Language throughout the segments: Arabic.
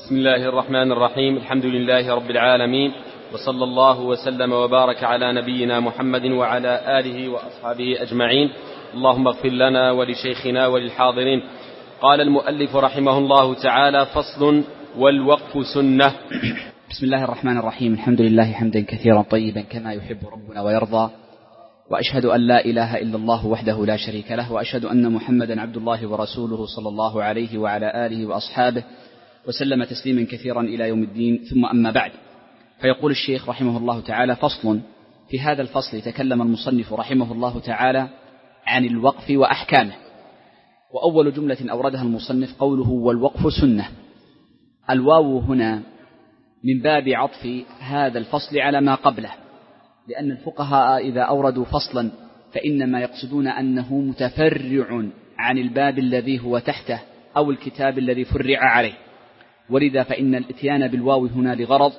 بسم الله الرحمن الرحيم. الحمد لله رب العالمين، وصلى الله وسلم وبارك على نبينا محمد وعلى آله وأصحابه أجمعين. اللهم اغفر لنا ولشيخنا وللحاضرين. قال المؤلف رحمه الله تعالى: فصل: والوقف سنة. بسم الله الرحمن الرحيم. الحمد لله حمدا كثيرا طيبا كما يحب ربنا ويرضى، وأشهد أن لا إله إلا الله وحده لا شريك له، وأشهد أن محمدا عبد الله ورسوله صلى الله عليه وعلى آله وأصحابه وسلم تسليما كثيرا إلى يوم الدين. ثم أما بعد، فيقول الشيخ رحمه الله تعالى: فصل. في هذا الفصل تكلم المصنف رحمه الله تعالى عن الوقف وأحكامه. وأول جملة أوردها المصنف قوله: والوقف سنة. الواو هنا من باب عطف هذا الفصل على ما قبله، لأن الفقهاء إذا أوردوا فصلا فإنما يقصدون أنه متفرع عن الباب الذي هو تحته أو الكتاب الذي فرع عليه، ولذا فإن الإتيان بالواو هنا لغرض،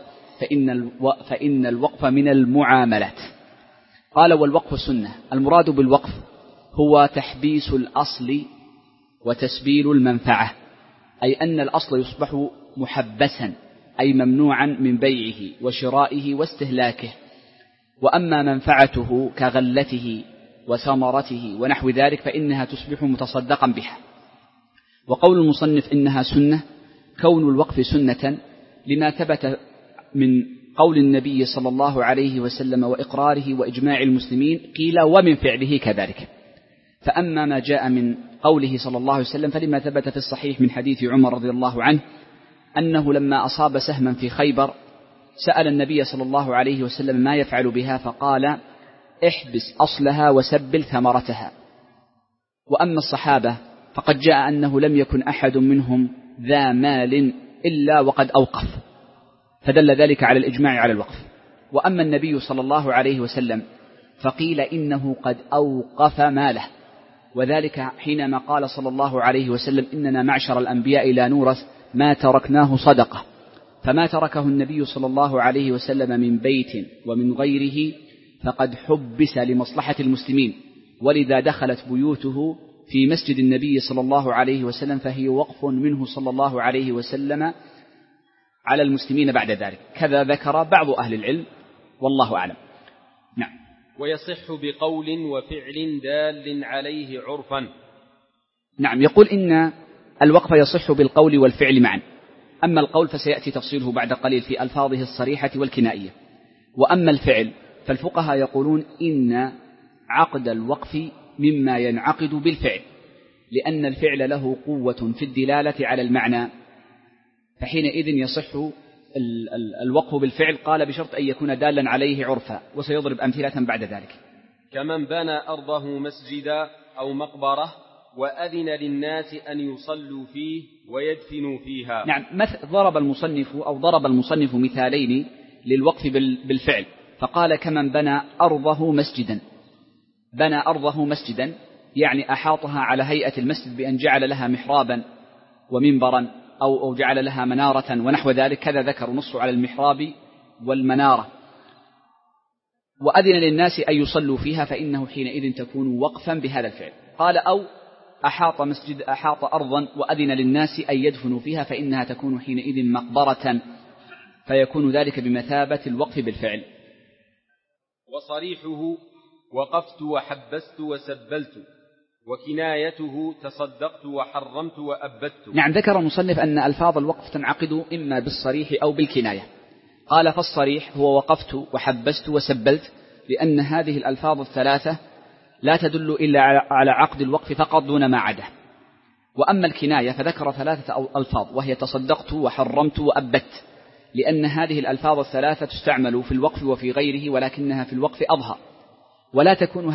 فإن الوقف من المعاملات. قال: والوقف سنة. المراد بالوقف هو تحبيس الأصل وتسبيل المنفعة، أي أن الأصل يصبح محبسا، أي ممنوعا من بيعه وشرائه واستهلاكه، وأما منفعته كغلته وثمرته ونحو ذلك فإنها تصبح متصدقا بها. وقول المصنف إنها سنة، كون الوقف سنة لما ثبت من قول النبي صلى الله عليه وسلم وإقراره وإجماع المسلمين، قيل ومن فعله كذلك. فأما ما جاء من قوله صلى الله عليه وسلم فلما ثبت في الصحيح من حديث عمر رضي الله عنه أنه لما أصاب سهما في خيبر سأل النبي صلى الله عليه وسلم ما يفعل بها، فقال: احبس أصلها وسبل ثمرتها. وأما الصحابة فقد جاء أنه لم يكن أحد منهم ذا مال إلا وقد أوقف، فدل ذلك على الإجماع على الوقف. وأما النبي صلى الله عليه وسلم فقيل إنه قد أوقف ماله، وذلك حينما قال صلى الله عليه وسلم: إننا معشر الأنبياء لا نورث ما تركناه صدقة. فما تركه النبي صلى الله عليه وسلم من بيت ومن غيره فقد حبس لمصلحة المسلمين، ولذا دخلت بيوته في مسجد النبي صلى الله عليه وسلم، فهي وقف منه صلى الله عليه وسلم على المسلمين بعد ذلك. كذا ذكر بعض أهل العلم، والله أعلم. نعم. ويصح بقول وفعل دال عليه عرفا. نعم، يقول إن الوقف يصح بالقول والفعل معا. أما القول فسيأتي تفصيله بعد قليل في ألفاظه الصريحة والكنائية. وأما الفعل فالفقهاء يقولون إن عقد الوقف مما ينعقد بالفعل، لأن الفعل له قوة في الدلالة على المعنى، فحينئذ يصح الوقف بالفعل. قال: بشرط أن يكون دالا عليه عرفا، وسيضرب أمثلة بعد ذلك. كمن بنى أرضه مسجدا أو مقبرة وأذن للناس أن يصلوا فيه ويدفنوا فيها. نعم، ضرب المصنف مثالين للوقف بالفعل، فقال: كمن بنى أرضه مسجدا. بنى أرضه مسجدا يعني أحاطها على هيئة المسجد بأن جعل لها محرابا ومنبرا أو جعل لها منارة ونحو ذلك، كذا ذكر نص على المحراب والمنارة. وأذن للناس أن يصلوا فيها، فإنه حينئذ تكون وقفا بهذا الفعل. قال: أو أحاط أرضا وأذن للناس أن يدفنوا فيها، فإنها تكون حينئذ مقبرة، فيكون ذلك بمثابة الوقف بالفعل. وصريحه: وقفت وحبست وسبلت، وكنايته: تصدقت وحرمت وأبدت. نعم، ذكر المصنف أن ألفاظ الوقف تنعقد إما بالصريح أو بالكناية. قال: فالصريح هو وقفت وحبست وسبلت، لأن هذه الألفاظ الثلاثة لا تدل إلا على عقد الوقف فقط دون ما عدا. وأما الكناية فذكر ثلاثة ألفاظ، وهي تصدقت وحرمت وأبدت، لأن هذه الألفاظ الثلاثة تستعمل في الوقف وفي غيره، ولكنها في الوقف أظهر. ولا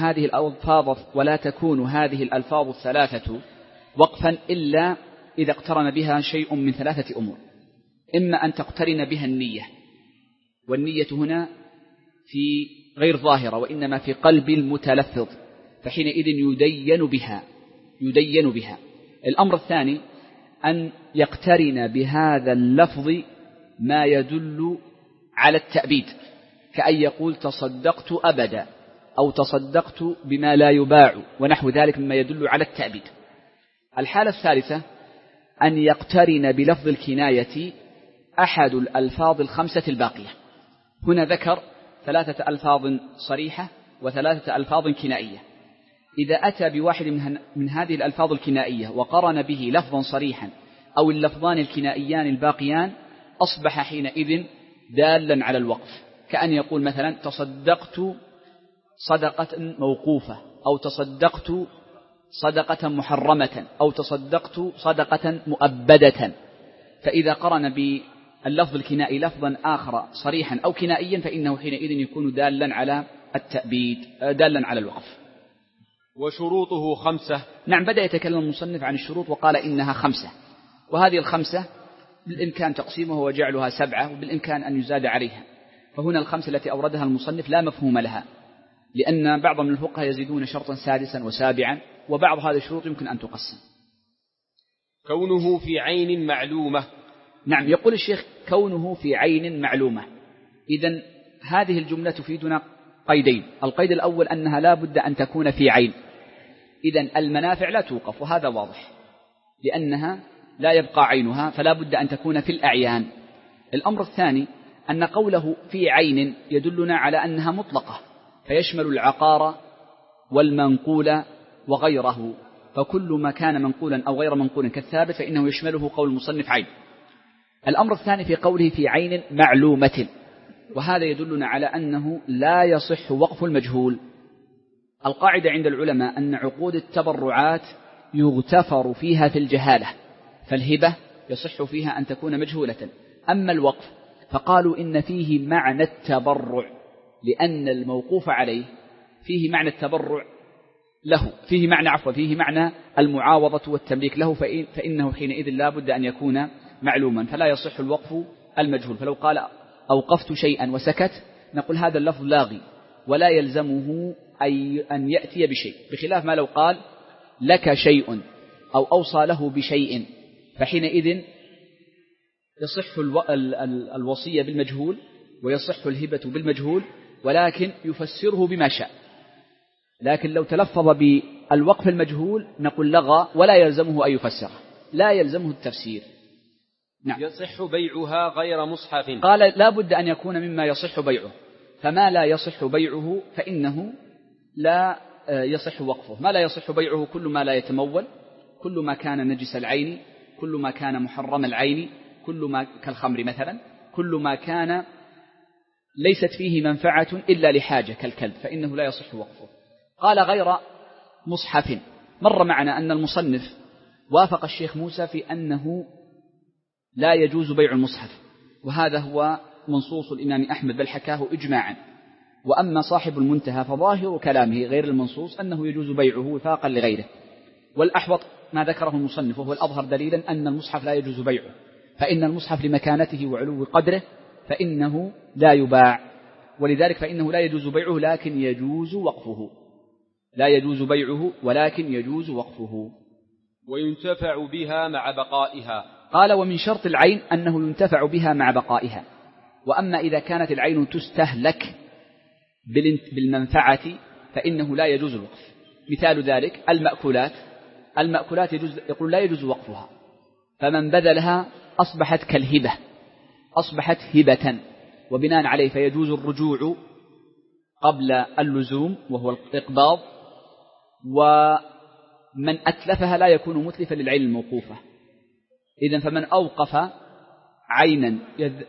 تكون هذه الألفاظ الثلاثة وقفا إلا إذا اقترن بها شيء من ثلاثة أمور: إما أن تقترن بها النية، والنية هنا في غير ظاهرة وإنما في قلب المتلفظ، فحينئذ يدين بها. الأمر الثاني أن يقترن بهذا اللفظ ما يدل على التأبيد، كأن يقول: تصدقت أبدا، أو تصدقت بما لا يباع، ونحو ذلك مما يدل على التأبيد. الحالة الثالثة أن يقترن بلفظ الكناية أحد الألفاظ الخمسة الباقية. هنا ذكر 3 ألفاظ صريحة و3 ألفاظ كنائية. إذا أتى بواحد من هذه الألفاظ الكنائية وقرن به لفظا صريحا أو اللفظان الكنائيان الباقيان أصبح حينئذ دالا على الوقف، كأن يقول مثلا تصدقت صدقة موقوفة، أو تصدقت صدقة محرمة، أو تصدقت صدقة مؤبدة. فإذا قرن باللفظ الكنائي لفظا آخر صريحا أو كنائيا فإنه حينئذ يكون دالا على التأبيد، دالا على الوقف. وشروطه 5. نعم، بدأ يتكلم المصنف عن الشروط وقال إنها 5، وهذه 5 بالإمكان تقسيمها وجعلها 7، وبالإمكان أن يزاد عليها. فهنا 5 التي أوردها المصنف لا مفهوم لها، لأن بعض من الفقهاء يزيدون شرطا 6 و7، وبعض هذه الشروط يمكن أن تقسم. كونه في عين معلومة. نعم، يقول الشيخ كونه في عين معلومة. إذن هذه الجملة تفيدنا قيدين. القيد الأول أنها لا بد أن تكون في عين، إذن المنافع لا توقف، وهذا واضح لأنها لا يبقى عينها، فلا بد أن تكون في الأعيان. الأمر الثاني أن قوله في عين يدلنا على أنها مطلقة، فيشمل العقار والمنقول وغيره، فكل ما كان منقولا أو غير منقول كالثابت فإنه يشمله قول المصنف عين. الأمر الثاني في قوله في عين معلومة، وهذا يدلنا على أنه لا يصح وقف المجهول. القاعدة عند العلماء أن عقود التبرعات يغتفر فيها في الجهالة، فالهبة يصح فيها أن تكون مجهولة. أما الوقف فقالوا إن فيه معنى التبرع، لأن الموقوف عليه فيه معنى التبرع له، فيه معنى المعاوضة والتمليك له، فإنه حينئذ لا بد أن يكون معلوما، فلا يصح الوقف المجهول. فلو قال أوقفت شيئا وسكت نقول هذا اللفظ لاغي ولا يلزمه أن يأتي بشيء، بخلاف ما لو قال لك شيء أو أوصى له بشيء، فحينئذ يصح الوصية بالمجهول ويصح الهبة بالمجهول، ولكن يفسره بما شاء. لكن لو تلفظ بالوقف المجهول نقول لغى ولا يلزمه أن يفسره، لا يلزمه التفسير. نعم. يصح بيعها غير مصحف. قال لا بد أن يكون مما يصح بيعه، فما لا يصح بيعه فإنه لا يصح وقفه. ما لا يصح بيعه كل ما لا يتمول، كل ما كان نجس العين، كل ما كان محرم العين، كل ما كالخمر مثلا، كل ما كان ليست فيه منفعة إلا لحاجة كالكلب فإنه لا يصح وقفه. قال غير مصحف. مر معنا أن المصنف وافق الشيخ موسى في أنه لا يجوز بيع المصحف، وهذا هو منصوص الإمام أحمد بل حكاه إجماعا. وأما صاحب المنتهى فظاهر كلامه غير المنصوص أنه يجوز بيعه وفاقا لغيره، والأحوط ما ذكره المصنف وهو الأظهر دليلا أن المصحف لا يجوز بيعه، فإن المصحف لمكانته وعلو قدره فإنه لا يباع، ولذلك فإنه لا يجوز بيعه لكن يجوز وقفه. لا يجوز بيعه ولكن يجوز وقفه. وينتفع بها مع بقائها. قال ومن شرط العين أنه ينتفع بها مع بقائها. وأما إذا كانت العين تستهلك بالمنفعة فإنه لا يجوز الوقف. مثال ذلك المأكولات يقول لا يجوز وقفها، فمن بذلها أصبحت كالهبة، أصبحت هبة، وبناء عليه فيجوز الرجوع قبل اللزوم وهو الإقباض، ومن أتلفها لا يكون متلفا للعين الموقوفة. إذن فمن أوقف عينا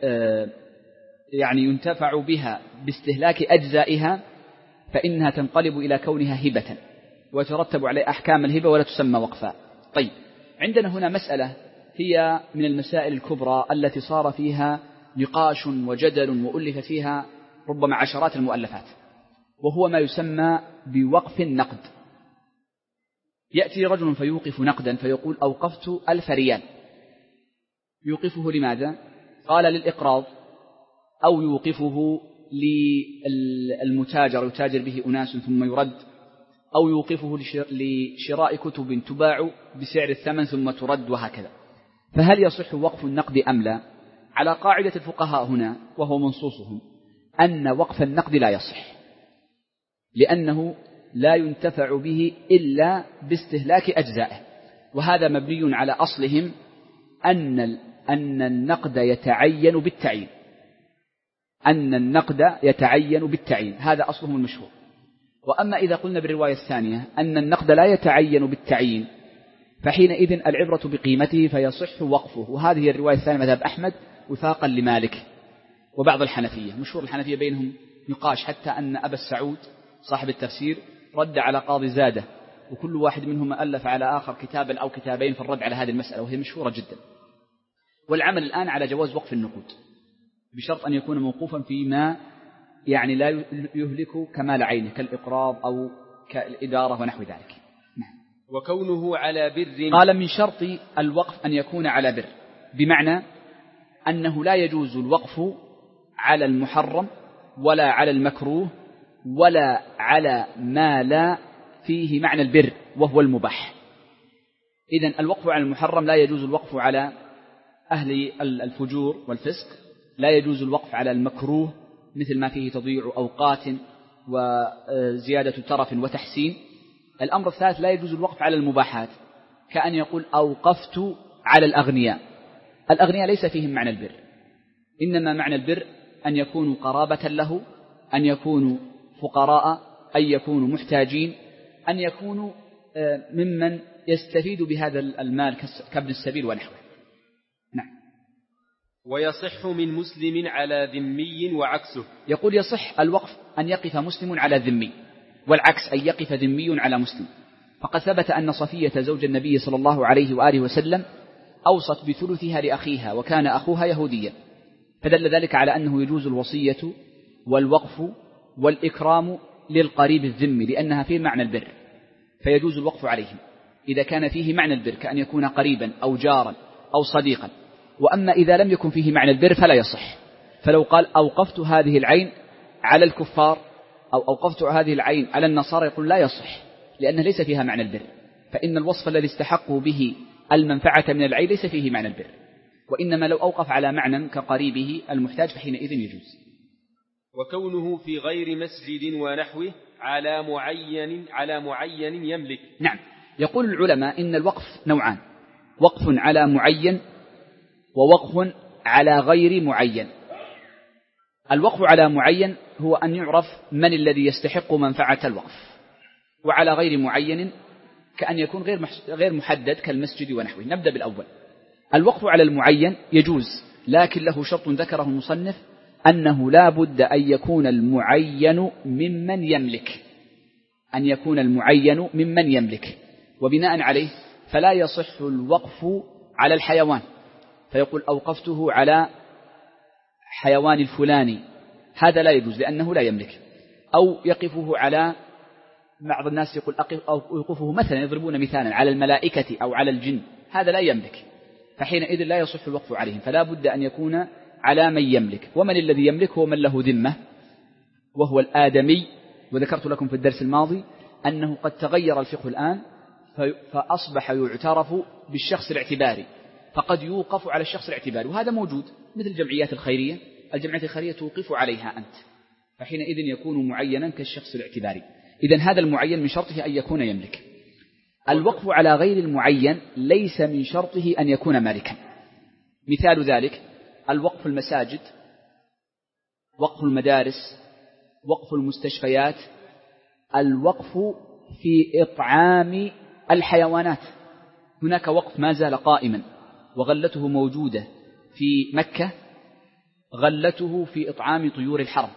يعني ينتفع بها باستهلاك أجزائها فإنها تنقلب إلى كونها هبة، وترتب عليه أحكام الهبة ولا تسمى وقفا. طيب، عندنا هنا مسألة هي من المسائل الكبرى التي صار فيها نقاش وجدل وألف فيها ربما عشرات المؤلفات، وهو ما يسمى بوقف النقد. يأتي رجل فيوقف نقدا فيقول أوقفت 1000 ريال، يوقفه لماذا؟ قال للإقراض، أو يوقفه للمتاجر يتاجر به أناس ثم يرد، أو يوقفه لشراء كتب تباع بسعر الثمن ثم ترد، وهكذا. فهل يصح وقف النقد أم لا؟ على قاعدة الفقهاء هنا وهو منصوصهم أن وقف النقد لا يصح، لأنه لا ينتفع به إلا باستهلاك أجزائه، وهذا مبني على أصلهم أن أن النقد يتعين بالتعيين، أن النقد يتعين بالتعيين، هذا أصلهم المشهور. وأما إذا قلنا بالرواية الثانية أن النقد لا يتعين بالتعيين فحينئذ العبرة بقيمته فيصح وقفه. وهذه هي الرواية الثانية مذهب أحمد وثاقا لمالك وبعض الحنفية. مشهور الحنفية بينهم نقاش، حتى أن أبا السعود صاحب التفسير رد على قاضي زادة، وكل واحد منهم ألف على آخر كتابا أو كتابين في الرد على هذه المسألة، وهي مشهورة جدا. والعمل الآن على جواز وقف النقود بشرط أن يكون موقوفا فيما يعني لا يهلك كمال عينه كالإقراض أو كالإدارة ونحو ذلك. وكونه على بر، قال من شرط الوقف أن يكون على بر، بمعنى أنه لا يجوز الوقف على المحرم ولا على المكروه ولا على ما لا فيه معنى البر وهو المباح. إذن الوقف على المحرم لا يجوز الوقف على أهل الفجور والفسق، لا يجوز الوقف على المكروه مثل ما فيه تضييع أوقات وزيادة ترف وتحسين. الأمر الثالث لا يجوز الوقف على المباحات، كأن يقول أوقفت على الأغنياء. الأغنياء ليس فيهم معنى البر، إنما معنى البر أن يكونوا قرابة له، أن يكونوا فقراء، أن يكونوا محتاجين، أن يكونوا ممن يستفيد بهذا المال كابن السبيل ونحوه. نعم. ويصح من مسلم على ذمي وعكسه. يقول يصح الوقف أن يقف مسلم على ذمي، والعكس أن يقف ذمي على مسلم. فقد ثبت أن صفية زوج النبي صلى الله عليه وآله وسلم أوصت بثلثها لأخيها، وكان أخوها يهوديا، فدل ذلك على أنه يجوز الوصية والوقف والإكرام للقريب الذمي لأنها فيه معنى البر، فيجوز الوقف عليهم إذا كان فيه معنى البر كأن يكون قريبا أو جارا أو صديقا. وأما إذا لم يكن فيه معنى البر فلا يصح. فلو قال أوقفت هذه العين على الكفار أو أوقفت هذه العين على النصارى يقول لا يصح، لأنه ليس فيها معنى البر، فإن الوصف الذي استحقوا به المنفعة من العين ليس فيه معنى البر، وإنما لو أوقف على معنى كقريبه المحتاج فحينئذ يجوز. وكونه في غير مسجد ونحوه على معين يملك. نعم. يقول العلماء إن الوقف نوعان: وقف على معين ووقف على غير معين. الوقف على معين هو أن يعرف من الذي يستحق منفعة الوقف، وعلى غير معين كأن يكون غير محدد كالمسجد ونحوه. نبدأ بالأول. الوقف على المعين يجوز، لكن له شرط ذكره المصنف أنه لا بد أن يكون المعين ممن يملك، أن يكون المعين ممن يملك. وبناء عليه فلا يصح الوقف على الحيوان، فيقول أوقفته على حيوان الفلاني، هذا لا يجوز لأنه لا يملك. أو يقفه على، بعض الناس يقول أو يوقفه مثلا، يضربون مثالا، على الملائكة أو على الجن، هذا لا يملك، فحينئذ لا يصح الوقف عليهم، فلا بد أن يكون على من يملك. ومن الذي يملك؟ هو من له ذمة وهو الآدمي. وذكرت لكم في الدرس الماضي أنه قد تغير الفقه الآن فأصبح يعترف بالشخص الاعتباري، فقد يوقف على الشخص الاعتباري، وهذا موجود مثل الجمعيات الخيرية. الجمعيات الخيرية توقف عليها أنت، فحينئذ يكون معينا كالشخص الاعتباري. إذن هذا المعين من شرطه أن يكون يملك. الوقف على غير المعين ليس من شرطه أن يكون مالكا. مثال ذلك الوقف المساجد، وقف المدارس، وقف المستشفيات، الوقف في إطعام الحيوانات. هناك وقف ما زال قائما وغلته موجودة في مكة، غلته في إطعام طيور الحرم،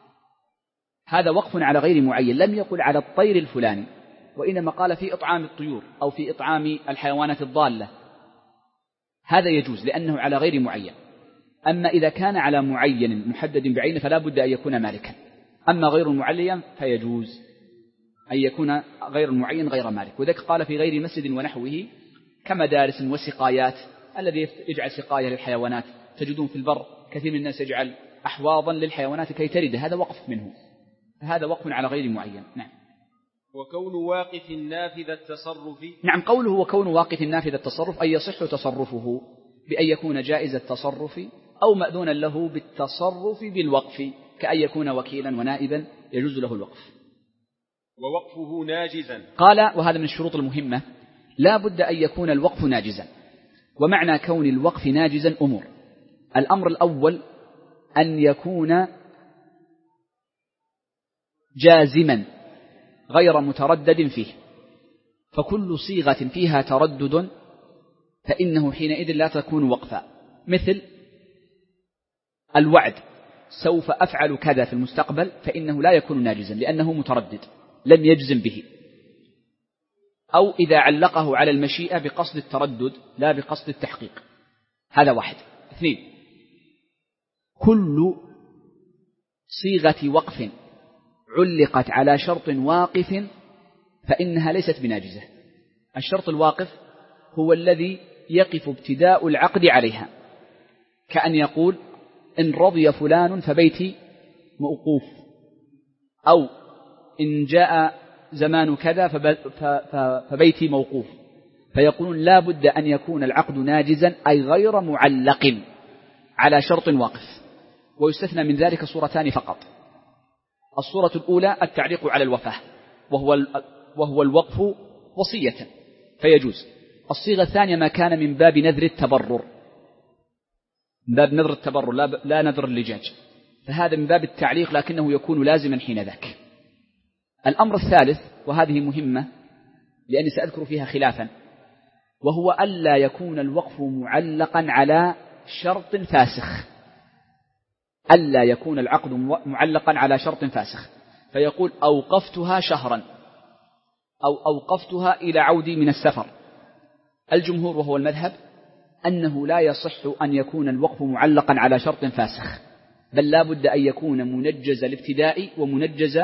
هذا وقف على غير معين، لم يقل على الطير الفلاني، وإنما قال في إطعام الطيور أو في إطعام الحيوانات الضالة، هذا يجوز لأنه على غير معين. أما إذا كان على معين محدد بعينه فلا بد أن يكون مالكا. أما غير المعين فيجوز أن يكون غير المعين غير مالك. وذلك قال في غير مسجد ونحوه كمدارس وسقايات، الذي يجعل سقاية للحيوانات، تجدون في البر كثير من الناس يجعل أحواضا للحيوانات كي ترد، هذا وقف منه، هذا وقف على غير معين. نعم. وكون واقف نافذ التصرف. نعم. قوله وكون واقف نافذ التصرف أي يصح تصرفه بأن يكون جائز التصرف أو مأذونا له بالتصرف بالوقف، كأن يكون وكيلا ونائبا يجوز له الوقف. ووقفه ناجزا. قال وهذا من الشروط المهمة، لا بد أن يكون الوقف ناجزا. ومعنى كون الوقف ناجزا أمور: الأمر الأول أن يكون جازما غير متردد فيه، فكل صيغة فيها تردد فإنه حينئذ لا تكون وقفا، مثل الوعد سوف أفعل كذا في المستقبل، فإنه لا يكون ناجزا لأنه متردد لم يجزم به. أو إذا علقه على المشيئة بقصد التردد لا بقصد التحقيق، هذا واحد. اثنين: كل صيغة وقف علقت على شرط واقف فإنها ليست بناجزة. الشرط الواقف هو الذي يقف ابتداء العقد عليها، كأن يقول: إن رضي فلان فبيتي موقوف، أو إن جاء زمان كذا فبيتي موقوف، فيقولون لا بد أن يكون العقد ناجزا أي غير معلق على شرط واقف. ويستثنى من ذلك صورتان فقط: الصورة الأولى التعليق على الوفاة وهو الوقف وصية فيجوز. الصيغة الثانية ما كان من باب نذر التبرر، من باب نذر التبرر لا نذر اللجاج، فهذا من باب التعليق لكنه يكون لازما حين ذاك. الأمر الثالث، وهذه مهمة لأني سأذكر فيها خلافا، وهو ألا يكون الوقف معلقا على شرط فاسخ، ألا يكون العقد معلقا على شرط فاسخ، فيقول: أوقفتها شهرا، أو أوقفتها إلى عودي من السفر. الجمهور وهو المذهب أنه لا يصح أن يكون الوقف معلقا على شرط فاسخ، بل لا بد أن يكون منجز الابتداء ومنجز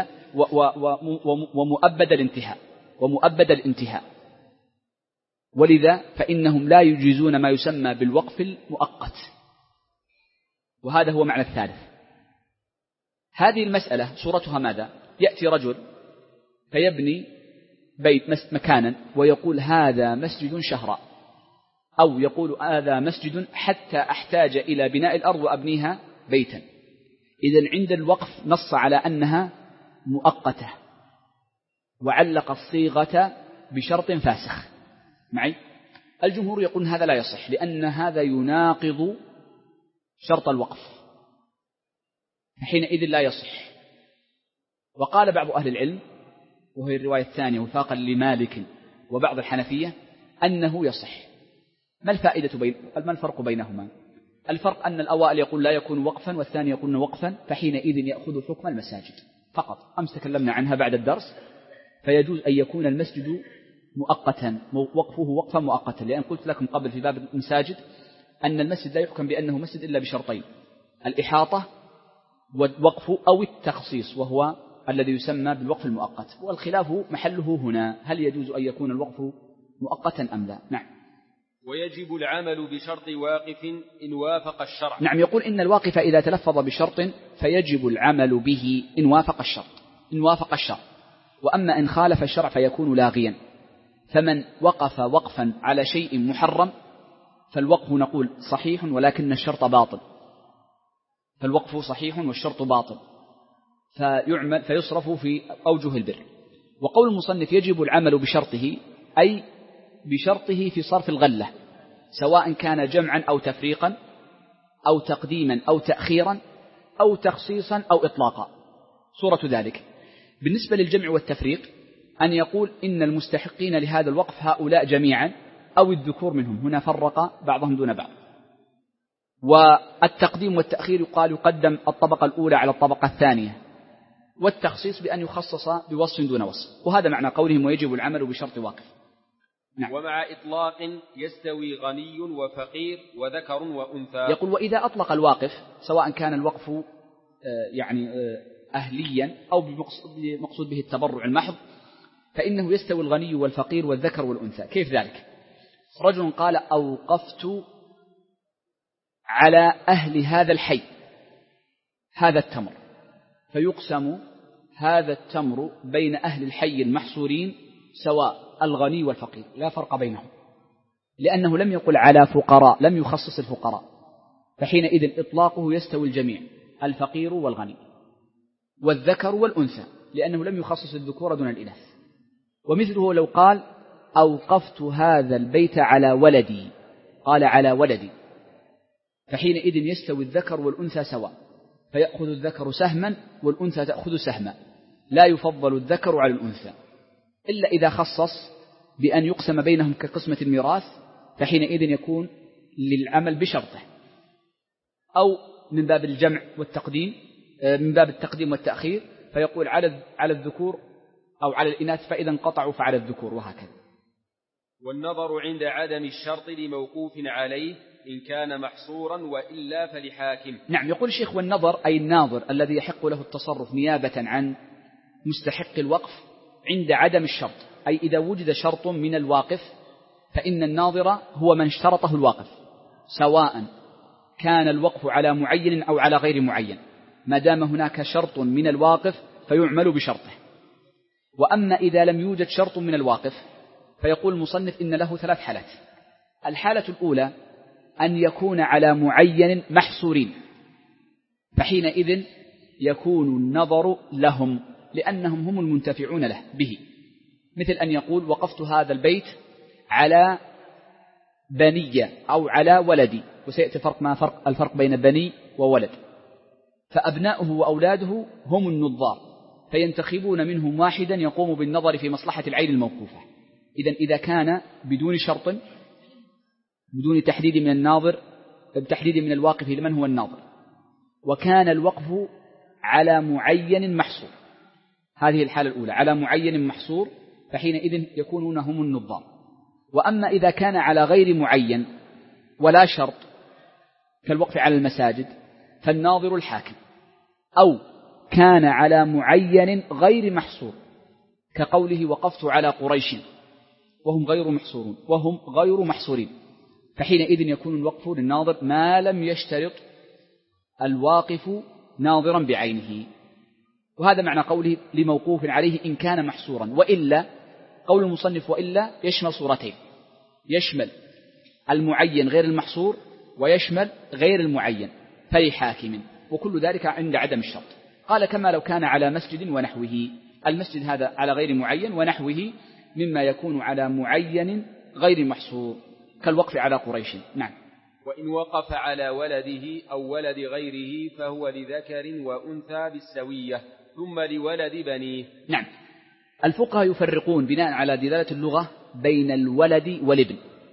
ومؤبد الانتهاء. ولذا فإنهم لا يجيزون ما يسمى بالوقف المؤقت، وهذا هو معنى الثالث. هذه المسألة صورتها ماذا؟ يأتي رجل فيبني بيت مكانا ويقول: هذا مسجد شهرا، أو يقول: هذا مسجد حتى أحتاج إلى بناء الأرض وأبنيها بيتا. إذن عند الوقف نص على أنها مؤقتة وعلق الصيغة بشرط فاسخ معي. الجمهور يقول هذا لا يصح لأن هذا يناقض شرط الوقف، حينئذ لا يصح. وقال بعض أهل العلم، وهي الرواية الثانية وفاقا لمالك وبعض الحنفية، أنه يصح. ما الفرق بينهما؟ الفرق أن الأوائل يقول لا يكون وقفا، والثاني يقول وقفا، فحينئذ يأخذ حكم المساجد فقط. أمس تكلمنا عنها بعد الدرس، فيجوز أن يكون المسجد مؤقتا، وقفه وقفا مؤقتا، لأن قلت لكم قبل في باب المساجد أن المسجد لا يحكم بأنه مسجد إلا بشرطين: الإحاطة والوقف أو التخصيص، وهو الذي يسمى بالوقف المؤقت. والخلاف محله هنا، هل يجوز أن يكون الوقف مؤقتا أم لا؟ نعم. ويجب العمل بشرط واقف إن وافق الشرع. نعم، يقول إن الواقف إذا تلفظ بشرط فيجب العمل به إن وافق الشرع، وأما إن خالف الشرع فيكون لاغيا. فمن وقف وقفا على شيء محرم فالوقف نقول صحيح ولكن الشرط باطل، فالوقف صحيح والشرط باطل، فيصرف في أوجه البر. وقول المصنف يجب العمل بشرطه أي بشرطه في صرف الغلة، سواء كان جمعا أو تفريقا أو تقديما أو تأخيرا أو تخصيصا أو إطلاقا. صورة ذلك بالنسبة للجمع والتفريق أن يقول إن المستحقين لهذا الوقف هؤلاء جميعا أو الذكور منهم، هنا فرق بعضهم دون بعض. والتقديم والتأخير يقدم الطبقة الأولى على الطبقة الثانية، والتخصيص بأن يخصص بوصف دون وصف، وهذا معنى قولهم ويجب العمل بشرط واقف. نعم. ومع إطلاق يستوي غني وفقير وذكر وأنثى. يقول وإذا أطلق الواقف سواء كان الوقف أهليا أو بمقصود به التبرع المحض فإنه يستوي الغني والفقير والذكر والأنثى. كيف ذلك؟ رجل قال أوقفت على أهل هذا الحي هذا التمر، فيقسم هذا التمر بين أهل الحي المحصورين سواء الغني والفقير، لا فرق بينهم، لأنه لم يقل على فقراء، لم يخصص الفقراء، فحينئذ إطلاقه يستوي الجميع، الفقير والغني والذكر والأنثى، لأنه لم يخصص الذكور دون الإناث. ومثله لو قال أوقفت هذا البيت على ولدي قال على ولدي، فحينئذ يستوي الذكر والأنثى سواء، فيأخذ الذكر سهما والأنثى تأخذ سهما، لا يفضل الذكر على الأنثى إلا إذا خصص بأن يقسم بينهم كقسمة الميراث، فحينئذ يكون للعمل بشرطه، أو من باب الجمع والتقديم، من باب التقديم والتأخير، فيقول على الذكور أو على الإناث، فإذا انقطعوا فعلى الذكور، وهكذا. والنظر عند عدم الشرط لموقوف عليه إن كان محصورا وإلا فلحاكم. نعم، يقول الشيخ والنظر أي الناظر الذي يحق له التصرف نيابة عن مستحق الوقف عند عدم الشرط، أي إذا وجد شرط من الواقف فإن الناظر هو من اشترطه الواقف، سواء كان الوقف على معين أو على غير معين، ما دام هناك شرط من الواقف فيعمل بشرطه. وأما إذا لم يوجد شرط من الواقف فيقول المصنف إن له 3 حالات. الحالة الأولى أن يكون على معين محصورين، فحينئذ يكون النظر لهم لأنهم هم المنتفعون له به، مثل أن يقول وقفت هذا البيت على بني أو على ولدي، وسيأتي الفرق بين بني وولد، فأبناؤه وأولاده هم النظار، فينتخبون منهم واحدا يقوم بالنظر في مصلحة العين الموقوفة. إذا كان بدون شرط، بدون تحديد من الناظر، تحديد من الواقف لمن هو الناظر، وكان الوقف على معين محصور، هذه الحالة الأولى، على معين محصور، فحينئذ يكونون هم النظار. وأما إذا كان على غير معين ولا شرط كالوقف على المساجد فالناظر الحاكم، أو كان على معين غير محصور كقوله وقفت على قريش وهم غير محصورين، فحينئذ يكون الوقف للناظر ما لم يشترط الواقف ناظرا بعينه. وهذا معنى قوله لموقوف عليه إن كان محصورا، وإلا قول المصنف وإلا يشمل صورتين، يشمل المعين غير المحصور ويشمل غير المعين فلحاكم، وكل ذلك عند عدم الشرط. قال كما لو كان على مسجد ونحوه، المسجد هذا على غير معين ونحوه مما يكون على معين غير محصور كالوقف على قريش. نعم. وإن وقف على ولده أو ولد غيره فهو لذكر وأنثى بالسوية ثم لولد بنيه. نعم، الفقهاء يفرقون بناء على دلالة اللغة بين الولد والابن،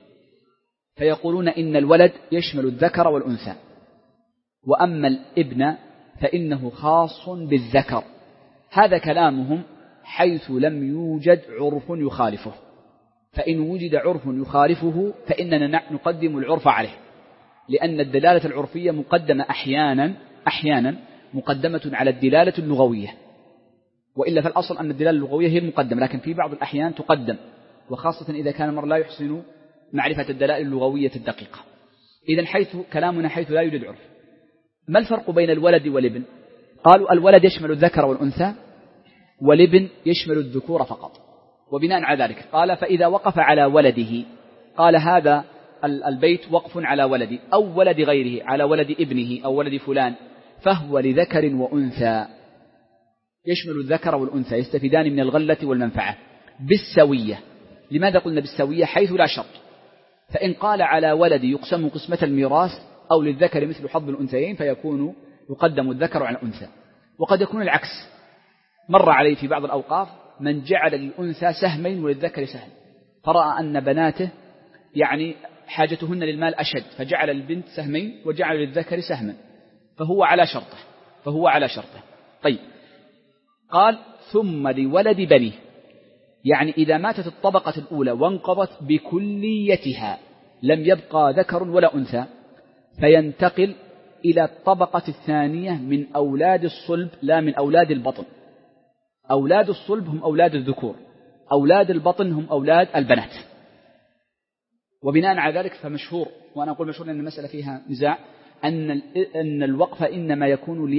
فيقولون إن الولد يشمل الذكر والأنثى، وأما الابن فإنه خاص بالذكر. هذا كلامهم حيث لم يوجد عرف يخالفه، فإن وجد عرف يخالفه فإننا نقدم العرف عليه، لأن الدلالة العرفية مقدمة أحيانا مقدمة على الدلالة اللغوية، وإلا فالأصل أن الدلالة اللغوية هي المقدمة، لكن في بعض الأحيان تقدم، وخاصة إذا كان المرء لا يحسن معرفة الدلائل اللغوية الدقيقة. إذن كلامنا حيث لا يوجد عرف. ما الفرق بين الولد والابن؟ قالوا الولد يشمل الذكر والأنثى، والابن يشمل الذكور فقط. وبناء على ذلك قال فإذا وقف على ولده قال هذا البيت وقف على ولدي أو ولد غيره، على ولد ابنه أو ولد فلان، فهو لذكر وأنثى، يشمل الذكر والأنثى، يستفيدان من الغلة والمنفعة بالسوية. لماذا قلنا بالسوية؟ حيث لا شرط. فإن قال على ولد يقسم قسمة الميراث أو للذكر مثل حظ الأنثيين فيكون يقدم الذكر على الأنثى. وقد يكون العكس، مر عليه في بعض الأوقاف من جعل للأنثى سهمين وللذكر سهم، فرأى أن بناته يعني حاجتهن للمال أشد، فجعل البنت سهمين وجعل للذكر سهما، فهو على شرطه. طيب، قال ثم لولد بنيه، يعني إذا ماتت الطبقة الأولى وانقضت بكليتها لم يبقى ذكر ولا أنثى، فينتقل إلى الطبقة الثانية من أولاد الصلب لا من أولاد البطن. أولاد الصلب هم أولاد الذكور، أولاد البطن هم أولاد البنات. وبناء على ذلك فمشهور، وأنا أقول مشهور لأن المسألة فيها نزاع، أن الوقف إنما يكون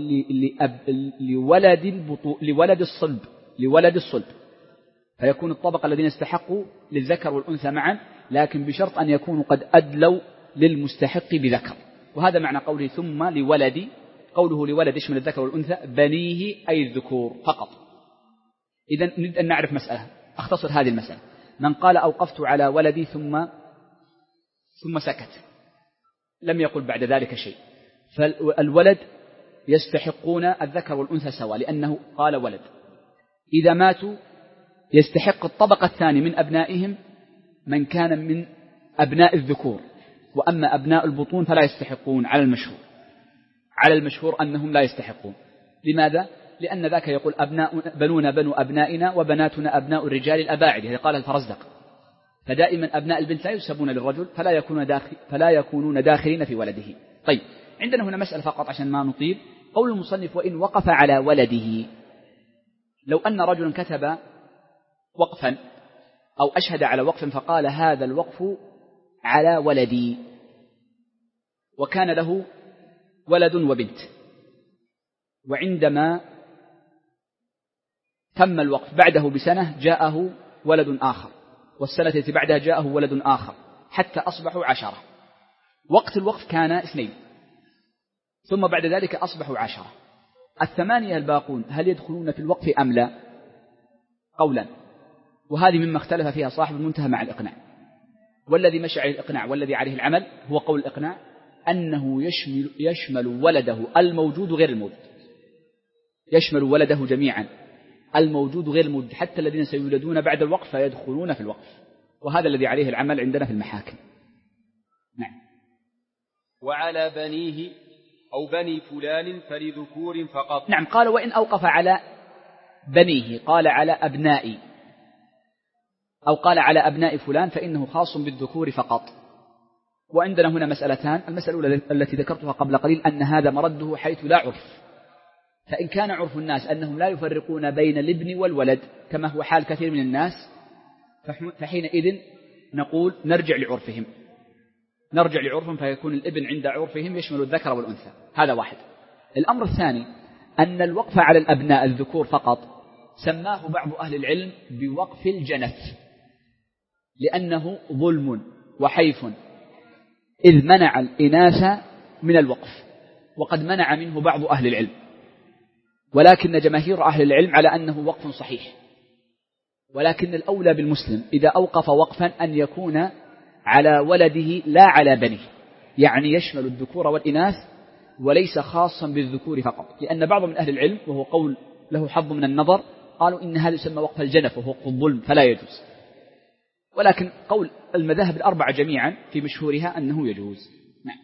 لولد الصلب، فيكون الطبقة الذين استحقوا للذكر والأنثى معا، لكن بشرط أن يكونوا قد أدلوا للمستحق بذكر. وهذا معنى قوله ثم لولد، قوله لولد يشمل الذكر والأنثى، بنيه أي الذكور فقط. إذن نريد أن نعرف مسألة، أختصر هذه المسألة. من قال أوقفت على ولدي ثم ثم سكت، لم يقل بعد ذلك شيء. فالولد يستحقون الذكر والأنثى سواء، لأنه قال ولد. إذا ماتوا يستحق الطبقة الثانية من أبنائهم من كان من أبناء الذكور، وأما أبناء البطون فلا يستحقون على المشهور. على المشهور أنهم لا يستحقون. لماذا؟ لأن ذاك يقول بنونا بنو أبنائنا وبناتنا أبناء الرجال الأباعد، هذا قال الفرزدق. فدائما أبناء البنت لا يسبون للرجل فلا يكونون داخلين في ولده. طيب، عندنا هنا مسألة فقط عشان ما نطيل. قول المصنف وإن وقف على ولده، لو أن رجلا كتب وقفا أو أشهد على وقف فقال هذا الوقف على ولدي، وكان له ولد وبنت، وعندما تم الوقف بعده بسنة جاءه ولد آخر، والسنة التي بعدها جاءه ولد آخر، حتى أصبحوا 10. وقت الوقف كان 2، ثم بعد ذلك أصبحوا 10. 8 الباقون هل يدخلون في الوقف أم لا؟ قولا، وهذه مما اختلف فيها صاحب المنتهى مع الإقناع. والذي مشى عليه الإقناع والذي عليه العمل هو قول الإقناع أنه يشمل ولده الموجود غير الموجود، يشمل ولده جميعا، الموجود غير الموجود، حتى الذين سيولدون بعد الوقف فيدخلون في الوقف، وهذا الذي عليه العمل عندنا في المحاكم. نعم. وعلى بنيه أو بني فلان فلذكور فقط. نعم، قال وإن أوقف على بنيه، قال على أبنائي أو قال على أبناء فلان فإنه خاص بالذكور فقط. وعندنا هنا مسألتان. المسألة الأولى التي ذكرتها قبل قليل أن هذا مرده حيث لا عرف، فإن كان عرف الناس أنهم لا يفرقون بين الابن والولد كما هو حال كثير من الناس، فحينئذ نقول نرجع لعرفهم فيكون الابن عند عرفهم يشمل الذكر والأنثى. هذا واحد. الأمر الثاني أن الوقف على الأبناء الذكور فقط سماه بعض أهل العلم بوقف الجنف، لأنه ظلم وحيف، إذ منع الإناث من الوقف، وقد منع منه بعض أهل العلم، ولكن جماهير أهل العلم على أنه وقف صحيح. ولكن الأولى بالمسلم إذا أوقف وقفا أن يكون على ولده لا على بنيه، يعني يشمل الذكور والإناث وليس خاصا بالذكور فقط، لأن بعض من أهل العلم وهو قول له حظ من النظر قالوا إن هذا يسمى وقف الجنف وهو وقف الظلم فلا يجوز. ولكن قول المذاهب الأربعة جميعا في مشهورها أنه يجوز. نعم.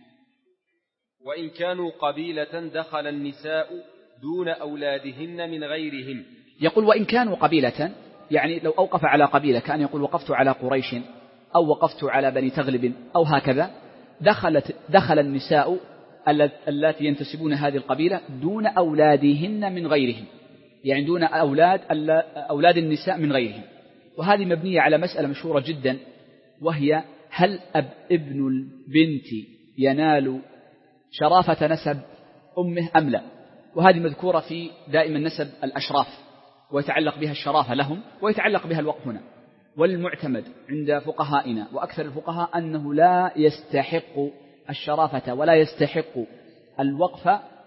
وإن كانوا قبيلة دخل النساء دون أولادهن من غيرهم. يقول وإن كانوا قبيلة، يعني لو أوقف على قبيلة كان يقول وقفت على قريش أو وقفت على بني تغلب أو هكذا، دخل النساء التي ينتسبون هذه القبيلة دون أولادهن من غيرهم، يعني دون أولاد النساء من غيرهم. وهذه مبنية على مسألة مشهورة جدا، وهي هل ابن البنت ينال شرافة نسب أمه أم لا؟ وهذه مذكورة في دائما نسب الأشراف، ويتعلق بها الشرافة لهم ويتعلق بها الوقف هنا. والمعتمد عند فقهائنا وأكثر الفقهاء أنه لا يستحق الشرافة ولا يستحق الوقف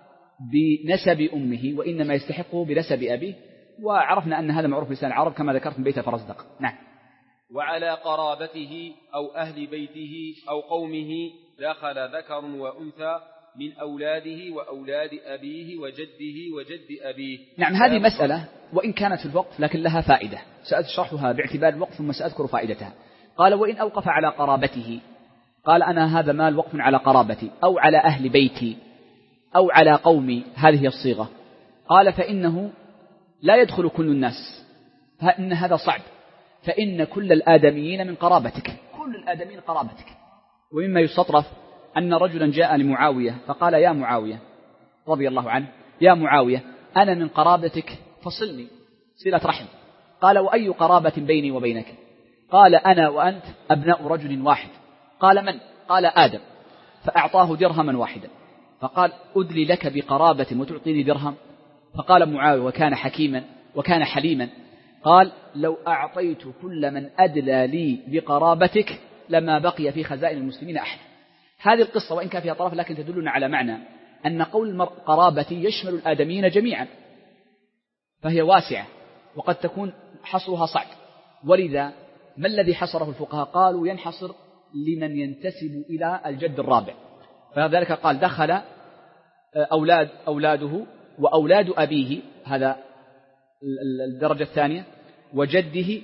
بنسب أمه، وإنما يستحقه بنسب أبيه، وعرفنا أن هذا معروف لسان العرب كما ذكرت من بيت الفرزدق. نعم. وعلى قرابته أو أهل بيته أو قومه دخل ذكر وأنثى من أولاده وأولاد أبيه وجده وجد أبيه. نعم، هذه مسألة وإن كانت في الوقف لكن لها فائدة سأشرحها باعتبار الوقف ثم سأذكر فائدتها. قال وإن أوقف على قرابته، قال أنا هذا مال وقف على قرابتي أو على أهل بيتي أو على قومي، هذه هي الصيغة. قال فإنه لا يدخل كل الناس، فإن هذا صعب، فإن كل الآدميين من قرابتك، كل الآدميين قرابتك. ومما يستطرف أن رجلا جاء لمعاوية فقال يا معاوية رضي الله عنه، يا معاوية أنا من قرابتك فصلني صلة رحم. قال وأي قرابة بيني وبينك؟ قال أنا وأنت أبناء رجل واحد. قال من؟ قال آدم. فأعطاه درهما واحدا، فقال أدلي لك بقرابة وتعطيني درهم؟ فقال معاوية وكان حكيما وكان حليما، قال لو أعطيت كل من أدلى لي بقرابتك لما بقي في خزائن المسلمين أحد. هذه القصة وإن كان فيها طرف لكن تدلنا على معنى أن قول المرء قرابتي يشمل الآدميين جميعا، فهي واسعة وقد تكون حصرها صعب. ولذا ما الذي حصره الفقهاء؟ قالوا ينحصر لمن ينتسب إلى الجد الرابع. فذلك قال دخل أولاده وأولاد أبيه، هذا الدرجة الثانية، وجده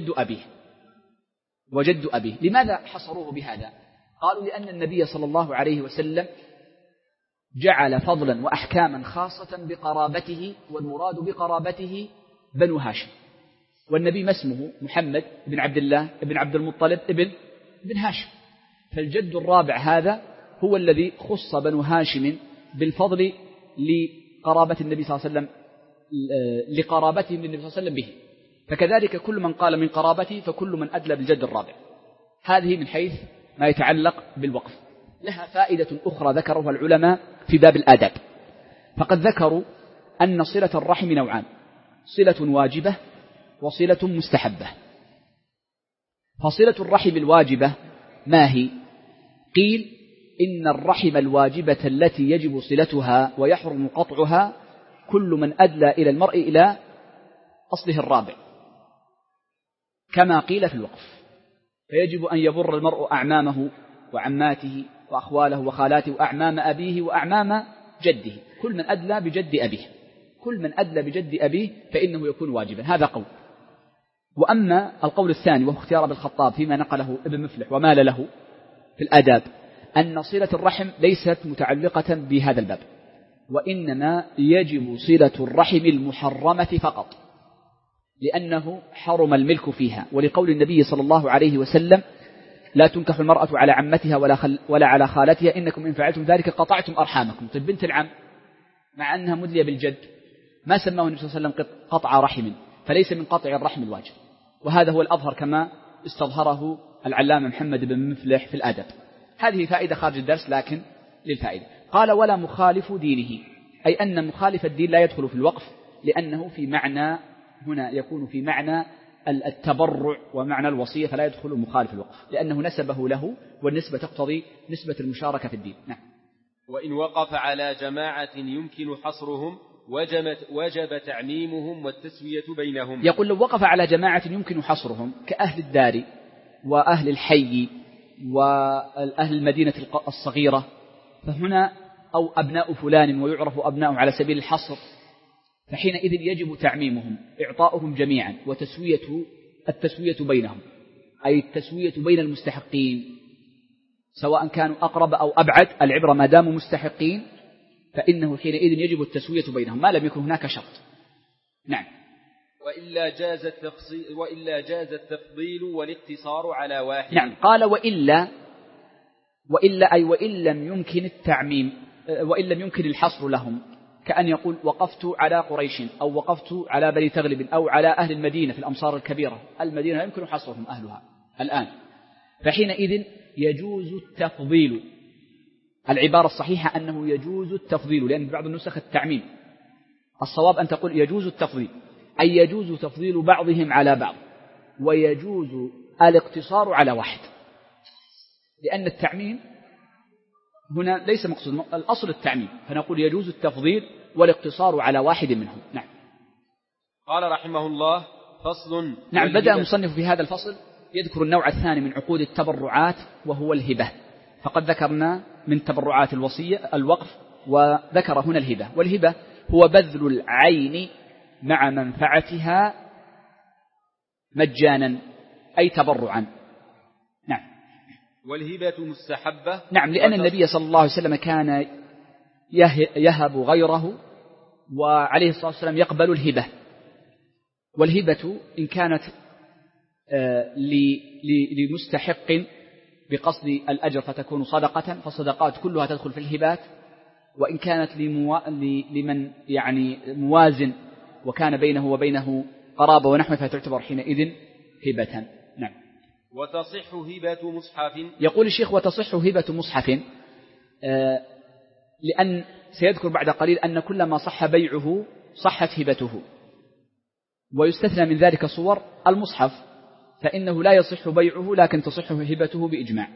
وجد أبيه. لماذا حصروه بهذا؟ قالوا لأن النبي صلى الله عليه وسلم جعل فضلا وأحكاما خاصة بقرابته، والمراد بقرابته بنو هاشم، والنبي ما اسمه محمد بن عبد الله بن عبد المطلب ابن هاشم، فالجد الرابع هذا هو الذي خص بنو هاشم بالفضل لقرابة النبي صلى الله عليه وسلم، لقرابتهم للنبي صلى الله عليه وسلم به. فكذلك كل من قال من قرابته فكل من أدلى بالجد الرابع. هذه من حيث ما يتعلق بالوقف. لها فائدة أخرى ذكرها العلماء في باب الآداب، فقد ذكروا أن صلة الرحم نوعان: صلة واجبة وصلة مستحبة. فصلة الرحم الواجبة ما هي؟ قيل إن الرحم الواجبة التي يجب صلتها ويحرم قطعها كل من أدلى إلى المرء إلى أصله الرابع، كما قيل في الوقف. فيجب أن يبر المرء أعمامه وعماته وأخواله وخالاته وأعمام أبيه وأعمام جده، كل من أدلى بجد أبيه، كل من أدلى بجد أبيه فإنه يكون واجبا. هذا قول. وأما القول الثاني وهو اختيار ابن الخطاب فيما نقله ابن مفلح ومال له في الآداب، أن صلة الرحم ليست متعلقة بهذا الباب، وإنما يجب صلة الرحم المحرمة فقط، لأنه حرم الملك فيها، ولقول النبي صلى الله عليه وسلم: لا تنكح المرأة على عمتها ولا على خالتها، إنكم إن فعلتم ذلك قطعتم أرحامكم. طيب بنت العم مع أنها مدلية بالجد ما سماه النبي صلى الله عليه وسلم قطع رحم، فليس من قطع الرحم الواجب، وهذا هو الأظهر كما استظهره العلامة محمد بن مفلح في الآداب. هذه فائدة خارج الدرس لكن للفائدة. قال: ولا مخالف دينه، أي أن مخالف الدين لا يدخل في الوقف، لأنه في معنى هنا يكون في معنى التبرع ومعنى الوصية، فلا يدخل مخالف الوقف لأنه نسبه له، والنسبة تقتضي نسبة المشاركة في الدين. نعم. وإن وقف على جماعة يمكن حصرهم وجب تعميمهم والتسوية بينهم. يقول: لو وقف على جماعة يمكن حصرهم كأهل الدار وأهل الحي وأهل المدينة الصغيرة، فهنا أو أبناء فلان ويعرف أبناءه على سبيل الحصر، فحينئذ يجب تعميمهم، إعطاؤهم جميعا، التسوية بينهم، أي التسوية بين المستحقين سواء كانوا أقرب أو أبعد، العبرة ما داموا مستحقين فإنه حينئذ يجب التسوية بينهم ما لم يكن هناك شرط. نعم. وإلا جاز التفضيل والاقتصار على واحد. نعم. قال: وإلا أي وإن لم يمكن التعميم، وإن لم يمكن الحصر لهم، كأن يقول: وقفت على قريش، أو وقفت على بني تغلب، أو على أهل المدينة في الأمصار الكبيرة. المدينة لا يمكن حصرهم أهلها الآن، فحينئذ يجوز التفضيل. العبارة الصحيحة أنه يجوز التفضيل، لأن بعض النسخ التعميم، الصواب أن تقول يجوز التفضيل، أي يجوز تفضيل بعضهم على بعض، ويجوز الاقتصار على واحد، لأن التعميم هنا ليس مقصود، الأصل التعميم، فنقول يجوز التفضيل والاقتصار على واحد منهم. نعم. قال رحمه الله: فصل. نعم. بدأ المصنف في هذا الفصل يذكر النوع الثاني من عقود التبرعات، وهو الهبة. فقد ذكرنا من تبرعات الوصية الوقف، وذكر هنا الهبة. والهبة هو بذل العين مع منفعتها مجانا، أي تبرعا. نعم. والهبة مستحبة. نعم، لأن النبي صلى الله عليه وسلم كان يهب غيره، وعليه الصلاة والسلام يقبل الهبة. والهبة إن كانت لمستحق بقصد الأجر فتكون صدقة، فالصدقات كلها تدخل في الهبات. وإن كانت لمن يعني موازن وكان بينه وبينه قرابة ونحوه فتعتبر حينئذ هبة. نعم. وتصح هبة مصحف. يقول الشيخ: وتصح هبة مصحف، لأن سيذكر بعد قليل أن كل ما صح بيعه صحت هبته، ويستثنى من ذلك صور المصحف، فإنه لا يصح بيعه لكن تصح هبته بإجماع.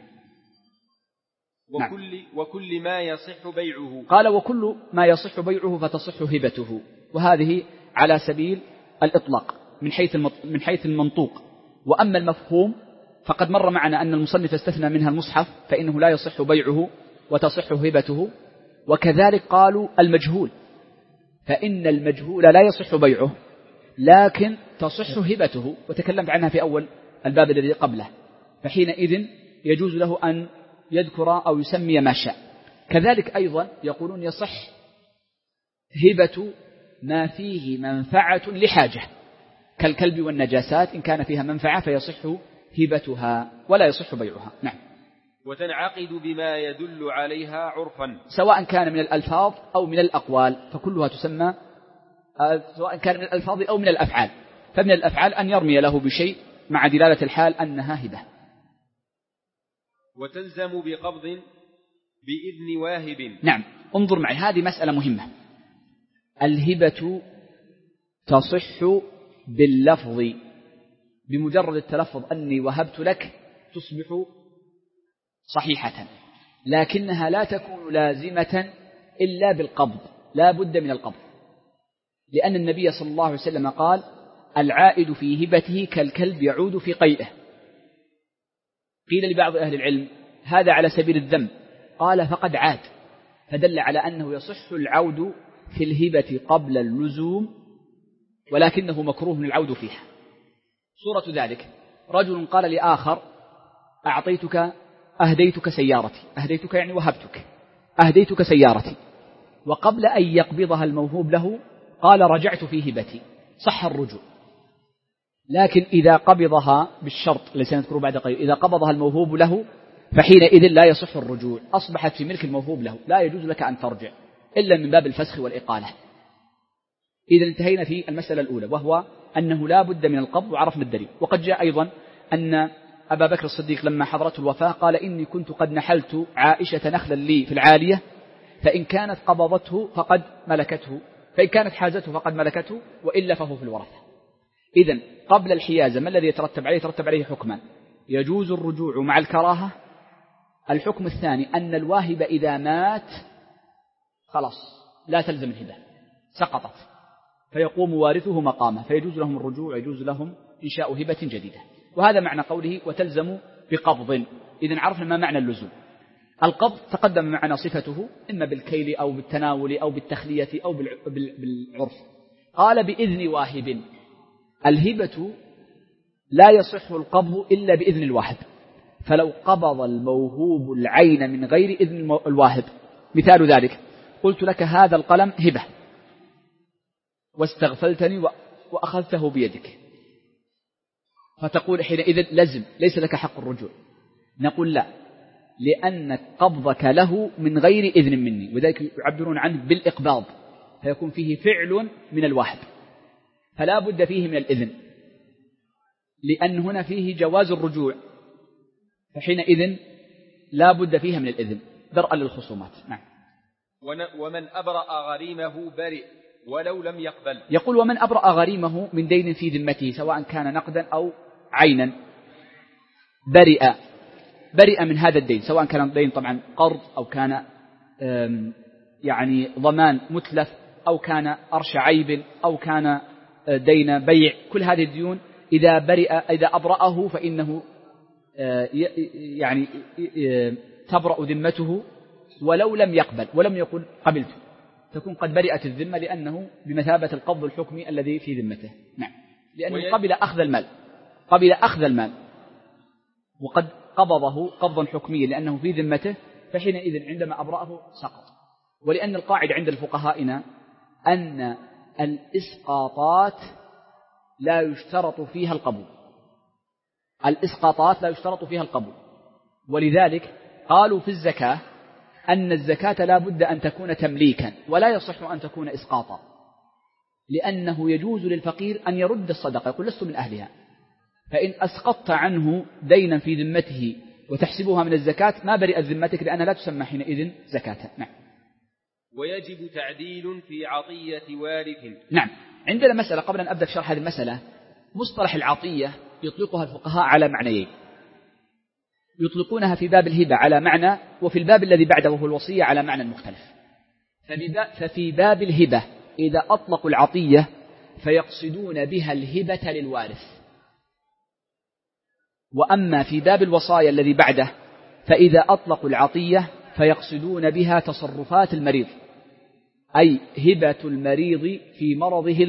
وكل ما يصح بيعه. قال: وكل ما يصح بيعه فتصح هبته، وهذه على سبيل الإطلاق من حيث المنطوق. وأما المفهوم فقد مر معنا أن المصنف استثنى منها المصحف فإنه لا يصح بيعه وتصح هبته، وكذلك قالوا المجهول، فإن المجهول لا يصح بيعه لكن تصح هبته، وتكلمت عنها في أول الباب الذي قبله، فحينئذ يجوز له أن يذكر أو يسمي ما شاء. كذلك أيضا يقولون يصح هبة ما فيه منفعة لحاجة كالكلب والنجاسات، إن كان فيها منفعة فيصح هبتها ولا يصح بيعها. نعم. وتنعقد بما يدل عليها عرفا، سواء كان من الألفاظ أو من الأقوال فكلها تسمى، سواء كان من الألفاظ أو من الأفعال، فمن الأفعال أن يرمي له بشيء مع دلالة الحال أنها هبة. وتلزم بقبض بإذن واهب. نعم. انظر معي، هذه مسألة مهمة. الهبة تصح باللفظ، بمجرد التلفظ أني وهبت لك تصبح صحيحة، لكنها لا تكون لازمة إلا بالقبض، لا بد من القبض، لأن النبي صلى الله عليه وسلم قال العائد في هبته كالكلب يعود في قيئه. قيل لبعض أهل العلم هذا على سبيل الذم، قال فقد عاد، فدل على أنه يصح العود في الهبة قبل اللزوم، ولكنه مكروه من العود فيها. صورة ذلك رجل قال لآخر أهديتك سيارتي، أهديتك يعني وهبتك، أهديتك سيارتي، وقبل أن يقبضها الموهوب له قال رجعت في هبتي، صح الرجوع. لكن إذا قبضها بالشرط الذي سنذكره بعد قليل، إذا قبضها الموهوب له فحينئذ لا يصح الرجوع، أصبحت في ملك الموهوب له، لا يجوز لك أن ترجع إلا من باب الفسخ والإقالة. إذا انتهينا في المسألة الأولى، وهو أنه لا بد من القبض، وعرفنا الدليل. وقد جاء أيضا أن أبا بكر الصديق لما حضرته الوفاة قال إني كنت قد نحلت عائشة نخلا لي في العالية، فإن كانت قبضته فقد ملكته، فإن كانت حازته فقد ملكته، وإلا فهو في الورثة. إذن قبل الحيازة ما الذي يترتب عليه؟ يترتب عليه حكمان: يجوز الرجوع مع الكراهة. الحكم الثاني أن الواهب إذا مات خلاص لا تلزم الهبة، سقطت، فيقوم وارثه مقامه، فيجوز لهم الرجوع ويجوز لهم إنشاء هبة جديدة. وهذا معنى قوله وتلزم بقبض. إذن عرفنا ما معنى اللزوم. القبض تقدم معنا صفته إما بالكيل أو بالتناول أو بالتخلية أو بالعرف. قال بإذن واهب. الهبة لا يصح القبض إلا بإذن الواهب، فلو قبض الموهوب العين من غير إذن الواهب، مثال ذلك قلت لك هذا القلم هبة واستغفلتني وأخذته بيدك، فتقول حينئذ لزم ليس لك حق الرجوع. نقول لا، لأن قبضك له من غير إذن مني، وذلك يعبرون عنه بالإقباض، فيكون فيه فعل من الواهب، فلا بد فيه من الإذن، لأن هنا فيه جواز الرجوع، فحينئذ لا بد فيها من الإذن درءا للخصومات. نعم. ومن أبرأ غريمه برئ ولو لم يقبل. يقول ومن أبرأ غريمه من دين في ذمته سواء كان نقدا أو عينا، برئ من هذا الدين، سواء كان الدين طبعا قرض أو كان يعني ضمان متلف أو كان أرش عيب أو كان دين بيع، كل هذه الديون إذا أبرأه فإنه يعني تبرأ ذمته ولو لم يقبل، ولم يقل قبلت، تكون قد برئت الذمة، لأنه بمثابة القبض الحكمي الذي في ذمته. نعم. لأنه قبل أخذ المال وقد قبضه قبضا حكميا لأنه في ذمته، فحينئذ عندما أبرأه سقط. ولأن القاعدة عند الفقهائنا أن الإسقاطات لا يشترط فيها القبول، الإسقاطات لا يشترط فيها القبول، ولذلك قالوا في الزكاة أن الزكاة لا بد أن تكون تمليكا ولا يصح أن تكون إسقاطا، لأنه يجوز للفقير أن يرد الصدقة، يقول لست من أهلها، فإن أسقطت عنه دينا في ذمته وتحسبها من الزكاة ما برئت ذمتك، لأنها لا تسمى حينئذ زكاة. نعم. ويجب تعديل في عطية وارث. نعم. عندنا مسألة قبل أن أبدأ في شرح هذه المسألة. مصطلح العطية يطلقها الفقهاء على معنيين، يطلقونها في باب الهبة على معنى، وفي الباب الذي بعده وهو الوصية على معنى مختلف. ففي باب الهبة إذا أطلقوا العطية فيقصدون بها الهبة للوارث، وأما في باب الوصايا الذي بعده فإذا أطلقوا العطية فيقصدون بها تصرفات المريض، أي هبة المريض في مرضه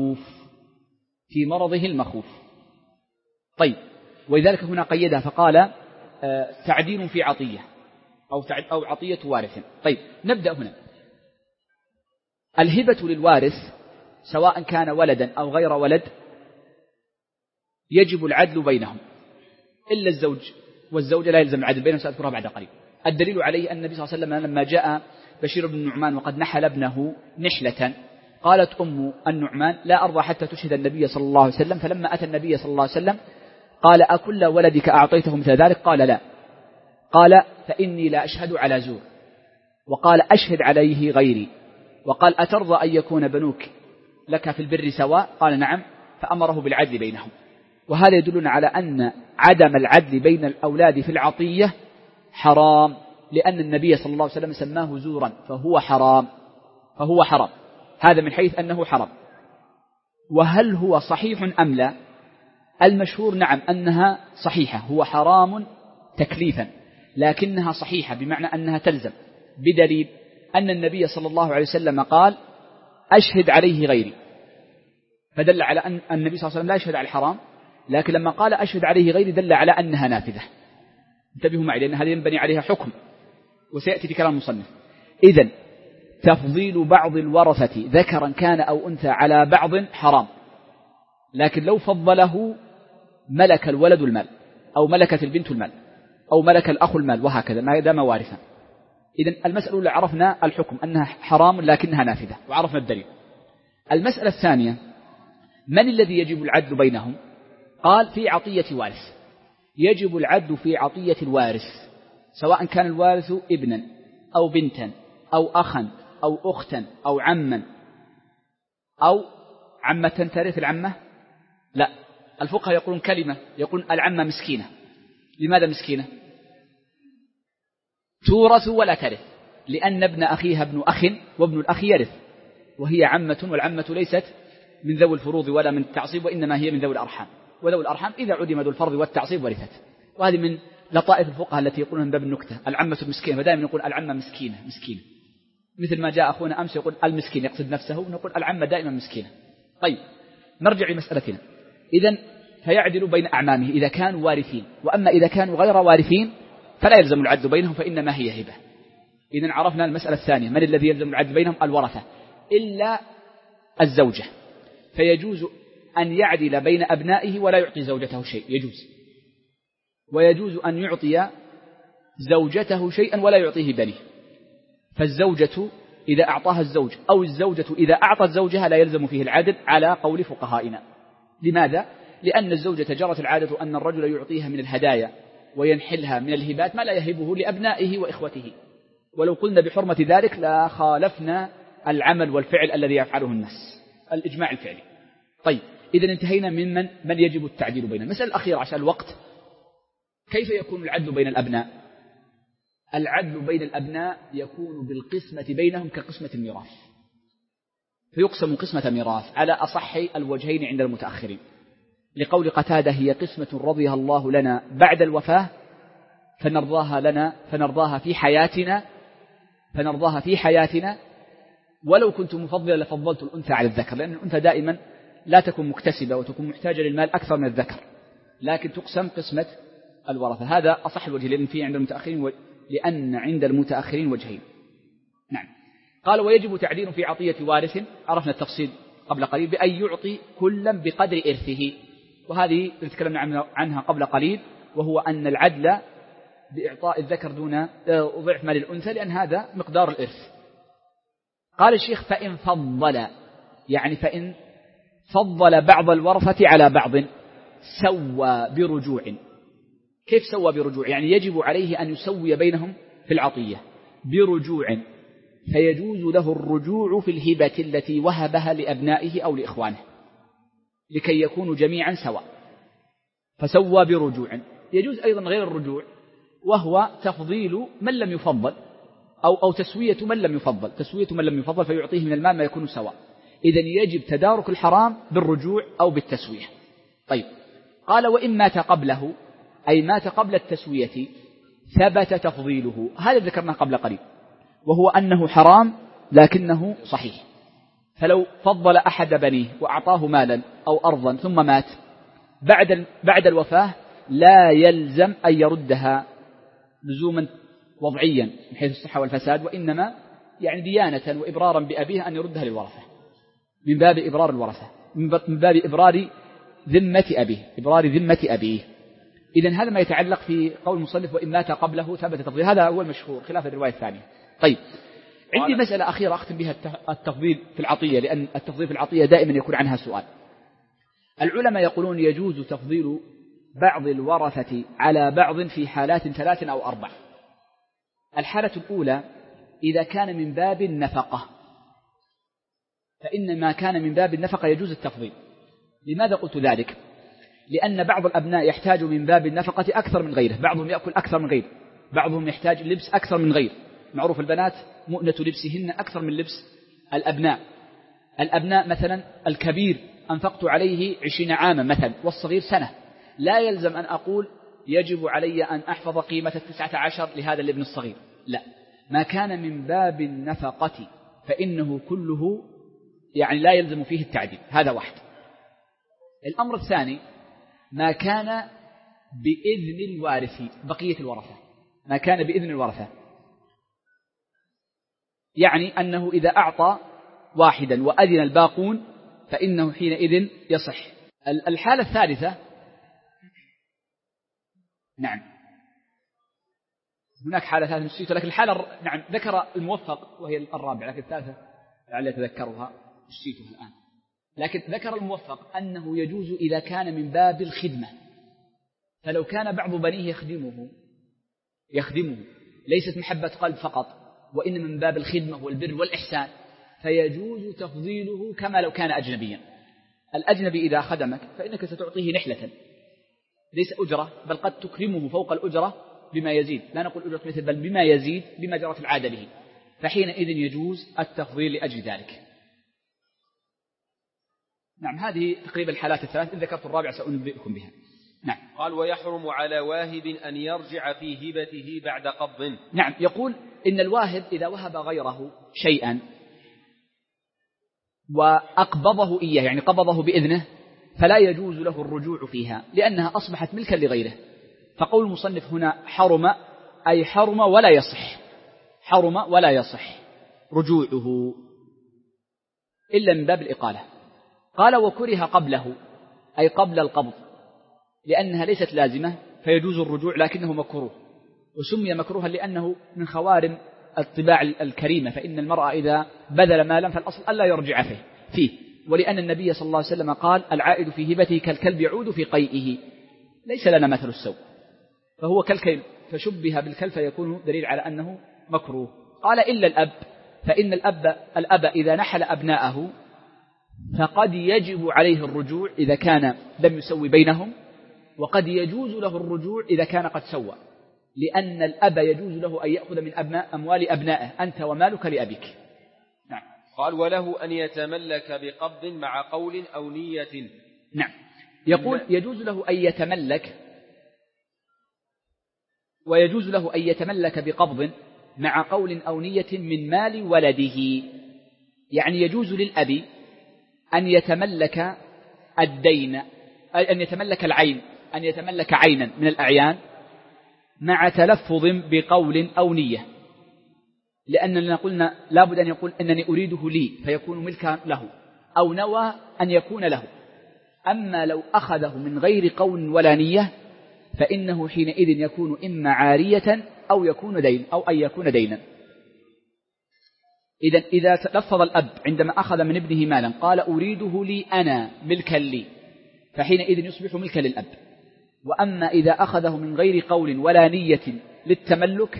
المخوف. طيب، ولذلك هنا قيدها فقال تعديل في عطية أو عطية وارث. طيب، نبدأ هنا. الهبة للوارث سواء كان ولدا أو غير ولد يجب العدل بينهم، إلا الزوج والزوجة لا يلزم العدل بينهم، سأذكرها بعد قليل. الدليل عليه أن النبي صلى الله عليه وسلم لما جاء بشير بن النعمان وقد نحل ابنه نحلة، قالت أم النعمان لا أرضى حتى تشهد النبي صلى الله عليه وسلم. فلما أتى النبي صلى الله عليه وسلم قال أكل ولدك أعطيته مثل ذلك؟ قال لا. قال فإني لا أشهد على زور. وقال أشهد عليه غيري. وقال أترضى أن يكون بنوك لك في البر سواء؟ قال نعم. فأمره بالعدل بينهم. وهذا يدلنا على أن عدم العدل بين الأولاد في العطية حرام، لأن النبي صلى الله عليه وسلم سماه زورا فهو حرام. هذا من حيث أنه حرام. وهل هو صحيح أم لا؟ المشهور نعم أنها صحيحة، هو حرام تكليفا، لكنها صحيحة بمعنى أنها تلزم، بدليل أن النبي صلى الله عليه وسلم قال أشهد عليه غيري، فدل على أن النبي صلى الله عليه وسلم لا يشهد على الحرام، لكن لما قال أشهد عليه غيري دل على أنها نافذة. انتبهوا معي، لأن هذه ينبني عليها حكم وسيأتي في كلام المصنف. إذن تفضيل بعض الورثة ذكرا كان أو أنثى على بعض حرام، لكن لو فضله ملك الولد المال، أو ملكت البنت المال، أو ملك الأخ المال، وهكذا ما دام وارثا. إذن المسألة الأولى عرفنا الحكم أنها حرام لكنها نافذة، وعرفنا الدليل. المسألة الثانية، من الذي يجب العدل بينهم؟ قال في عطية وارث يجب العدل في عطية الوارث، سواء كان الوارث ابنا أو بنتا أو أخا أو أختا أو عما أو عمة ترث العمة. لا، الفقهاء يقولون كلمة، يقولون العمة مسكينة. لماذا مسكينة؟ تورث ولا ترث، لأن ابن أخيها ابن أخ وابن الأخ يرث، وهي عمة، والعمة ليست من ذوي الفروض ولا من التعصيب، وإنما هي من ذوي الأرحام، وذوي الأرحام إذا عدم ذو الفرض والتعصيب ورثت. وهذه من لطائف الفقهاء التي يقولون من باب النكتة، العمة مسكينة، ودائما نقول العمة مسكينة، مثل ما جاء أخونا أمس يقول المسكين يقصد نفسه، ونقول العمة دائما مسكينة. طيب، نرجع لمسألتنا. إذن فيعدل بين أعمامه إذا كانوا وارثين، وأما إذا كانوا غير وارثين فلا يلزم العدل بينهم، فإنما هي هبة. إذن عرفنا المسألة الثانية، من الذي يلزم العدل بينهم؟ الورثة، إلا الزوجة، فيجوز أن يعدل بين أبنائه ولا يعطي زوجته شيء، يجوز. ويجوز أن يعطي زوجته شيئا ولا يعطيه بنيه. فالزوجة إذا أعطاها الزوج أو الزوجة إذا أعطت زوجها لا يلزم فيه العدل على قول فقهائنا. لماذا؟ لأن الزوجة جرت العادة أن الرجل يعطيها من الهدايا وينحلها من الهبات ما لا يهبه لأبنائه وإخوته، ولو قلنا بحرمة ذلك لا خالفنا العمل والفعل الذي يفعله الناس، الإجماع الفعلي. طيب، إذن انتهينا من يجب التعديل بينهم. المسألة الأخيرة عشان الوقت، كيف يكون العدل بين الأبناء؟ العدل بين الأبناء يكون بالقسمة بينهم كقسمة الميراث، فيقسم قسمة ميراث على أصح الوجهين عند المتأخرين، لقول قتادة هي قسمة رضيها الله لنا بعد الوفاة فنرضاها في حياتنا ولو كنت مفضلا لفضلت الأنثى على الذكر، لأن الأنثى دائما لا تكون مكتسبة وتكون محتاجة للمال أكثر من الذكر، لكن تقسم قسمة الورثة. هذا أصح الوجه، لأن عند المتأخرين وجهين. نعم. قال ويجب تعديل في عطية وارث، عرفنا التفصيل قبل قليل، بأن يعطي كلا بقدر إرثه، وهذه تكلمنا عنها قبل قليل، وهو أن العدل بإعطاء الذكر دون ضعف مال الأنثى، لأن هذا مقدار الإرث. قال الشيخ فإن فضل، يعني فإن فضل بعض الورثة على بعض سوى برجوع. كيف سوى برجوع؟ يعني يجب عليه أن يسوي بينهم في العطية برجوع، فيجوز له الرجوع في الهبة التي وهبها لأبنائه أو لإخوانه لكي يكونوا جميعا سواء، فسوى برجوع. يجوز أيضا غير الرجوع، وهو تفضيل من لم يفضل أو تسوية من لم يفضل فيعطيه من المال ما يكون سواء. إذن يجب تدارك الحرام بالرجوع أو بالتسوية. طيب، قال وإن مات قبله أي مات قبل التسوية ثبت تفضيله. هذا ذكرناه قبل قليل، وهو أنه حرام لكنه صحيح. فلو فضل أحد بنيه وأعطاه مالا أو أرضا ثم مات بعد الوفاة لا يلزم أن يردها لزوما وضعيا من حيث الصحة والفساد، وإنما يعني ديانة وإبرارا بأبيه أن يردها للورثة، من باب إبرار الورثة، من باب إبرار ذمة أبيه. إذن هذا ما يتعلق في قول المصنف وإن مات قبله ثبت تفضيل، هذا هو المشهور خلاف الرواية الثانية. طيب، عندي مسألة أخيرة أختم بها التفضيل في العطية، لأن التفضيل في العطية دائما يكون عنها سؤال. العلماء يقولون يجوز تفضيل بعض الورثة على بعض في حالات 3 أو 4. الحالة الأولى إذا كان من باب النفقة، فإن ما كان من باب النفقة يجوز التفضيل. لماذا قلت ذلك؟ لأن بعض الأبناء يحتاج من باب النفقة أكثر من غيره، بعضهم يأكل أكثر من غيره، بعضهم يحتاج لبس أكثر من غيره. معروف البنات مؤنة لبسهن أكثر من لبس الأبناء مثلا الكبير أنفقت عليه 20 عاما مثلا والصغير سنة، لا يلزم أن أقول يجب علي أن أحفظ قيمة 19 لهذا الابن الصغير، لا، ما كان من باب النفقة فإنه كله يعني لا يلزم فيه التعديل. هذا واحد. الأمر الثاني ما كان بإذن الوارث، بقية الورثة، ما كان بإذن الورثة، يعني أنه إذا أعطى واحدا وأذن الباقون فإنه حينئذ يصح. الحالة الثالثة، نعم هناك حالة ثالثة نسيتها، لكن الحالة نعم ذكر الموفق وهي الرابعة، لكن الثالثة لعل يتذكرها نسيتها الآن. لكن ذكر الموفق أنه يجوز إذا كان من باب الخدمة، فلو كان بعض بنيه يخدمه ليست محبة قلب فقط، وإنما من باب الخدمة والبر والإحسان، فيجوز تفضيله كما لو كان أجنبيا. الأجنبي إذا خدمك فإنك ستعطيه نحلة ليس أجرة، بل قد تكرمه فوق الأجرة بما يزيد، لا نقول أجرة مثل بل بما يزيد بما جرت العادة به، فحينئذ يجوز التفضيل لأجل ذلك. نعم، هذه تقريبا الحالات الثلاث، إن ذكرت الرابعة سأنبئكم بها. نعم. قال ويحرم على واهب أن يرجع في هبته بعد قبض. نعم، يقول إن الواهب إذا وهب غيره شيئا وأقبضه إياه، يعني قبضه بإذنه، فلا يجوز له الرجوع فيها لأنها أصبحت ملكا لغيره. فقول المصنف هنا حرم، أي حرم ولا يصح رجوعه إلا من باب الإقالة. قال وكره قبله، أي قبل القبض، لأنها ليست لازمة فيجوز الرجوع لكنه مكروه، وسمي مكروها لأنه من خوارم الطباع الكريمة، فإن المرأة إذا بذل مالا فالأصل ألا يرجع فيه، ولأن النبي صلى الله عليه وسلم قال العائد في هبته كالكلب يعود في قيئه، ليس لنا مثل السوء، فهو كالكلب فشبه بالكلب فيكون دليل على أنه مكروه. قال إلا الأب، فإن الأب إذا نحل أبناءه فقد يجب عليه الرجوع إذا كان لم يسوي بينهم، وقد يجوز له الرجوع إذا كان قد سوى، لأن الأب يجوز له أن يأخذ من أموال أبنائه، أنت ومالك لأبيك. نعم. قال وله أن يتملك بقبض مع قول أو نية. نعم، يقول يجوز له أن يتملك، ويجوز له أن يتملك بقبض مع قول أو نية من مال ولده، يعني يجوز للأب أن يتملك الدين، أن يتملك العين، أن يتملك عينا من الأعيان مع تلفظ بقول أو نية، لأننا قلنا لابد أن يقول أنني أريده لي فيكون ملكا له، أو نوى أن يكون له. أما لو أخذه من غير قول ولا نية فإنه حينئذ يكون إما عارية أو يكون دين، أو أن يكون دينا. إذا تلفظ الأب عندما أخذ من ابنه مالا قال أريده لي أنا ملكا لي، فحينئذ يصبح ملكا للأب. وأما إذا أخذه من غير قول ولا نية للتملك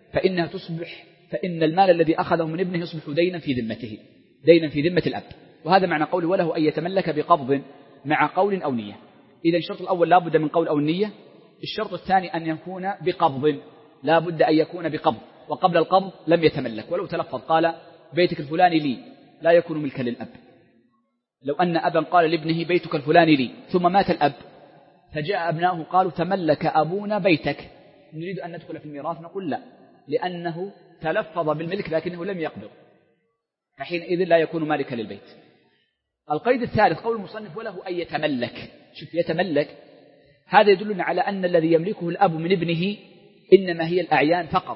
فإن المال الذي أخذه من ابنه يصبح دينا في ذمته، دينا في ذمة الأب. وهذا معنى قوله وله أن يتملك بقبض مع قول أو نية. إذا الشرط الأول لا بد من قول أو النية، الشرط الثاني أن يكون بقبض، لا بد أن يكون بقبض، وقبل القبض لم يتملك. ولو تلفظ قال بيتك الفلاني لي لا يكون ملكا للأب. لو أن أبا قال لابنه بيتك الفلاني لي ثم مات الأب فجاء أبناؤه قالوا تملك أبونا بيتك، نريد أن ندخل في الميراث، نقول لا، لأنه تلفظ بالملك لكنه لم يقبض، فحينئذ لا يكون مالكا للبيت. القيد الثالث قول المصنف وله أن يتملك. شوف يتملك، هذا يدلنا على أن الذي يملكه الأب من ابنه إنما هي الأعيان فقط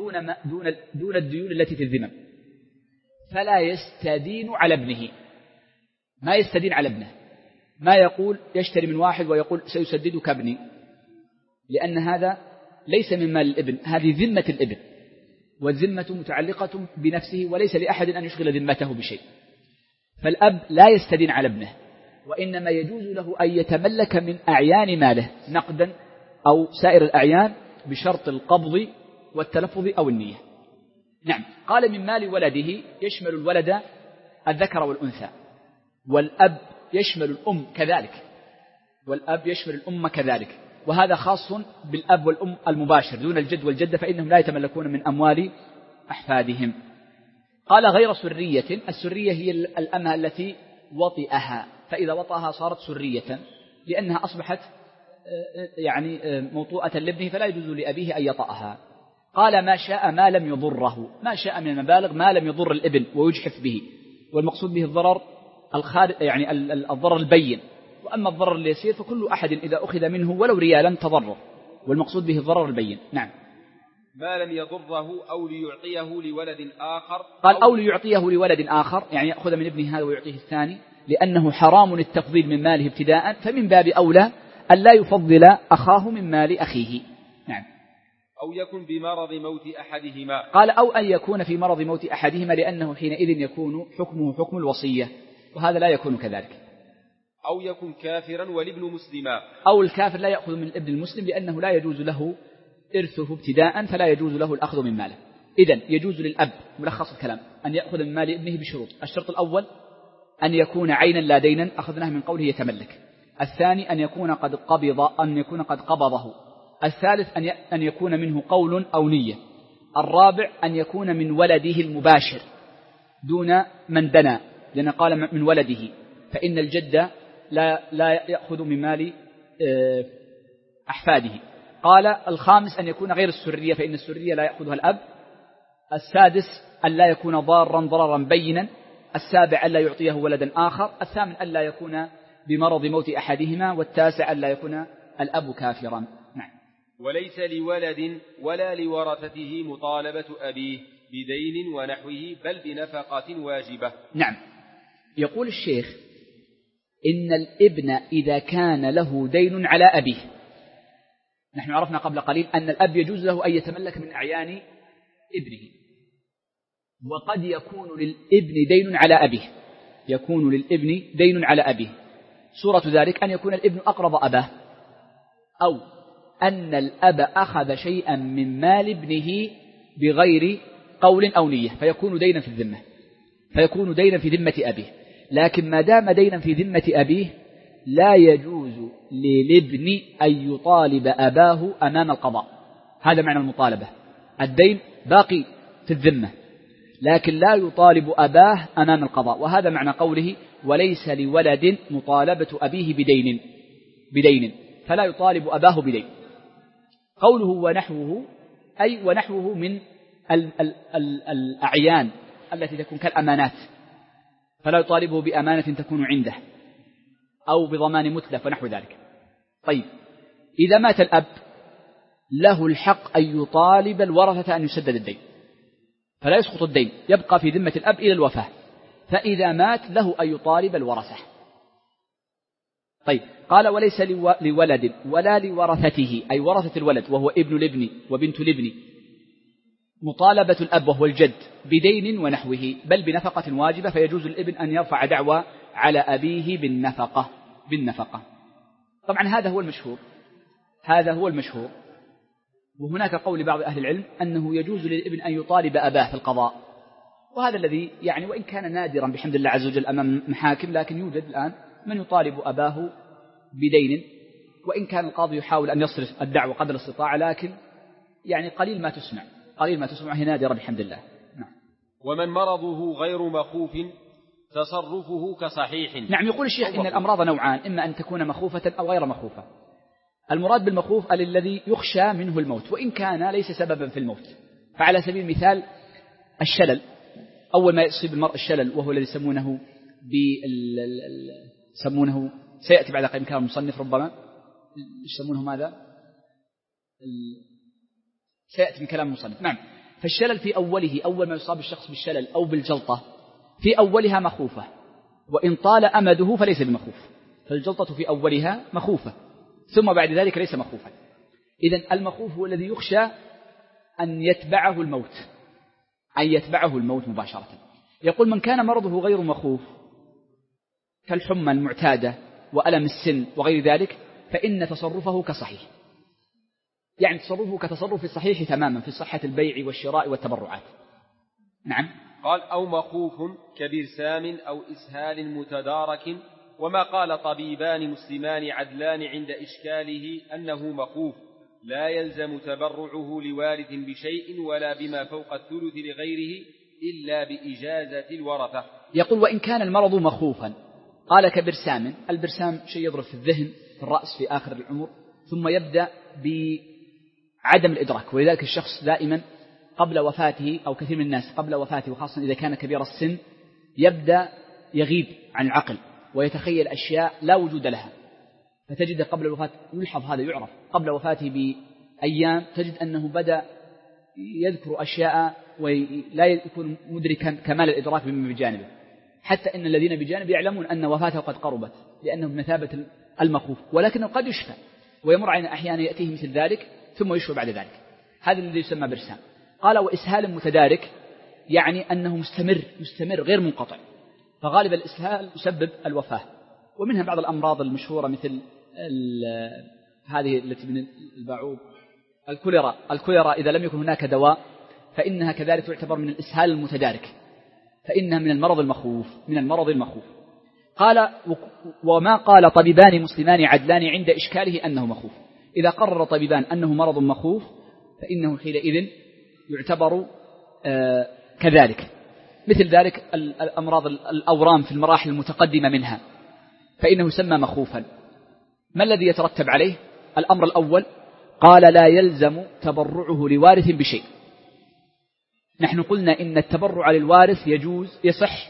دون الديون التي في الذمم، فلا يستدين على ابنه، ما يستدين على ابنه، ما يقول يشتري من واحد ويقول سيسددك ابني، لأن هذا ليس من مال الابن، هذه ذمة الابن، والذمة متعلقة بنفسه وليس لأحد أن يشغل ذمته بشيء. فالأب لا يستدين على ابنه، وإنما يجوز له أن يتملك من أعيان ماله نقدا أو سائر الأعيان بشرط القبض والتلفظ أو النية. نعم. قال من مال ولده يشمل الولد الذكر والأنثى، والأب يشمل الأم كذلك، والأب يشمل الأم كذلك، وهذا خاص بالأب والأم المباشر دون الجد والجدة، فإنهم لا يتملكون من أموال أحفادهم. قال غير سرية، السرية هي الأمة التي وطئها، فإذا وطئها صارت سرية لأنها أصبحت يعني موطوءة لابنه، فلا يجوز لأبيه أن يطأها. قال ما شاء ما لم يضره، ما شاء من المبالغ ما لم يضر الابن ويجحف به، والمقصود به الضرر يعني الضرر البين، وأما الضرر اليسير فكل أحد إذا أخذ منه ولو ريالا تضرر، والمقصود به الضرر البين. نعم. ما لم يضره أو ليعطيه لولد آخر، قال أو ليعطيه لولد آخر، يعني يأخذ من ابنه هذا ويعطيه الثاني، لأنه حرام التفضيل من ماله ابتداء، فمن باب أولى أن لا يفضل أخاه من مال أخيه. نعم. أو يكن بمرض موت أحدهما، قال أو أن يكون في مرض موت أحدهما، لأنه حينئذ يكون حكمه حكم الوصية، وهذا لا يكون كذلك. أو يكن كافرا والابن مسلما، أو الكافر لا يأخذ من الابن المسلم لأنه لا يجوز له إرثه ابتداء، فلا يجوز له الأخذ من ماله. إذن يجوز للأب، ملخص الكلام، أن يأخذ من مال ابنه بشروط. الشرط الأول أن يكون عينا لا دينا، أخذناه من قوله يتملك. الثاني أن يكون قد قبضه. الثالث أن يكون منه قول أو نية. الرابع أن يكون من ولده المباشر دون من دنا، لأن قال من ولده، فإن الجد لا يأخذ من مال أحفاده. قال الخامس أن يكون غير السرية، فإن السرية لا يأخذها الأب. السادس أن لا يكون ضررا بينا. السابع أن لا يعطيه ولدا آخر. الثامن أن لا يكون بمرض موت أحدهما. والتاسع أن لا يكون الأب كافرا. نعم. وليس لولد ولا لورثته مطالبة أبيه بدين ونحوه، بل بنفقة واجبة. نعم. يقول الشيخ إن الابن إذا كان له دين على أبيه، نحن عرفنا قبل قليل أن الأب يجوز له أن يتملك من أعيان ابنه، وقد يكون للابن دين على أبيه، يكون للابن دين على أبيه. صورة ذلك أن يكون الابن أقرض أباه، أو أن الأب أخذ شيئا من مال ابنه بغير قول أو نية، فيكون دينا في الذمة، فيكون دينا في ذمة أبيه. لكن ما دام دينا في ذمة أبيه لا يجوز للابن أن يطالب أباه أمام القضاء. هذا معنى المطالبة، الدين باقي في الذمة لكن لا يطالب أباه أمام القضاء، وهذا معنى قوله وليس لولد مطالبة أبيه بدين، فلا يطالب أباه بدين. قوله ونحوه أي ونحوه من الأعيان التي تكون كالأمانات، فلا يطالبه بأمانة تكون عنده أو بضمان متلف ونحو ذلك. طيب، إذا مات الأب له الحق أن يطالب الورثة أن يسدد الدين، فلا يسقط الدين، يبقى في ذمة الأب إلى الوفاة، فإذا مات له أن يطالب الورثة. طيب، قال وليس لولد ولا لورثته، أي ورثة الولد وهو ابن الابن وبنت الابن، مطالبة الأب وهو الجد بدين ونحوه، بل بنفقة واجبة، فيجوز للابن أن يرفع دعوى على أبيه بالنفقة. طبعا هذا هو المشهور، وهناك قول بعض أهل العلم أنه يجوز للابن أن يطالب أباه في القضاء، وهذا الذي يعني وإن كان نادرا بحمد الله عز وجل أمام المحاكم، لكن يوجد الآن من يطالب أباه بدين، وإن كان القاضي يحاول أن يصرف الدعوة قدر الاستطاعة، لكن يعني قليل ما تسمع، هي نادرة بحمد الله. نعم. ومن مرضه غير مخوف تصرفه كصحيح. نعم. يقول الشيخ إن الأمراض نوعان، إما أن تكون مخوفة أو غير مخوفة. المراد بالمخوف الذي يخشى منه الموت وإن كان ليس سببا في الموت. فعلى سبيل المثال الشلل، أول ما يصيب المرء الشلل وهو الذي يسمونه سيأتي بعد قليل كلام المصنف ربما يسمونه ماذا؟ سيأتي من كلام المصنف. نعم. فالشلل في أوله، أول ما يصاب الشخص بالشلل أو بالجلطة في أولها مخوفة، وإن طال أمده فليس بمخوف. فالجلطة في أولها مخوفة ثم بعد ذلك ليس مخوفا. إذن المخوف هو الذي يخشى أن يتبعه الموت مباشرة. يقول من كان مرضه غير مخوف كالحمى المعتادة وألم السن وغير ذلك فإن تصرفه كصحيح، يعني تصرفه كتصرف الصحيح تماما في صحة البيع والشراء والتبرعات. نعم. قال أو مخوف كبرسام أو إسهال متدارك، وما قال طبيبان مسلمان عدلان عند إشكاله أنه مخوف لا يلزم تبرعه لوارث بشيء ولا بما فوق الثلث لغيره إلا بإجازة الورثة. يقول وإن كان المرض مخوفا، قال كبرسام. البرسام شيء يضرب في الذهن في الرأس في آخر العمر ثم يبدأ بعدم الإدراك، ولذلك الشخص دائما قبل وفاته أو كثير من الناس قبل وفاته وخاصة إذا كان كبير السن يبدأ يغيب عن العقل ويتخيل أشياء لا وجود لها، فتجد قبل الوفاة يلحظ هذا يعرف قبل وفاته بأيام تجد أنه بدأ يذكر أشياء ولا يكون مدركا كمال الإدراك مما بجانبه، حتى إن الذين بجانب يعلمون أن وفاته قد قربت لأنه بمثابة المخوف، ولكنه قد يشفى ويمر علينا أحيانا يأتيه مثل ذلك ثم يشفى بعد ذلك. هذا الذي يسمى برسام. قال وإسهال متدارك، يعني أنه مستمر غير منقطع، فغالب الإسهال يسبب الوفاة، ومنها بعض الأمراض المشهورة مثل هذه التي من الباعوض الكوليرا إذا لم يكن هناك دواء فإنها كذلك تعتبر من الإسهال المتدارك، فإنها من المرض المخوف. قال وما قال طبيبان مسلمان عدلان عند إشكاله أنه مخوف، إذا قرر طبيبان أنه مرض مخوف فإنه حينئذ يعتبر كذلك. مثل ذلك الأمراض الأورام في المراحل المتقدمة منها فإنه يسمى مخوفا. ما الذي يترتب عليه؟ الأمر الأول قال لا يلزم تبرعه لوارث بشيء. نحن قلنا إن التبرع للوارث يصح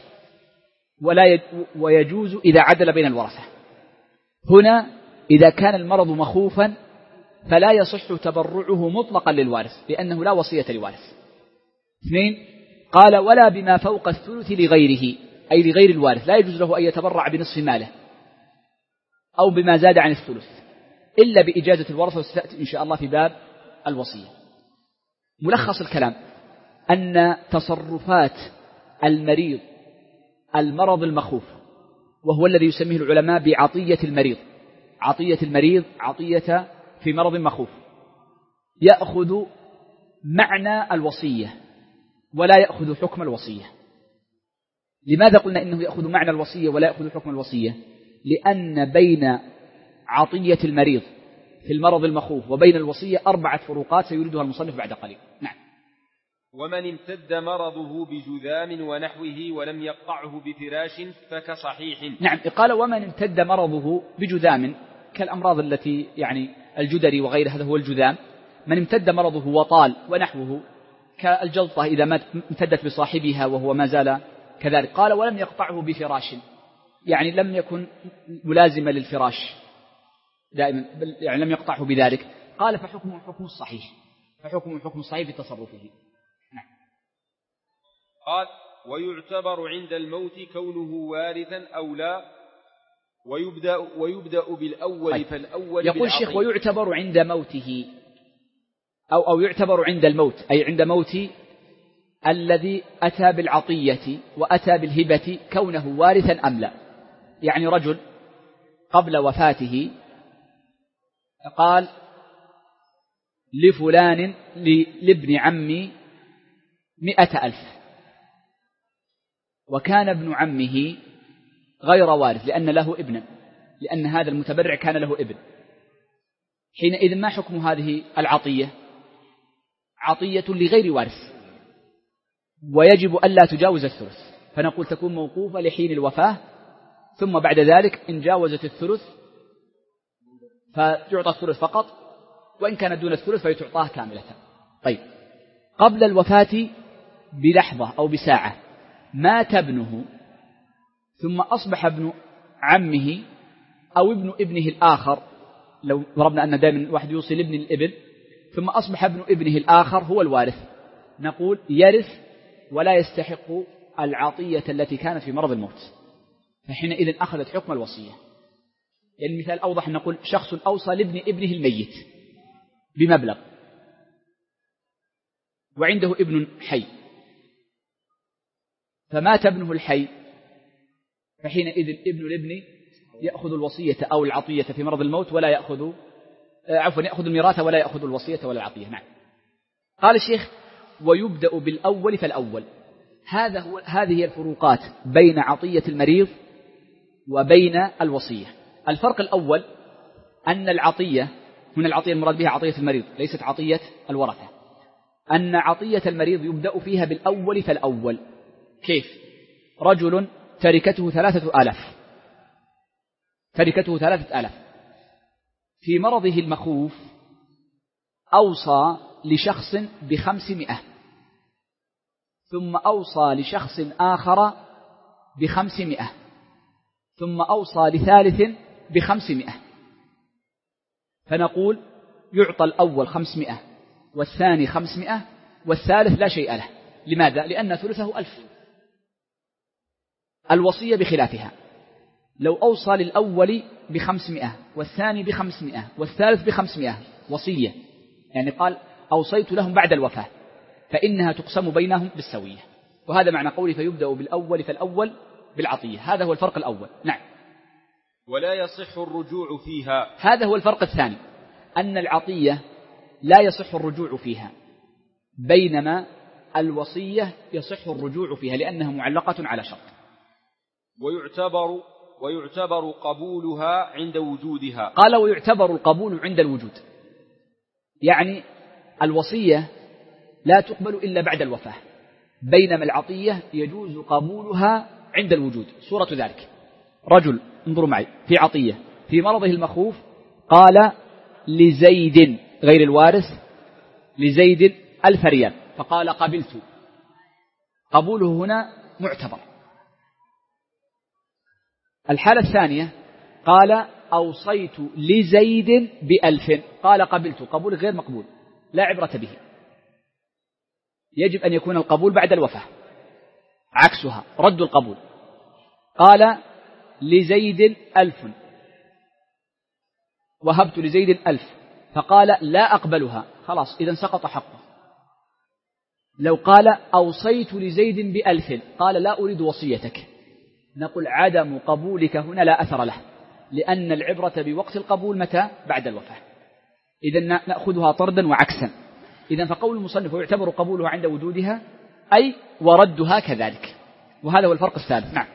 ويجوز إذا عدل بين الورثة. هنا إذا كان المرض مخوفا فلا يصح تبرعه مطلقا للوارث لأنه لا وصية لوارث. 2 قال ولا بما فوق الثلث لغيره، أي لغير الوارث لا يجوز له أن يتبرع بنصف ماله أو بما زاد عن الثلث إلا بإجازة الورثة، وستأتي إن شاء الله في باب الوصية. ملخص الكلام أن تصرفات المرض المخوف، وهو الذي يسميه العلماء بعطية المريض، عطية في مرض مخوف، يأخذ معنى الوصية ولا يأخذ حكم الوصية. لماذا قلنا إنه يأخذ معنى الوصية ولا يأخذ حكم الوصية؟ لأن بين عطية المريض في المرض المخوف وبين الوصية 4 فروقات سيريدها المصنف بعد قليل. نعم. ومن امتد مرضه بجذام ونحوه ولم يقطعه بفراش فكصحيح. نعم. قال ومن امتد مرضه بجذام كالأمراض التي يعني الجدري وغيرها، هذا هو الجذام. من امتد مرضه وطال ونحوه كالجلطة إذا امتدت بصاحبها وهو ما زال كذلك. قال ولم يقطعه بفراش، يعني لم يكن ملازما للفراش دائما، يعني لم يقطعه بذلك. قال فحكمه حكم الصحيح في تصرفه. نعم. قال ويعتبر عند الموت كونه وارثا أو لا، ويبدأ بالأول. طيب. فالأول يقول الشيخ ويعتبر عند موته أو يعتبر عند الموت، أي عند موت الذي أتى بالعطية وأتى بالهبة كونه وارثا أم لا. يعني رجل قبل وفاته قال لفلان لابن عمي 100,000، وكان ابن عمه غير وارث لأن له ابنا، لأن هذا المتبرع كان له ابن. حينئذ ما حكم هذه العطية؟ عطية لغير وارث، ويجب ألا تجاوز الثلث، فنقول تكون موقوفة لحين الوفاة، ثم بعد ذلك إن جاوزت الثلث فيعطى الثلث فقط، وإن كان دون الثلث فيتعطاه كاملة. طيب، قبل الوفاة بلحظة أو بساعة مات ابنه ثم أصبح ابن عمه أو ابن ابنه الآخر، لو ضربنا أن دائما واحد يوصي لابن الابن، ثم أصبح ابن ابنه الآخر هو الوارث، نقول يرث ولا يستحق العطية التي كانت في مرض الموت، فحينئذ أخذت حكم الوصية. يعني المثال أوضح، نقول شخص أوصى لابن ابنه الميت بمبلغ وعنده ابن حي، فمات ابنه الحي، فحينئذ ابن الابن يأخذ الوصية أو العطية في مرض الموت ولا يأخذ يأخذ الميراث ولا يأخذ الوصية ولا العطية. نعم. قال الشيخ: ويبدأ بالأول فالأول. هذه هي الفروقات بين عطية المريض وبين الوصية. الفرق الأول أن العطية، هنا العطية المراد بها عطية المريض ليست عطية الورثة، أن عطية المريض يبدأ فيها بالأول فالأول. كيف؟ رجل تركته 3000، تركته 3000، في مرضه المخوف أوصى لشخص ب500، ثم أوصى لشخص آخر ب500، ثم أوصى لثالث ب500، فنقول يعطى الأول 500 والثاني 500 والثالث لا شيء له. لماذا؟ لأن ثلثه 1000. الوصية بخلافها، لو أوصى للأول ب500 والثاني ب500 والثالث ب500 وصية، يعني قال أوصيت لهم بعد الوفاة، فإنها تقسم بينهم بالسوية. وهذا معنى قولي فيبدأ بالأول فالأول بالعطية. هذا هو الفرق الأول. نعم. ولا يصح الرجوع فيها. هذا هو الفرق الثاني، أن العطية لا يصح الرجوع فيها، بينما الوصية يصح الرجوع فيها لأنها معلقة على شرط. ويعتبر قبولها عند وجودها. قال: ويعتبر القبول عند الوجود، يعني الوصية لا تقبل إلا بعد الوفاة، بينما العطية يجوز قبولها عند الوجود. صورة ذلك: رجل، انظروا معي، في عطية في مرضه المخوف قال لزيد غير الوارث، لزيد 1000 ريال، فقال قبلت، قبوله هنا معتبر. الحالة الثانية قال أوصيت لزيد ب1000، قال قبلت، قبول غير مقبول لا عبرة به، يجب أن يكون القبول بعد الوفاة، عكسها رد القبول. قال لزيد 1000 وهبت لزيد 1000، فقال لا أقبلها، خلاص إذن سقط حقه. لو قال أوصيت لزيد ب1000 قال لا أريد وصيتك، نقول عدم قبولك هنا لا أثر له، لأن العبرة بوقت القبول متى؟ بعد الوفاة. إذن نأخذها طردا وعكسا. إذن فقول المصنف ويعتبر قبولها عند وجودها أي وردها كذلك. وهذا هو الفرق الثالث. نعم.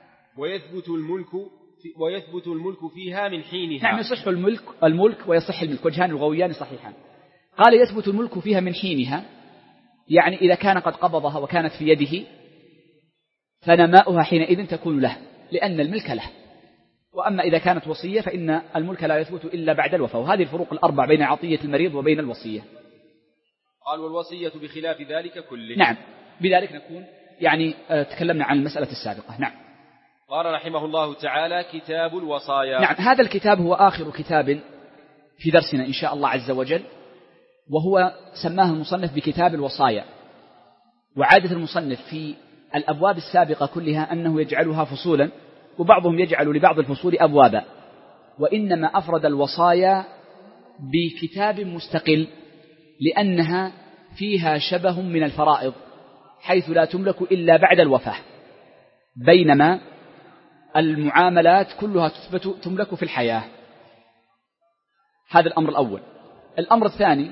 ويثبت الملك فيها من حينها. نعم، يصح الملك ويصح الملك، وجهان لغويان صحيحان. قال يثبت الملك فيها من حينها، يعني إذا كان قد قبضها وكانت في يده فنماؤها حينئذ تكون له، لأن الملك له. وأما إذا كانت وصية فإن الملك لا يثبت إلا بعد الوفاة. وهذه الفروق الأربع بين عطية المريض وبين الوصية. قال والوصية بخلاف ذلك كله. نعم، بذلك نكون يعني تكلمنا عن المسألة السابقة. نعم. قال رحمه الله تعالى: كتاب الوصايا. نعم، هذا الكتاب هو آخر كتاب في درسنا إن شاء الله عز وجل، وهو سماه المصنف بكتاب الوصايا. وعادة المصنف في الأبواب السابقة كلها أنه يجعلها فصولا، وبعضهم يجعل لبعض الفصول أبوابا، وإنما أفرد الوصايا بكتاب مستقل لأنها فيها شبه من الفرائض، حيث لا تملك إلا بعد الوفاة، بينما المعاملات كلها تملك في الحياة. هذا الأمر الأول. الأمر الثاني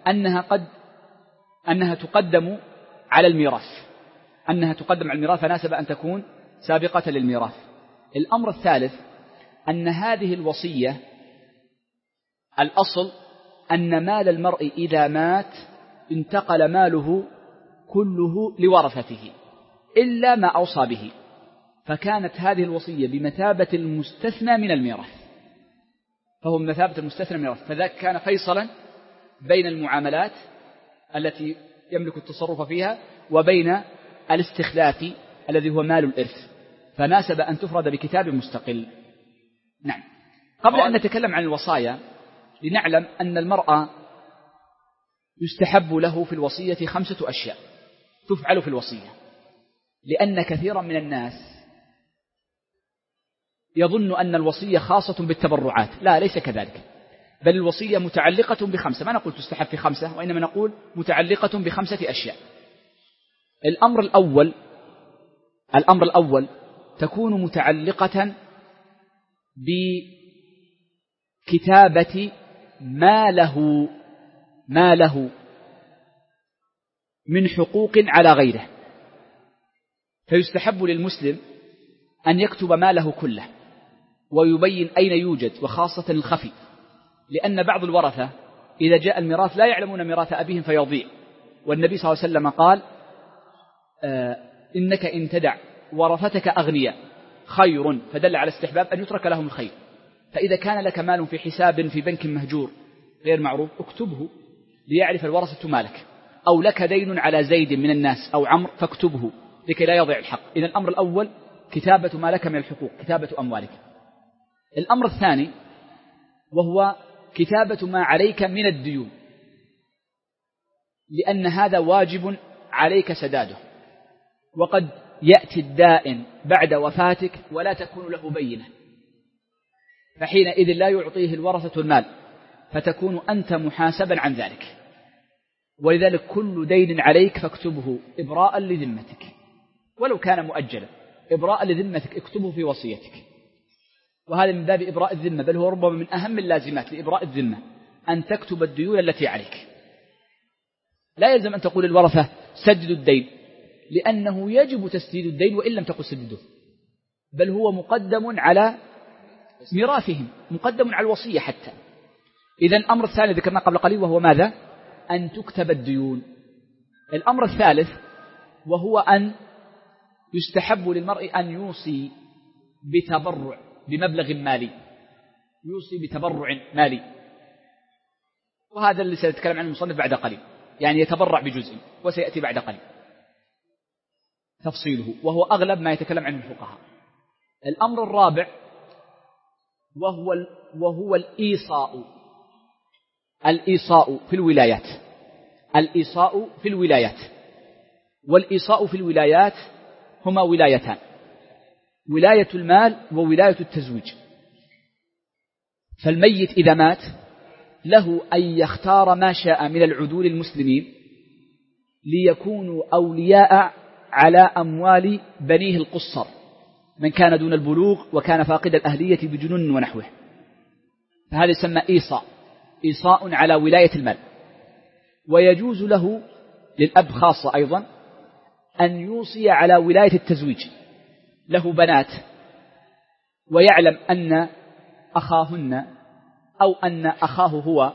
أنها تقدم على الميراث، فناسب أن تكون سابقة للميراث. الأمر الثالث أن هذه الوصية الأصل أن مال المرء إذا مات انتقل ماله كله لورثته إلا ما أوصى به، فكانت هذه الوصية بمثابة المستثنى من الميراث. فهو بمثابة المستثنى من الإرث، فذاك كان فيصلا بين المعاملات التي يملك التصرف فيها وبين الاستخلاف الذي هو مال الإرث، فناسب أن تفرد بكتاب مستقل. نعم. قبل أن نتكلم عن الوصايا لنعلم أن المرأة يستحب له في الوصية 5 أشياء تفعل في الوصية، لأن كثيرا من الناس يظن أن الوصية خاصة بالتبرعات. لا، ليس كذلك، بل الوصية متعلقة ب5. ما نقول تستحب في 5، وإنما نقول متعلقة ب5 أشياء. الأمر الأول تكون متعلقة بكتابة ما له من حقوق على غيره، فيستحب للمسلم أن يكتب ماله كله ويبين أين يوجد، وخاصة الخفي، لأن بعض الورثة إذا جاء الميراث لا يعلمون ميراث أبيهم فيضيع. والنبي صلى الله عليه وسلم قال: إنك إن تدع ورثتك أغنياء خير، فدل على استحباب أن يترك لهم الخير. فإذا كان لك مال في حساب في بنك مهجور غير معروف اكتبه ليعرف الورثة مالك، أو لك دين على زيد من الناس أو عمرو فاكتبه لكي لا يضيع الحق. إذن الأمر الأول كتابة ما لك من الحقوق، كتابة أموالك. الأمر الثاني وهو كتابة ما عليك من الديون، لأن هذا واجب عليك سداده، وقد يأتي الدائن بعد وفاتك ولا تكون له بينة، فحينئذ لا يعطيه الورثة المال، فتكون أنت محاسبا عن ذلك. ولذلك كل دين عليك فاكتبه إبراء لذمتك، ولو كان مؤجلا إبراء لذمتك اكتبه في وصيتك. وهذا من باب إبراء الذمة، بل هو ربما من أهم اللازمات لإبراء الذمة أن تكتب الديون التي عليك. لا يلزم أن تقول الورثة سددوا الدين، لأنه يجب تسديد الدين وإن لم تقل سدده، بل هو مقدم على ميراثهم، مقدم على الوصية حتى. إذن الأمر الثاني ذكرنا قبل قليل وهو ماذا؟ أن تكتب الديون. الأمر الثالث وهو أن يستحب للمرء أن يوصي بتبرع بمبلغ مالي، يوصي بتبرع مالي، وهذا اللي سنتكلم عنه المصنف بعد قليل، يعني يتبرع بجزء، وسيأتي بعد قليل تفصيله، وهو أغلب ما يتكلم عنه الفقهاء. الأمر الرابع وهو الإيصاء في الولايات. الإيصاء في الولايات، والإيصاء في الولايات هما ولايتان: ولاية المال وولاية التزويج. فالميت إذا مات له أن يختار ما شاء من العدول المسلمين ليكونوا أولياء على أموال بنيه القصر، من كان دون البلوغ وكان فاقد الأهلية بجنون ونحوه، فهذا يسمى إيصاء على ولاية المال. ويجوز له للأب خاصة أيضا أن يوصي على ولاية التزويج، له بنات ويعلم أن أخاهن أو أن أخاه هو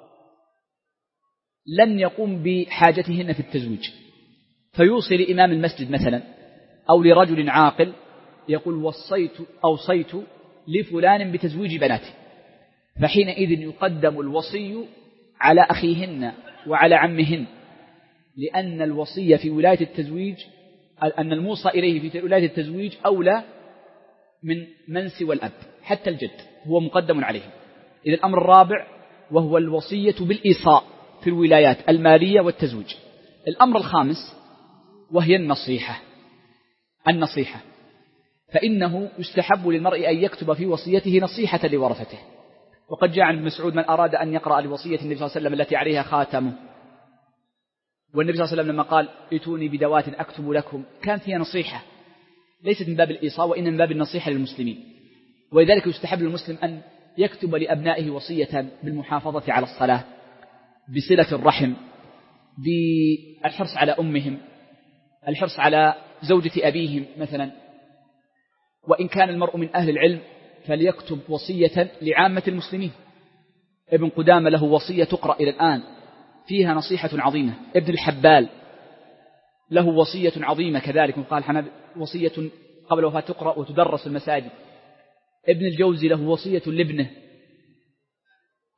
لن يقوم بحاجتهن في التزويج، فيوصي لإمام المسجد مثلا أو لرجل عاقل يقول أوصيت لفلان بتزويج بناتي، فحينئذ يقدم الوصي على أخيهن وعلى عمهن، لأن الوصية في ولاية التزويج، أن الموصى إليه في ولاية التزويج أولى من سوى الأب، حتى الجد هو مقدم عليه. إذا الأمر الرابع وهو الوصية بالإيصاء في الولايات المالية والتزويج. الأمر الخامس وهي النصيحة، فإنه يستحب للمرء أن يكتب في وصيته نصيحة لورثته. وقد جاء عن ابن مسعود: من أراد أن يقرأ لوصية النبي صلى الله عليه وسلم التي عليها خاتمه، والنبي صلى الله عليه وسلم لما قال: ائتوني بدوات أكتب لكم، كانت هي نصيحة ليست من باب الإيصاء وإنما من باب النصيحة للمسلمين. ولذلك يستحب للمسلم أن يكتب لأبنائه وصية بالمحافظة على الصلاة، بصلة الرحم، بالحرص على أمهم، الحرص على زوجة أبيهم مثلا. وإن كان المرء من أهل العلم فليكتب وصية لعامة المسلمين. ابن قدامة له وصية تقرأ إلى الآن فيها نصيحة عظيمة. ابن الحبال له وصية عظيمة كذلك، قال وصية قبل وفاة تقرأ وتدرس المساجد. ابن الجوزي له وصية لابنه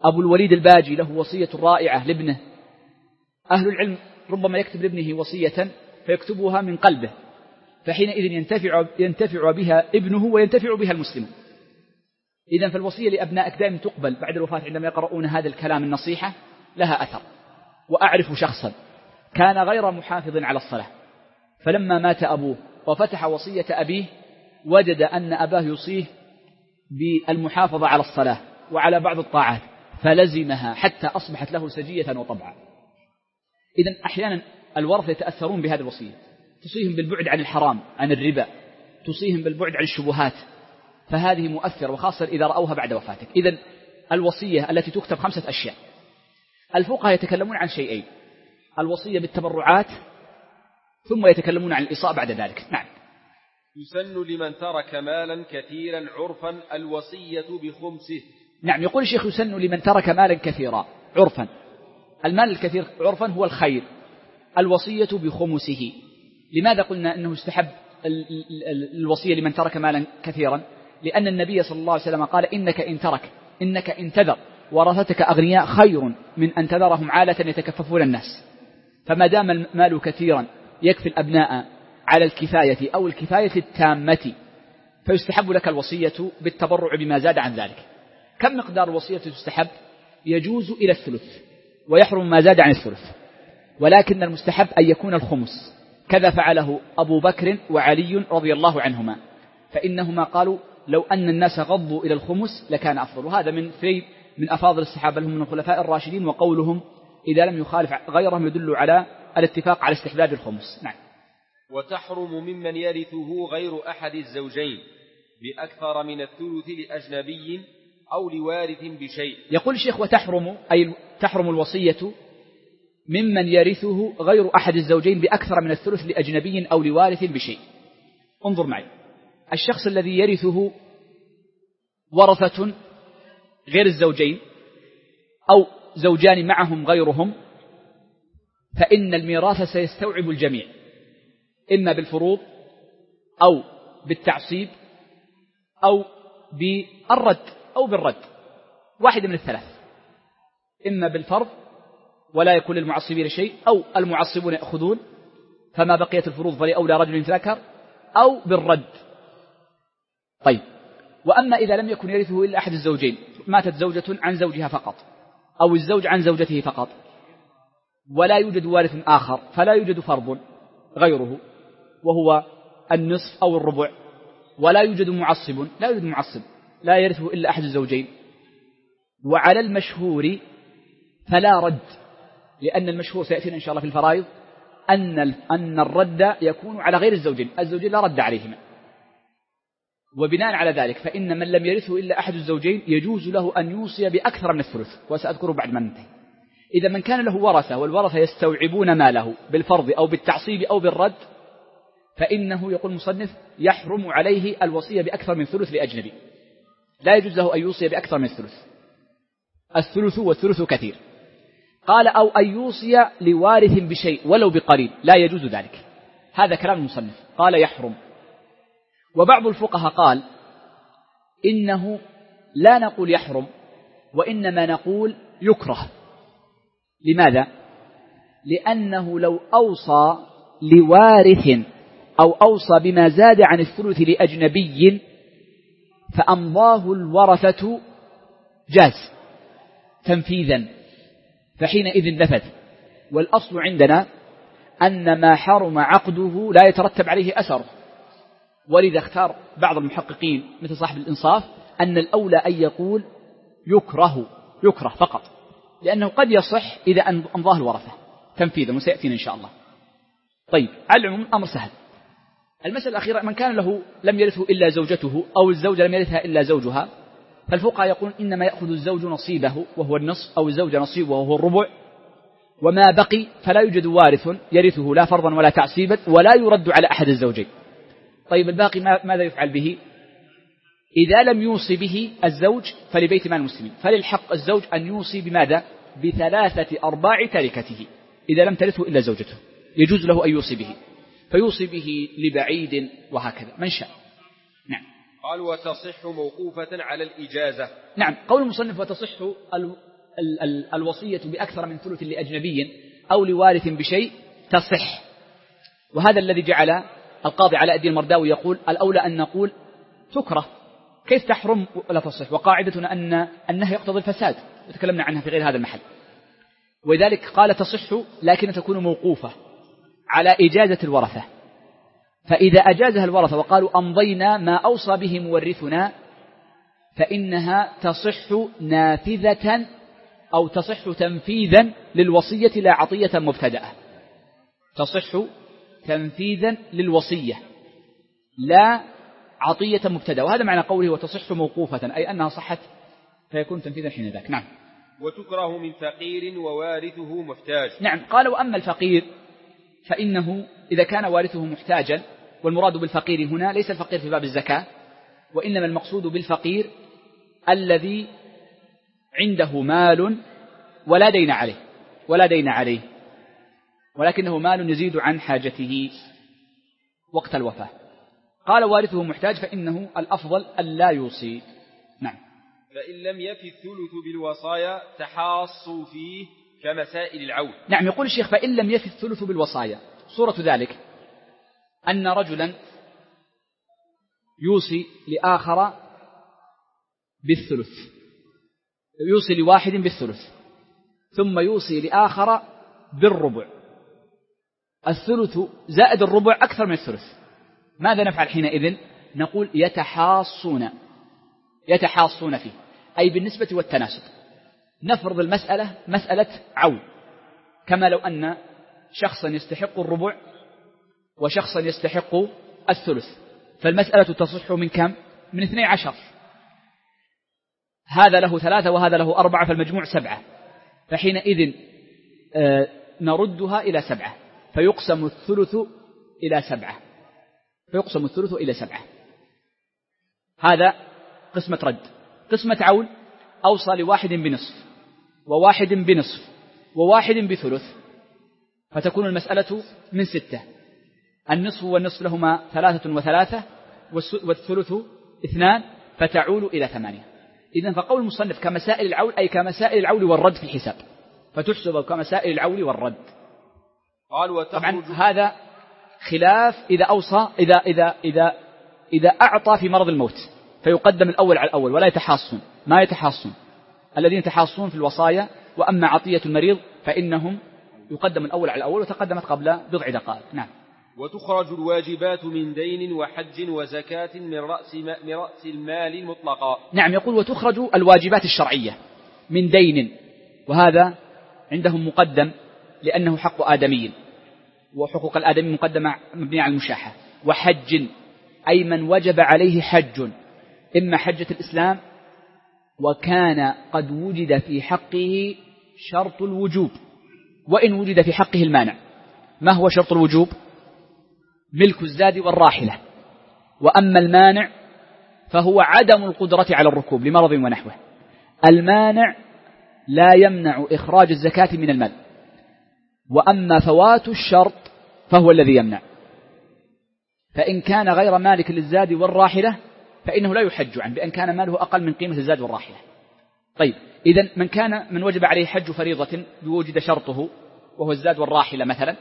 أبو الوليد الباجي له وصية رائعة لابنه. أهل العلم ربما يكتب لابنه وصية فيكتبها من قلبه، فحينئذ ينتفع بها ابنه وينتفع بها المسلم. إذن فالوصية لأبنائك دائما تقبل بعد الوفاة عندما يقرؤون هذا الكلام، النصيحة لها أثر. وأعرف شخصا كان غير محافظ على الصلاة، فلما مات أبوه وفتح وصية أبيه وجد أن أباه يوصيه بالمحافظة على الصلاة وعلى بعض الطاعات، فلزمها حتى أصبحت له سجية وطبعا. إذن أحيانا الورثة يتأثرون بهذه الوصية، تصيهم بالبعد عن الحرام، عن الربا، تصيهم بالبعد عن الشبهات، فهذه مؤثرة، وخاصة إذا رأوها بعد وفاتك. إذن الوصية التي تكتب 5 أشياء. الفقهاء يتكلمون عن شيئين: الوصية بالتبرعات، ثم يتكلمون عن الإصاءة بعد ذلك. نعم. يسن لمن ترك مالا كثيرا عرفا الوصية بخمسه. نعم، يقول الشيخ يسن لمن ترك مالا كثيرا عرفا. المال الكثير عرفا هو الخير، الوصية بخمسه. لماذا قلنا أنه استحب الوصية لمن ترك مالا كثيرا؟ لأن النبي صلى الله عليه وسلم قال: إنك إن تذر ورثتك أغنياء خير من أن تذرهم عالة يتكففون الناس. فما دام المال كثيرا يكفي الأبناء على الكفاية أو الكفاية التامة، فيستحب لك الوصية بالتبرع بما زاد عن ذلك. كم مقدار الوصية تستحب؟ يجوز إلى 1/3 ويحرم ما زاد عن 1/3، ولكن المستحب أن يكون 1/5. كذا فعله أبو بكر وعلي رضي الله عنهما، فإنهما قالوا: لو أن الناس غضوا إلى 1/5 لكان أفضل. وهذا من أفاضل الصحابة لهم من الخلفاء الراشدين، وقولهم إذا لم يخالف غيرهم يدل على الاتفاق على استحباب 1/5. نعم. وتحرم ممن يرثه غير أحد الزوجين بأكثر من 1/3 لأجنبي أو لوارث بشيء. يقول الشيخ: وتحرم، أي تحرم الوصية ممن يرثه غير أحد الزوجين بأكثر من 1/3 لأجنبي أو لوارث بشيء. انظر معي، الشخص الذي يرثه ورثة غير الزوجين أو زوجان معهم غيرهم، فإن الميراث سيستوعب الجميع، إما بالفروض أو بالتعصيب أو بالرد أو بالرد، واحد من الثلاث، إما بالفرض ولا يكون للمعصبين شيء، أو المعصبون يأخذون فما بقيت الفروض فلأولى رجل ذكر، أو بالرد. طيب، وأما إذا لم يكن يرثه إلا أحد الزوجين، ماتت زوجة عن زوجها فقط أو الزوج عن زوجته فقط، ولا يوجد وارث آخر، فلا يوجد فرض غيره وهو النصف أو الربع، ولا يوجد معصب، لا يرثه إلا أحد الزوجين، وعلى المشهور فلا رد، لأن المشهور سيأتينا إن شاء الله في الفرائض أن الرد يكون على غير الزوجين لا رد عليهما. وبناء على ذلك فإن من لم يرثه إلا أحد الزوجين يجوز له أن يوصي بأكثر من 1/3، وسأذكره بعد ما ننتهي. إذا من كان له ورثة والورثة يستوعبون ماله بالفرض أو بالتعصيب أو بالرد، فإنه يقول المصنف يحرم عليه الوصية بأكثر من 1/3 لأجنبي، لا يجوز له أن يوصي بأكثر من 1/3. 1/3 والثلث كثير. قال: أو أن يوصي لوارث بشيء ولو بقليل، لا يجوز ذلك. هذا كلام المصنف، قال يحرم. وبعض الفقهاء قال إنه لا نقول يحرم، وإنما نقول يكره. لماذا؟ لأنه لو أوصى لوارث أو أوصى بما زاد عن 1/3 لأجنبي فأمضاه الورثة جاز تنفيذا، فحينئذ نفذ. والأصل عندنا أن ما حرم عقده لا يترتب عليه أثره، ولذا اختار بعض المحققين مثل صاحب الإنصاف أن الأولى أن يقول يكره فقط، لأنه قد يصح إذا أمضاه الورثة تنفيذا، وسيأتينا إن شاء الله. طيب، على العموم الأمر سهل. المسألة الأخيرة: من كان له لم يرثه إلا زوجته أو الزوجة لم يرثها إلا زوجها، فالفقهاء يقول إنما يأخذ الزوج نصيبه وهو النصف، أو الزوجة نصيبه وهو الربع، وما بقي فلا يوجد وارث يرثه لا فرضا ولا تعصيبا، ولا يرد على أحد الزوجين. طيب، الباقي ماذا يفعل به؟ إذا لم يوصي به الزوج فلبيت مال المسلمين، فللحق الزوج أن يوصي بماذا؟ ب3/4 تركته. إذا لم ترثه إلا زوجته يجوز له أن يوصي به، فيوصي به لبعيد وهكذا من شاء. نعم. قال: وتصح موقوفة على الإجازة. نعم، قول المصنف وتصح الوصية بأكثر من ثلث لأجنبي أو لوارث بشيء تصح. وهذا الذي جعل القاضي علاء الدين المرداوي يقول الأولى أن نقول تكره، كيف تحرم ولا تصح، وقاعدتنا أن النهي يقتضي الفساد، وتكلمنا عنها في غير هذا المحل. ولذلك قال تصح لكن تكون موقوفة على إجازة الورثة، فإذا أجازها الورثة وقالوا أمضينا ما أوصى به مورثنا فإنها تصح نافذة أو تصح تنفيذا للوصية لا عطية مبتدأة، تصح تنفيذا للوصية لا عطية مبتدأة. وهذا معنى قوله وتصح موقوفة، أي أنها صحت فيكون تنفيذا حين ذاك. نعم. وتكره من فقير ووارثه محتاج. نعم. قال وأما الفقير فإنه إذا كان وارثه محتاجا، والمراد بالفقير هنا ليس الفقير في باب الزكاة، وإنما المقصود بالفقير الذي عنده مال ولا دين عليه ولكنه مال يزيد عن حاجته وقت الوفاة. قال وارثه محتاج فإنه الأفضل ألا يوصي. نعم. فإن لم يفي الثلث بالوصايا تحاصوا فيه كمسائل العون. نعم. يقول الشيخ فإن لم يفي الثلث بالوصايا، صورة ذلك أن رجلا يوصي لآخر بالثلث، يوصي لواحد بالثلث ثم يوصي لآخر بالربع، الثلث زائد الربع أكثر من الثلث، ماذا نفعل حينئذ؟ نقول يتحاصون فيه، أي بالنسبة والتناسب. نفرض المسألة مسألة عون، كما لو أن شخصا يستحق الربع وشخصا يستحق الثلث، فالمسألة تصح من كم؟ من 12، هذا له 3 وهذا له 4، فالمجموع 7، فحينئذ نردها إلى 7، فيقسم الثلث إلى 7. هذا قسمة رد. قسمة عون أوصى لواحد بنصف وواحد بنصف وواحد بثلث، فتكون المسألة من 6، النصف والنصف لهما 3 و3 والثلث 2، فتعول إلى 8. إذن فقول المصنف كمسائل العول أي كمسائل العول والرد في الحساب، فتحسب كمسائل العول والرد. طبعا هذا خلاف إذا أوصى إذا أعطى في مرض الموت فيقدم الأول على الأول ولا يتحاصون الذين يتحاصون في الوصايا. وأما عطية المريض فإنهم يقدم الأول على الأول، وتقدمت قبل بضع دقائق. نعم. وتخرج الواجبات من دين وحج وزكاة من رأس المال مطلقا. نعم. يقول وتخرج الواجبات الشرعية من دين، وهذا عندهم مقدم لأنه حق آدمي، وحقوق الآدمي مقدمة مبنية على المشاحة. وحج أي من وجب عليه حج، إما حجة الإسلام وكان قد وجد في حقه شرط الوجوب، وإن وجد في حقه المانع. ما هو شرط الوجوب؟ ملك الزاد والراحلة. وأما المانع فهو عدم القدرة على الركوب لمرض ونحوه. المانع لا يمنع إخراج الزكاة من المال، وأما فوات الشرط فهو الذي يمنع. فإن كان غير مالك للزاد والراحلة فإنه لا يحج عنه بأن كان ماله أقل من قيمة الزاد والراحلة. طيب، إذن من وجب عليه حج فريضة بوجد شرطه وهو الزاد والراحلة مثلا،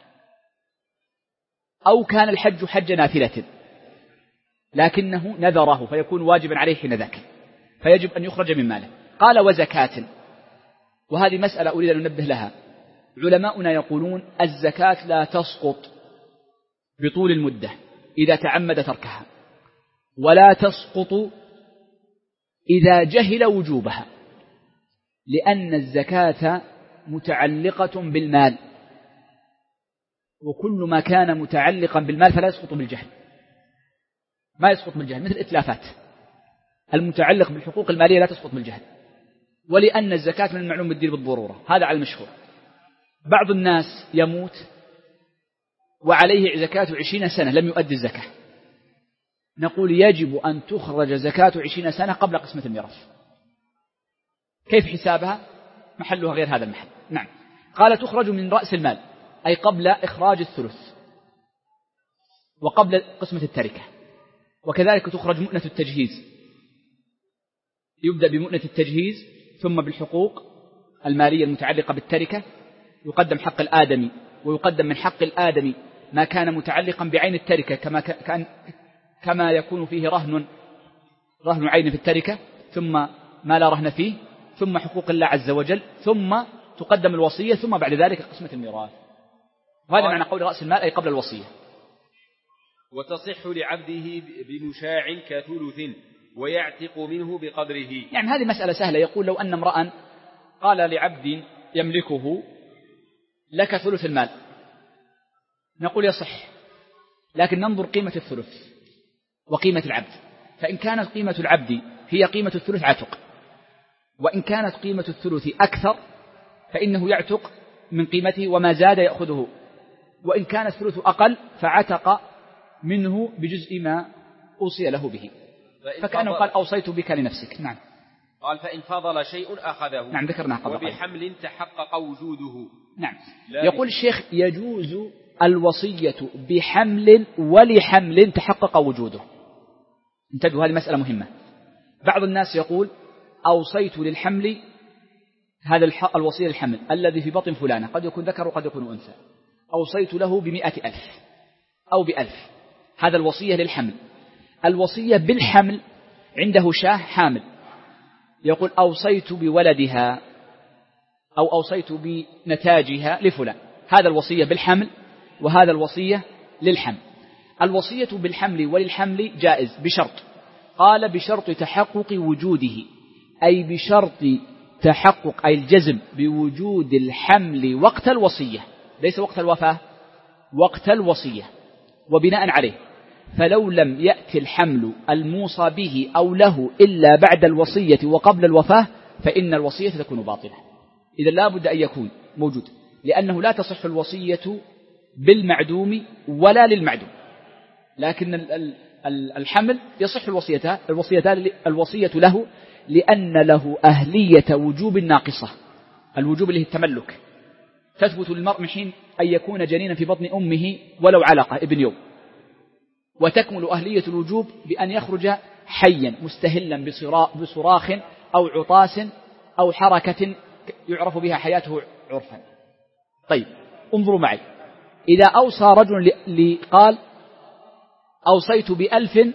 أو كان الحج حج نافلة لكنه نذره فيكون واجبا عليه حين ذاك، فيجب أن يخرج من ماله. قال وزكاة، وهذه مسألة أريد أن ننبه لها. علماؤنا يقولون الزكاة لا تسقط بطول المدة إذا تعمد تركها، ولا تسقط إذا جهل وجوبها، لأن الزكاة متعلقة بالمال، وكل ما كان متعلقا بالمال فلا يسقط بالجهل، ما يسقط بالجهل، مثل الإتلافات المتعلق بالحقوق المالية لا تسقط بالجهل. ولأن الزكاة من المعلوم بالدين بالضرورة، هذا على المشهور. بعض الناس يموت وعليه زكاة 20 سنة لم يؤدي الزكاة، نقول يجب أن تخرج زكاة 20 سنة قبل قسمة الميراث. كيف حسابها؟ محلها غير هذا المحل. نعم. قال تخرج من رأس المال أي قبل إخراج الثلث وقبل قسمة التركة، وكذلك تخرج مؤنة التجهيز، يبدأ بمؤنة التجهيز ثم بالحقوق المالية المتعلقة بالتركة يقدم حق الآدمي، ويقدم من حق الآدمي ما كان متعلقا بعين التركة كما يكون فيه رهن عين في التركة، ثم ما لا رهن فيه، ثم حقوق الله عز وجل، ثم تقدم الوصية، ثم بعد ذلك قسمة الميراث. وهذا معنى قول رأس المال أي قبل الوصية. وتصح لعبده بمشاع كثلث ويعتق منه بقدره. يعني هذه مسألة سهلة. يقول لو أن امرأ قال لعبد يملكه لك ثلث المال، نقول يصح، لكن ننظر قيمة الثلث وقيمة العبد، فإن كانت قيمة العبد هي قيمة الثلث عتق، وإن كانت قيمة الثلث أكثر فإنه يعتق من قيمته وما زاد يأخذه، وإن كان الثلث أقل فعتق منه بجزء ما أوصي له به، فكأنه قال أوصيت بك لنفسك. نعم. قال فإن فضل شيء أخذه. نعم ذكرنا قبل. وبحمل تحقق وجوده. نعم. يقول الشيخ يجوز الوصية بحمل ولحمل تحقق وجوده. انتبهوا، هذه مسألة مهمة. بعض الناس يقول أوصيت للحمل، هذا الوصية للحمل الذي في بطن فلانة، قد يكون ذكر وقد يكون أنثى، أوصيت له ب100,000 أو ب1,000، هذا الوصية للحمل. الوصية بالحمل عنده شاه حامل، يقول أوصيت بولدها أو أوصيت بنتاجها لفلان، هذا الوصية بالحمل وهذا الوصية للحمل. الوصية بالحمل وللحمل جائز بشرط، قال بشرط تحقق وجوده، أي بشرط تحقق أي الجزم بوجود الحمل وقت الوصية، ليس وقت الوفاة، وقت الوصية. وبناء عليه فلو لم يأتي الحمل الموصى به أو له إلا بعد الوصية وقبل الوفاة فإن الوصية تكون باطلة. إذا لا بد أن يكون موجود، لأنه لا تصح الوصية بالمعدوم ولا للمعدوم، لكن الحمل يصح الوصية له لأن له أهلية وجوب ناقصة، الوجوب اللي هي التملك، تثبت للمرء من حين أن يكون جنينا في بطن أمه ولو علقة ابن يوم، وتكمل أهلية الوجوب بأن يخرج حيا مستهلا بصراخ أو عطاس أو حركة يعرف بها حياته عرفا. طيب انظروا معي، إذا أوصى رجل قال أوصيت ب1,000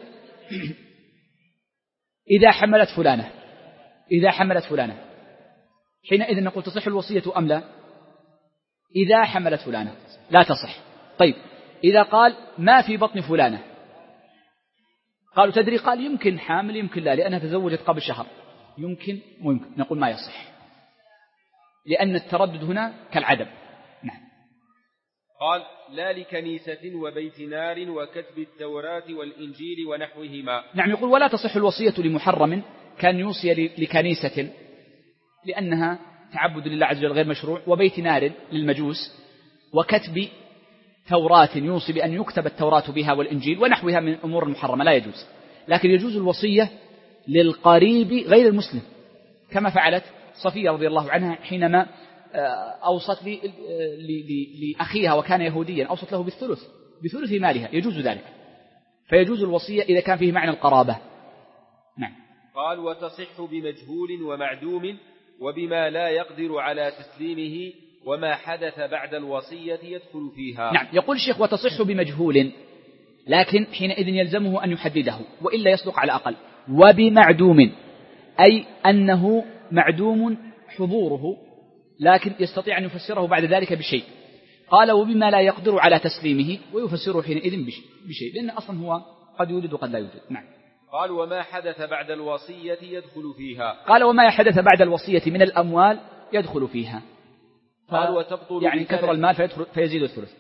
إذا حملت فلانة، حينئذ نقول تصح الوصية أم لا؟ إذا حملت فلانة لا تصح. طيب إذا قال ما في بطن فلانة، قالوا تدري؟ قال يمكن حامل يمكن لا، لأنها تزوجت قبل شهر، يمكن ويمكن، نقول ما يصح، لأن التردد هنا كالعدم. نعم. قال لا لكنيسة وبيت نار وكتب التوراة والإنجيل ونحوهما. نعم. يقول ولا تصح الوصية لمحرم كان يوصي لكنيسة لأنها تعبد لله عز وجل غير مشروع، وبيت نار للمجوس، وكتب توراة يوصي بأن يكتب التوراة بها والإنجيل ونحوها من الأمور المحرمة، لا يجوز. لكن يجوز الوصية للقريب غير المسلم، كما فعلت صفية رضي الله عنها حينما أوصت لأخيها وكان يهوديا، أوصت له بثلث مالها، يجوز ذلك، فيجوز الوصية إذا كان فيه معنى القرابة. نعم. قال وتصح بمجهول ومعدوم وبما لا يقدر على تسليمه وما حدث بعد الوصية يدخل فيها. نعم. يقول الشيخ وتصح بمجهول، لكن حينئذ يلزمه أن يحدده وإلا يصدق على أقل. وبمعدوم أي أنه معدوم حضوره، لكن يستطيع أن يفسره بعد ذلك بشيء. قال وبما لا يقدر على تسليمه، ويفسره حينئذ بشيء، لأن أصلا هو قد يوجد وقد لا يوجد. نعم. قال وما حدث بعد الوصية يدخل فيها. قال وما حدث بعد الوصية من الأموال يدخل فيها. قال وتبطل يعني كثر المال فيزيد الثلث.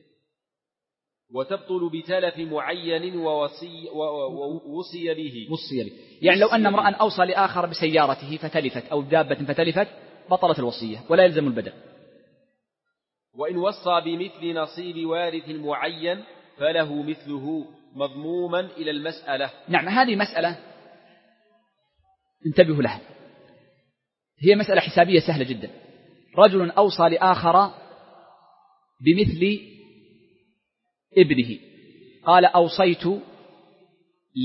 وتبطل بتلف معين ووصي به. يعني لو أن امرأ أوصى لآخر بسيارته فتلفت أو دابة فتلفت بطلت الوصية ولا يلزم البدل. وإن وصى بمثل نصيب وارث معين فله مثله مضموما إلى المسألة. نعم. هذه مسألة انتبهوا لها، هي مسألة حسابية سهلة جدا. رجل أوصى لآخر بمثل ابنه، قال أوصيت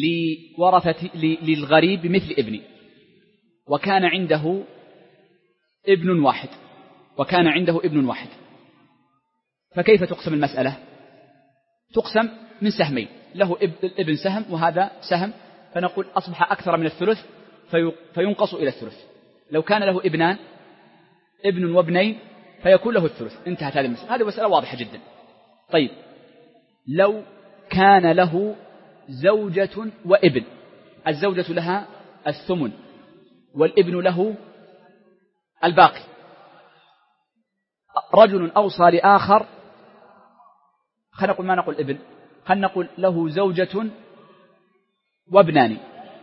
للغريب بمثل ابني، وكان عنده ابن واحد وكان عنده ابن واحد، فكيف تقسم المسألة؟ تقسم من سهمين، له ابن سهم وهذا سهم، فنقول أصبح أكثر من الثلث فينقص إلى الثلث. لو كان له ابنان، ابن وابنين، فيكون له الثلث. انتهت هذه المسألة. هذه مسألة واضحة جدا. طيب لو كان له زوجة وابن، الزوجة لها الثمن والابن له الباقي. رجل أوصى لآخر، خلينا نقول ما نقول ابن، خلينا نقول له زوجة وابنان،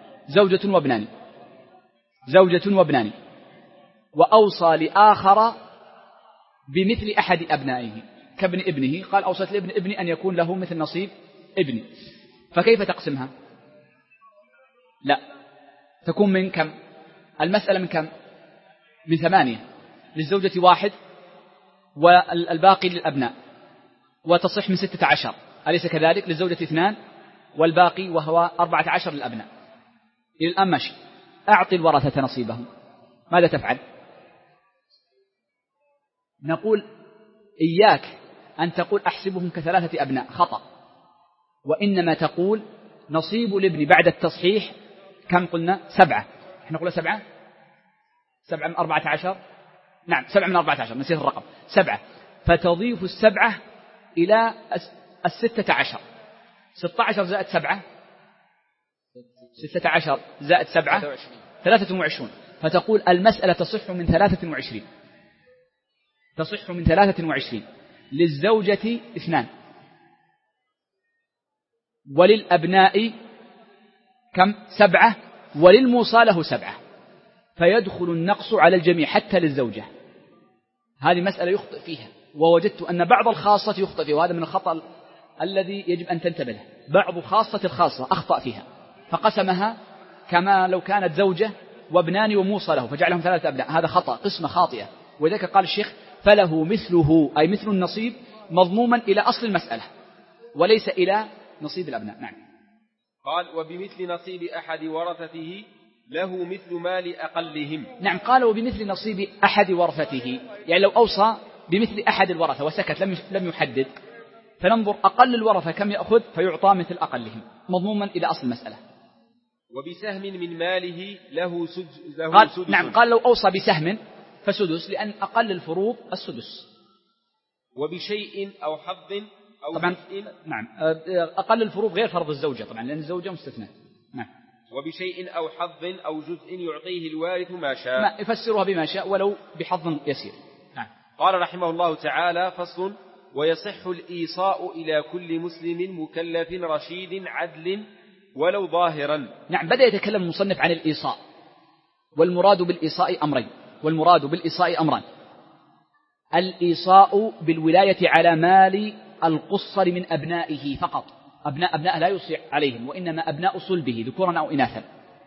زوجة وابنان، وأوصى لآخر بمثل أحد أبنائه كابن ابنه، قال أوصت لابن ابني أن يكون له مثل نصيب ابني، فكيف تقسمها؟ لا، تكون من كم؟ المسألة من كم؟ من 8، للزوجة 1 والباقي للأبناء، وتصح من 16، أليس كذلك؟ للزوجة 2 والباقي وهو 14 للأبناء. إلى الآن ماشي. أعطي الورثة نصيبهم، ماذا تفعل؟ نقول إياك أن تقول أحسبهم ك3 أبناء، خطأ، وإنما تقول نصيب الابن بعد التصحيح كم قلنا؟ 7. احنا قلنا 7 من 14، نعم 7 من 14، نسيت الرقم 7، فتضيف 7 إلى 16، 16 زائد 7، 16 زائد 7 23، فتقول المسألة تصح من 23، تصح من 23. للزوجة 2 وللأبناء كم؟ 7 وللموصى له 7، فيدخل النقص على الجميع حتى للزوجة. هذه مسألة يخطئ فيها، ووجدت أن بعض الخاصة يخطئ فيها، وهذا من الخطأ الذي يجب أن تنتبه له. بعض خاصة الخاصة أخطأ فيها، فقسمها كما لو كانت زوجة وابنان وموصى له، فجعلهم 3 أبناء. هذا خطأ، قسمة خاطئة. وذلك قال الشيخ فله مثله، أي مثل النصيب، مضموما إلى أصل المسألة وليس إلى نصيب الأبناء. نعم. قال وبمثل نصيب أحد ورثته له مثل مال أقلهم. نعم، قال وبمثل نصيب أحد ورثته، يعني لو أوصى بمثل أحد الورثة وسكت لم يحدد، فننظر أقل الورثة كم يأخذ فيعطى مثل أقلهم، مضموما إلى أصل المسألة. وبسهم من ماله له سدس. نعم، قال لو أوصى بسهم فسدس، لأن أقل الفروض السدس. وبشيء أو حظ أو طبعا جزء. نعم، أقل الفروض غير فرض الزوجة طبعا، لأن الزوجة مستثنى. نعم. وبشيء أو حظ أو جزء يعطيه الوارث ما شاء، ما يفسرها بما شاء ولو بحظ يسير. نعم. قال رحمه الله تعالى: فصل: ويصح الإيصاء إلى كل مسلم مكلف رشيد عدل ولو ظاهرا. نعم، بدأ يتكلم المصنف عن الإيصاء، والمراد بالإيصاء أمرين، أمران: الإيصاء بالولاية على مال القصر من أبنائه فقط، أبناء لا يوصي عليهم، وإنما أبناء صلبه ذكورا أو إناثا،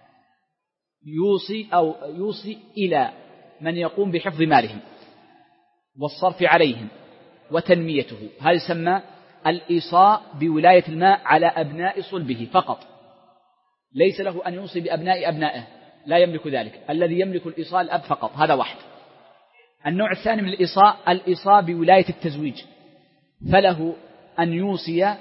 يوصي إلى من يقوم بحفظ مالهم والصرف عليهم وتنميته. هذا يسمى الإيصاء بولاية الماء على أبناء صلبه فقط، ليس له أن يوصي بأبناء أبنائه، لا يملك ذلك. الذي يملك الإيصاء الأب فقط، هذا واحد. النوع الثاني من الإيصاء بولاية التزويج، فله أن يوصي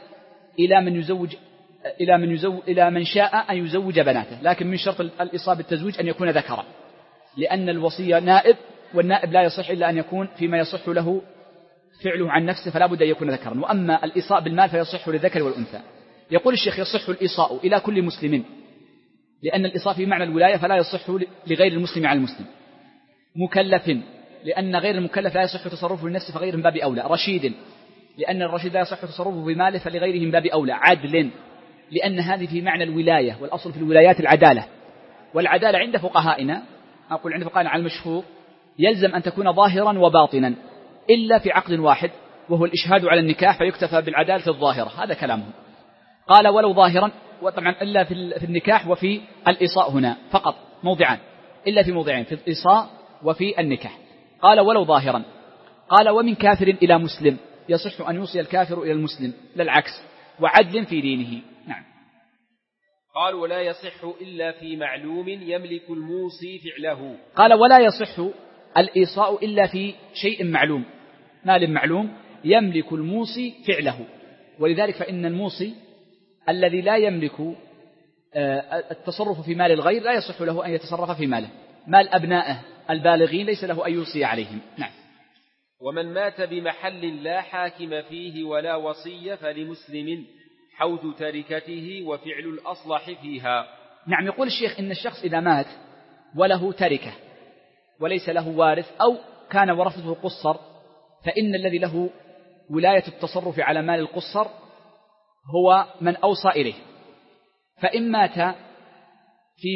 إلى من شاء أن يزوج بناته، لكن من شرط الإيصاء بالتزويج أن يكون ذكرا، لأن الوصي نائب، والنائب لا يصح إلا أن يكون فيما يصح له فعله عن نفسه، فلا بد أن يكون ذكرا. وأما الإيصاء بالمال فيصح للذكر والأنثى. يقول الشيخ: يصح الإيصاء إلى كل مسلم، لأن الإيصاء في معنى الولاية فلا يصح لغير المسلم على المسلم. مكلف، لأن غير المكلف لا يصح تصرفه لنفسه فغيره من باب أولى. رشيد، لأن الرشيد لا يصح تصرفه بماله فلغيره من باب أولى. عدل، لأن هذه في معنى الولاية، والأصل في الولايات العدالة، والعدالة عند فقهائنا، أقول عند فقهائنا على المشهور، يلزم أن تكون ظاهرا وباطنا، إلا في عقد واحد وهو الإشهاد على النكاح، فيكتفى بالعدالة الظاهرة. هذا كلامه. قال ولو ظاهرا، وطبعا إلا في النكاح وفي الإيصاء هنا فقط، موضعان، إلا في موضعين، في الإيصاء وفي النكاح. قال ولو ظاهرا. قال ومن كافر إلى مسلم، يصح أن يوصي الكافر إلى المسلم، لا العكس. وعدل في دينه. نعم. قال ولا يصح إلا في معلوم يملك الموصي فعله. قال ولا يصح الإيصاء إلا في شيء معلوم، مال معلوم يملك الموصي فعله. ولذلك فإن الموصي الذي لا يملك التصرف في مال الغير لا يصح له أن يتصرف في ماله. مال أبنائه البالغين ليس له أن يوصي عليهم. نعم. ومن مات بمحل لا حاكم فيه ولا وصي فلمسلم حوز تركته وفعل الأصلح فيها. نعم. يقول الشيخ إن الشخص إذا مات وله تركة وليس له وارث أو كان ورثته قصر، فإن الذي له ولاية التصرف على مال القصر هو من أوصى إليه. فإن مات في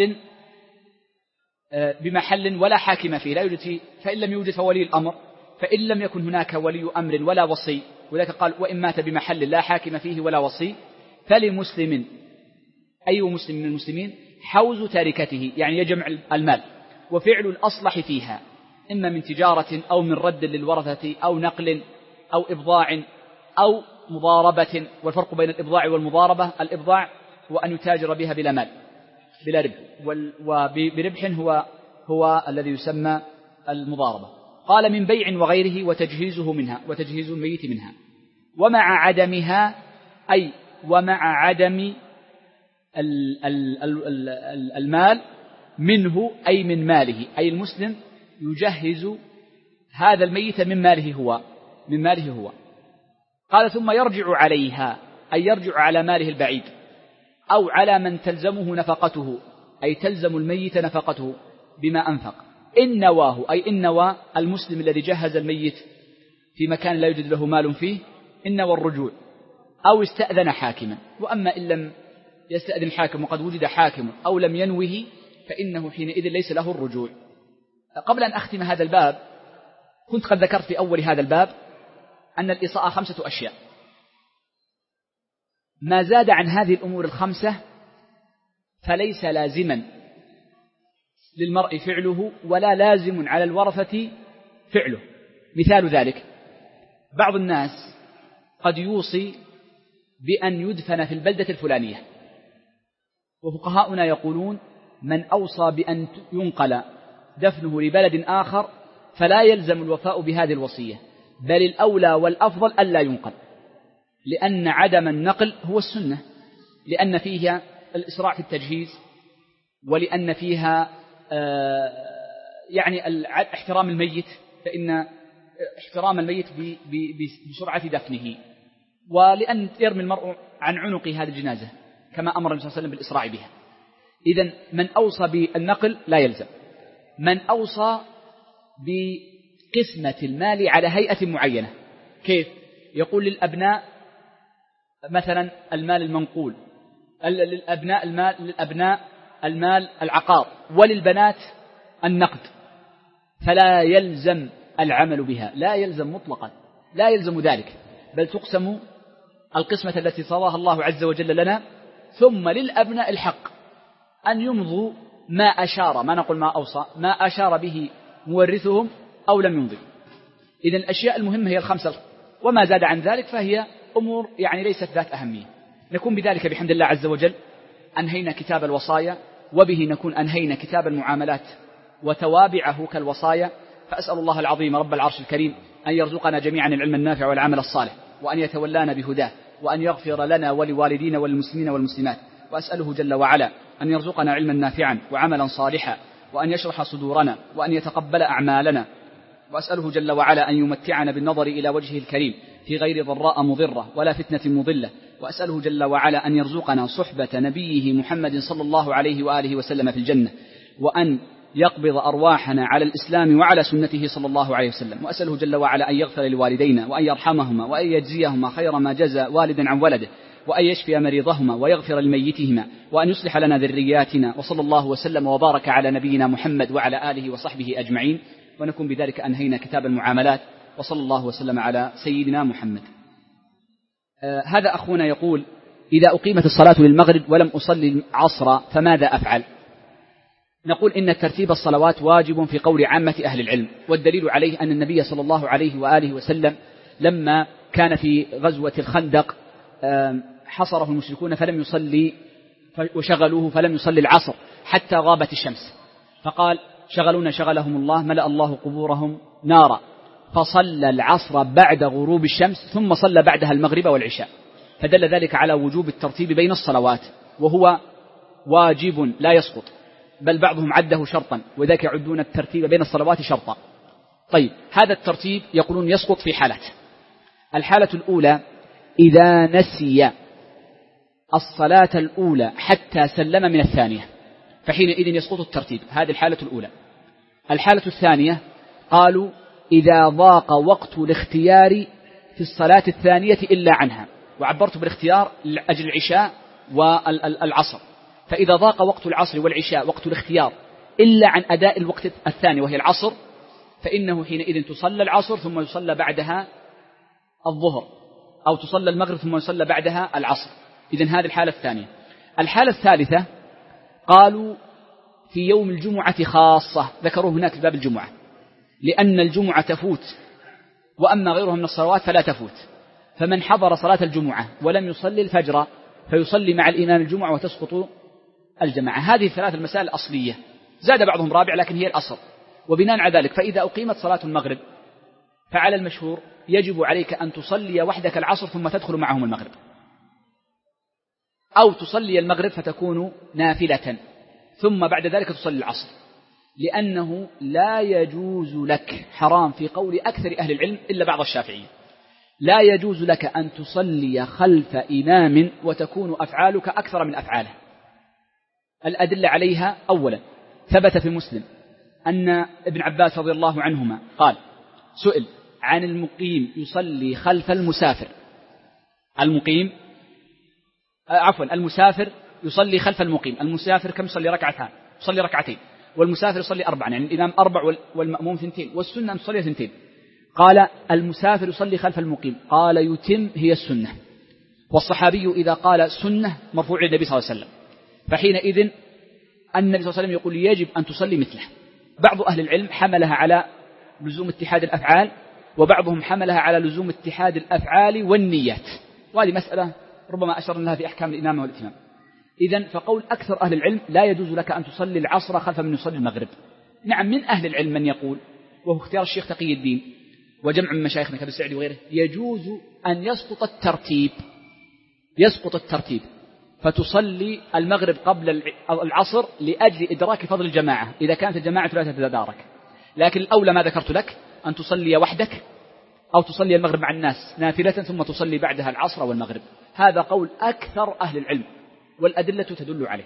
بمحل ولا حاكم فيه لا يوجد فيه، فإن لم يوجد فولي الأمر، فإن لم يكن هناك ولي أمر ولا وصي، ولذلك قال وإن مات بمحل لا حاكم فيه ولا وصي فلمسلم، أي مسلم من المسلمين، حوز تاركته، يعني يجمع المال، وفعل الأصلح فيها، إما من تجارة أو من رد للورثة أو نقل أو إبضاع أو مضاربة. والفرق بين الإبضاع والمضاربة: الإبضاع هو أن يتاجر بها بلا مال بلا ربح، وبربح هو الذي يسمى المضاربة. قال من بيع وغيره وتجهيزه منها، وتجهيز الميت منها، ومع عدمها، أي ومع عدم المال منه، أي من ماله، أي المسلم يجهز هذا الميت من ماله هو. قال ثم يرجع عليها، أي يرجع على ماله البعيد، أو على من تلزمه نفقته، أي تلزم الميت نفقته بما أنفق، إن نواه، أي إن نوى المسلم الذي جهز الميت في مكان لا يوجد له مال فيه، إن نوى الرجوع، أو استأذن حاكما. وأما إن لم يستأذن حاكم وقد وجد حاكم أو لم ينوه، فإنه حينئذ ليس له الرجوع. قبل أن أختم هذا الباب، كنت قد ذكرت في أول هذا الباب أن الإيصاء 5 أشياء. ما زاد عن هذه الأمور ال5 فليس لازما للمرء فعله ولا لازم على الورثة فعله. مثال ذلك: بعض الناس قد يوصي بأن يدفن في البلدة الفلانية، وفقهاؤنا يقولون من أوصى بأن ينقل دفنه لبلد آخر فلا يلزم الوفاء بهذه الوصية، بل الأولى والأفضل ألا ينقل، لأن عدم النقل هو السنة، لأن فيها الإسراع في التجهيز، ولأن فيها يعني احترام الميت، فإن احترام الميت بسرعة دفنه، ولأن يرمي المرء عن عنقه هذه الجنازة كما أمر النبي صلى الله عليه وسلم بالإسراع بها. إذن من أوصى بالنقل لا يلزم. من أوصى بقسمة المال على هيئة معينة، كيف؟ يقول للأبناء مثلا المال المنقول، للأبناء المال العقار، وللبنات النقد، فلا يلزم العمل بها، لا يلزم مطلقا، لا يلزم ذلك، بل تقسم القسمة التي صواها الله عز وجل لنا، ثم للأبناء الحق أن يمضوا ما أشار، ما نقول ما أوصى، ما أشار به مورثهم أو لم يمضي. إذن الأشياء المهمة هي ال5، وما زاد عن ذلك فهي أمور يعني ليست ذات أهمية. نكون بذلك بحمد الله عز وجل أنهينا كتاب الوصايا، وبه نكون أنهينا كتاب المعاملات وتوابعه كالوصايا. فأسأل الله العظيم رب العرش الكريم أن يرزقنا جميعا العلم النافع والعمل الصالح، وأن يتولانا بهداه، وأن يغفر لنا ولوالدينا والمسلمين والمسلمات. وأسأله جل وعلا أن يرزقنا علما نافعا وعملا صالحا، وأن يشرح صدورنا، وأن يتقبل أعمالنا. وأسأله جل وعلا أن يمتعنا بالنظر إلى وجهه الكريم في غير ضراء مضرة ولا فتنة مضلة. وأسأله جل وعلا أن يرزقنا صحبة نبيه محمد صلى الله عليه وآله وسلم في الجنة، وأن يقبض أرواحنا على الإسلام وعلى سنته صلى الله عليه وسلم. وأسأله جل وعلا أن يغفر لوالدينا، وأن يرحمهما، وأن يجزيهما خير ما جزى والدا عن ولده، وأن يشفي مريضهما، ويغفر لميتهما، وأن يصلح لنا ذرياتنا. وصلى الله وسلم وبارك على نبينا محمد وعلى آله وصحبه أجمعين. ونكون بذلك أنهينا كتاب المعاملات، وصلى الله وسلم على سيدنا محمد. هذا أخونا يقول: إذا أقيمت الصلاة للمغرب ولم أصلي العصر فماذا أفعل؟ نقول إن ترتيب الصلوات واجب في قول عامة أهل العلم، والدليل عليه أن النبي صلى الله عليه وآله وسلم لما كان في غزوة الخندق حصره المشركون فلم يصلي، وشغلوه فلم يصلي العصر حتى غابت الشمس، فقال: شغلونا شغلهم الله ملأ الله قبورهم نارا، فصلى العصر بعد غروب الشمس ثم صلى بعدها المغرب والعشاء، فدل ذلك على وجوب الترتيب بين الصلوات، وهو واجب لا يسقط، بل بعضهم عده شرطا، وذلك يعدون الترتيب بين الصلوات شرطا. طيب، هذا الترتيب يقولون يسقط في حالات. الحالة الأولى إذا نسي الصلاة الأولى حتى سلم من الثانية، فحينئذ يسقط الترتيب، هذه الحالة الأولى. الحالة الثانية قالوا إذا ضاق وقت الاختيار في الصلاة الثانية إلا عنها، وعبرت بالاختيار لأجل العشاء والعصر، فإذا ضاق وقت العصر والعشاء وقت الاختيار إلا عن أداء الوقت الثاني وهي العصر، فإنه حينئذ تصلى العصر ثم يصلى بعدها الظهر، أو تصلى المغرب ثم يصلى بعدها العصر. إذن هذه الحالة الثانية. الحالة الثالثة قالوا في يوم الجمعة خاصة، ذكروا هناك في باب الجمعة، لأن الجمعة تفوت وأما غيرها من الصلوات فلا تفوت، فمن حضر صلاة الجمعة ولم يصلي الفجر فيصلي مع الإمام الجمعة وتسقط الجماعة. هذه الثلاث المسائل الأصلية، زاد بعضهم رابع لكن هي الأصل. وبناء على ذلك فإذا أقيمت صلاة المغرب فعلى المشهور يجب عليك أن تصلي وحدك العصر ثم تدخل معهم المغرب، أو تصلي المغرب فتكون نافلة ثم بعد ذلك تصلي العصر، لأنه لا يجوز لك، حرام في قول أكثر أهل العلم إلا بعض الشافعية، لا يجوز لك أن تصلي خلف إمام وتكون أفعالك أكثر من أفعاله. الأدلة عليها: أولا ثبت في مسلم أن ابن عباس رضي الله عنهما قال: سئل عن المقيم يصلي خلف المسافر، المسافر يصلي خلف المقيم، المسافر كم يصلي؟ ركعتان، يصلي ركعتين، والمسافر يصلي 4، يعني الإمام 4 والمأموم 2، والسنة أن تصلي 2. قال: المسافر يصلي خلف المقيم، قال: يتم، هي السنة. والصحابي إذا قال سنة مرفوع للنبي صلى الله عليه وسلم، فحينئذ النبي صلى الله عليه وسلم يقول يجب أن تصلي مثله. بعض أهل العلم حملها على لزوم اتحاد الأفعال، وبعضهم حملها على لزوم اتحاد الأفعال والنيات، وهذه مسألة ربما أشرنا لها في أحكام الإمامة والإتمام. إذن فقول أكثر أهل العلم لا يجوز لك أن تصلي العصر خلف من يصلي المغرب. نعم، من أهل العلم من يقول، وهو اختيار الشيخ تقي الدين وجمع من مشايخنا كالسعدي وغيره، يجوز أن يسقط الترتيب فتصلي المغرب قبل العصر لأجل إدراك فضل الجماعة إذا كانت الجماعة لا تتدارك، لكن الأولى ما ذكرت لك أن تصلي وحدك أو تصلي المغرب مع الناس نافلة ثم تصلي بعدها العصر والمغرب. هذا قول أكثر أهل العلم والأدلة تدل عليه.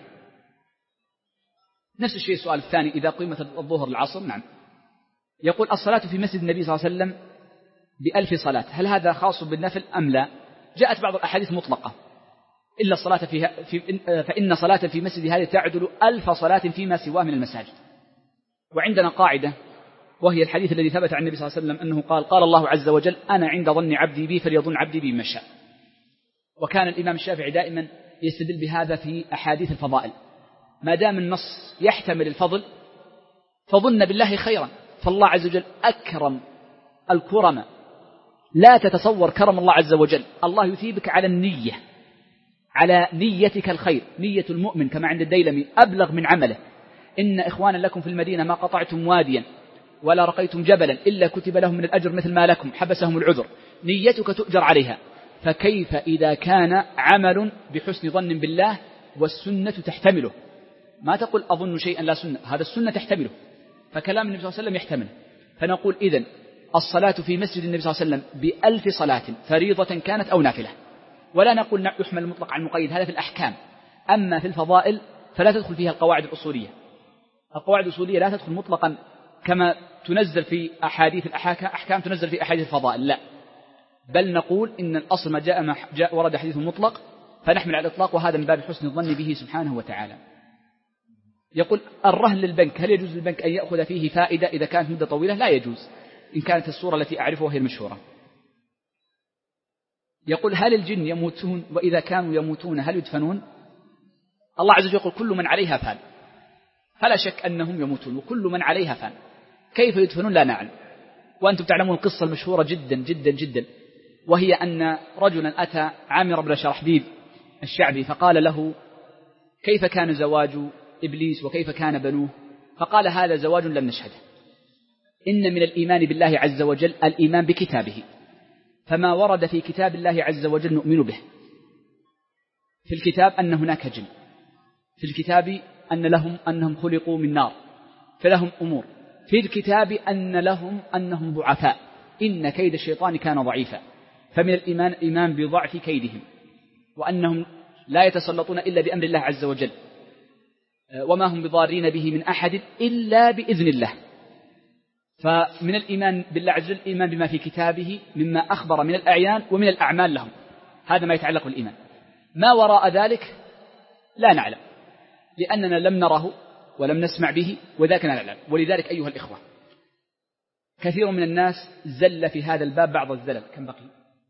نفس الشيء السؤال الثاني: إذا قيمت الظهر العصر، نعم، يقول: الصلاة في مسجد النبي صلى الله عليه وسلم ب1000 صلاة، هل هذا خاص بالنفل أم لا؟ جاءت بعض الأحاديث مطلقة، إلا الصلاة فإن صلاة في مسجد هذه تعدل 1000 صلاة فيما سواه من المساجد. وعندنا قاعدة، وهي الحديث الذي ثبت عن النبي صلى الله عليه وسلم أنه قال: قال الله عز وجل: أنا عند ظن عبدي بي فليظن عبدي بي ما شاء. وكان الإمام الشافعي دائما يستدل بهذا في أحاديث الفضائل، ما دام النص يحتمل الفضل فظن بالله خيرا، فالله عز وجل أكرم الكرم، لا تتصور كرم الله عز وجل، الله يثيبك على النية، على نيتك الخير. نية المؤمن كما عند الديلمي أبلغ من عمله. إن إخوانا لكم في المدينة ما قطعتم واديا ولا رقيتم جبلا إلا كتب لهم من الأجر مثل ما لكم، حبسهم العذر. نيتك تؤجر عليها، فكيف إذا كان عمل بحسن ظن بالله والسنة تحتمله؟ ما تقول أظن شيئا لا سنة، هذا السنة تحتمله، فكلام النبي صلى الله عليه وسلم يحتمله. فنقول إذن الصلاة في مسجد النبي صلى الله عليه وسلم ب1000 صلاة فريضة كانت أو نافلة، ولا نقول يحمل المطلق عن المقيد، هذا في الأحكام. أما في الفضائل فلا تدخل فيها القواعد الأصولية. القواعد الأصولية لا تدخل مطلقا كما تنزل في أحاديث الأحكام تنزل في أحاديث الفضائل، لا، بل نقول إن الأصل ما جاء ورد حديث مطلق فنحمل على الإطلاق، وهذا من باب حسن الظن به سبحانه وتعالى. يقول: الرهن للبنك، هل يجوز للبنك أن يأخذ فيه فائدة إذا كانت مدة طويلة؟ لا يجوز، إن كانت الصورة التي أعرفها وهي المشهورة. يقول: هل الجن يموتون؟ وإذا كانوا يموتون هل يدفنون؟ الله عز وجل يقول: كل من عليها فان، فلا شك أنهم يموتون، وكل من عليها فان. كيف يدفنون لا نعلم. وأنتم تعلمون القصة المشهورة جدا جدا جدا، وهي أن رجلا أتى عامر بن شرحبيل الشعبي فقال له: كيف كان زواج إبليس وكيف كان بنوه؟ فقال هذا زواج لم نشهده. إن من الإيمان بالله عز وجل الإيمان بكتابه، فما ورد في كتاب الله عز وجل نؤمن به. في الكتاب أن هناك جن، في الكتاب أنهم خلقوا من نار فلهم أمور، في الكتاب أنهم ضعفاء، إن كيد الشيطان كان ضعيفا. فمن الإيمان إيمان بضعف كيدهم، وأنهم لا يتسلطون إلا بأمر الله عز وجل، وما هم بضارين به من أحد إلا بإذن الله. فمن الإيمان بالله عز وجل الإيمان بما في كتابه مما أخبر من الأعيان ومن الأعمال لهم، هذا ما يتعلق بالإيمان. ما وراء ذلك لا نعلم، لأننا لم نره ولم نسمع به، وذاك لا نعلم. ولذلك أيها الإخوة، كثير من الناس زل في هذا الباب بعض الزلل. كم بقي؟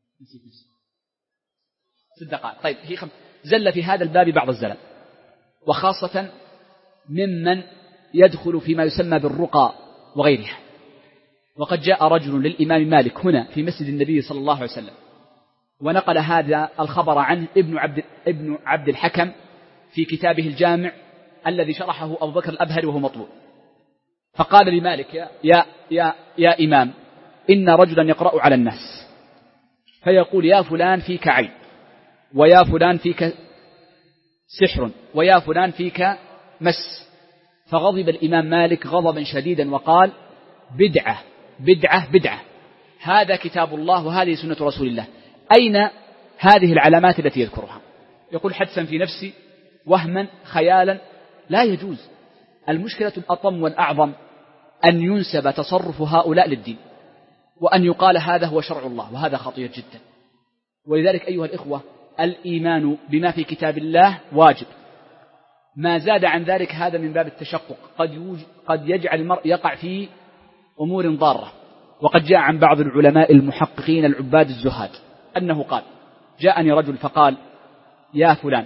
6 دقائق. طيب زل في هذا الباب بعض الزلل، وخاصة ممن يدخل فيما يسمى بالرقى وغيرها. وقد جاء رجل للإمام مالك هنا في مسجد النبي صلى الله عليه وسلم، ونقل هذا الخبر عنه ابن عبد الحكم في كتابه الجامع الذي شرحه أبو بكر الأبهري وهو مطبوع. فقال لمالك: يا إمام، إن رجلا يقرأ على الناس فيقول: يا فلان فيك عين، ويا فلان فيك سحر، ويا فلان فيك مس. فغضب الإمام مالك غضبا شديدا وقال: بدعة بدعة بدعة، هذا كتاب الله وهذه سنة رسول الله، أين هذه العلامات التي يذكرها؟ يقول: حدثا في نفسي، وهما، خيالا، لا يجوز. المشكلة الأطم والأعظم أن ينسب تصرف هؤلاء للدين، وأن يقال هذا هو شرع الله، وهذا خطير جدا. ولذلك أيها الإخوة، الإيمان بما في كتاب الله واجب. ما زاد عن ذلك هذا من باب التشقق، قد يجعل المرء يقع في أمور ضارة. وقد جاء عن بعض العلماء المحققين العباد الزهاد أنه قال: جاءني رجل فقال: يا فلان،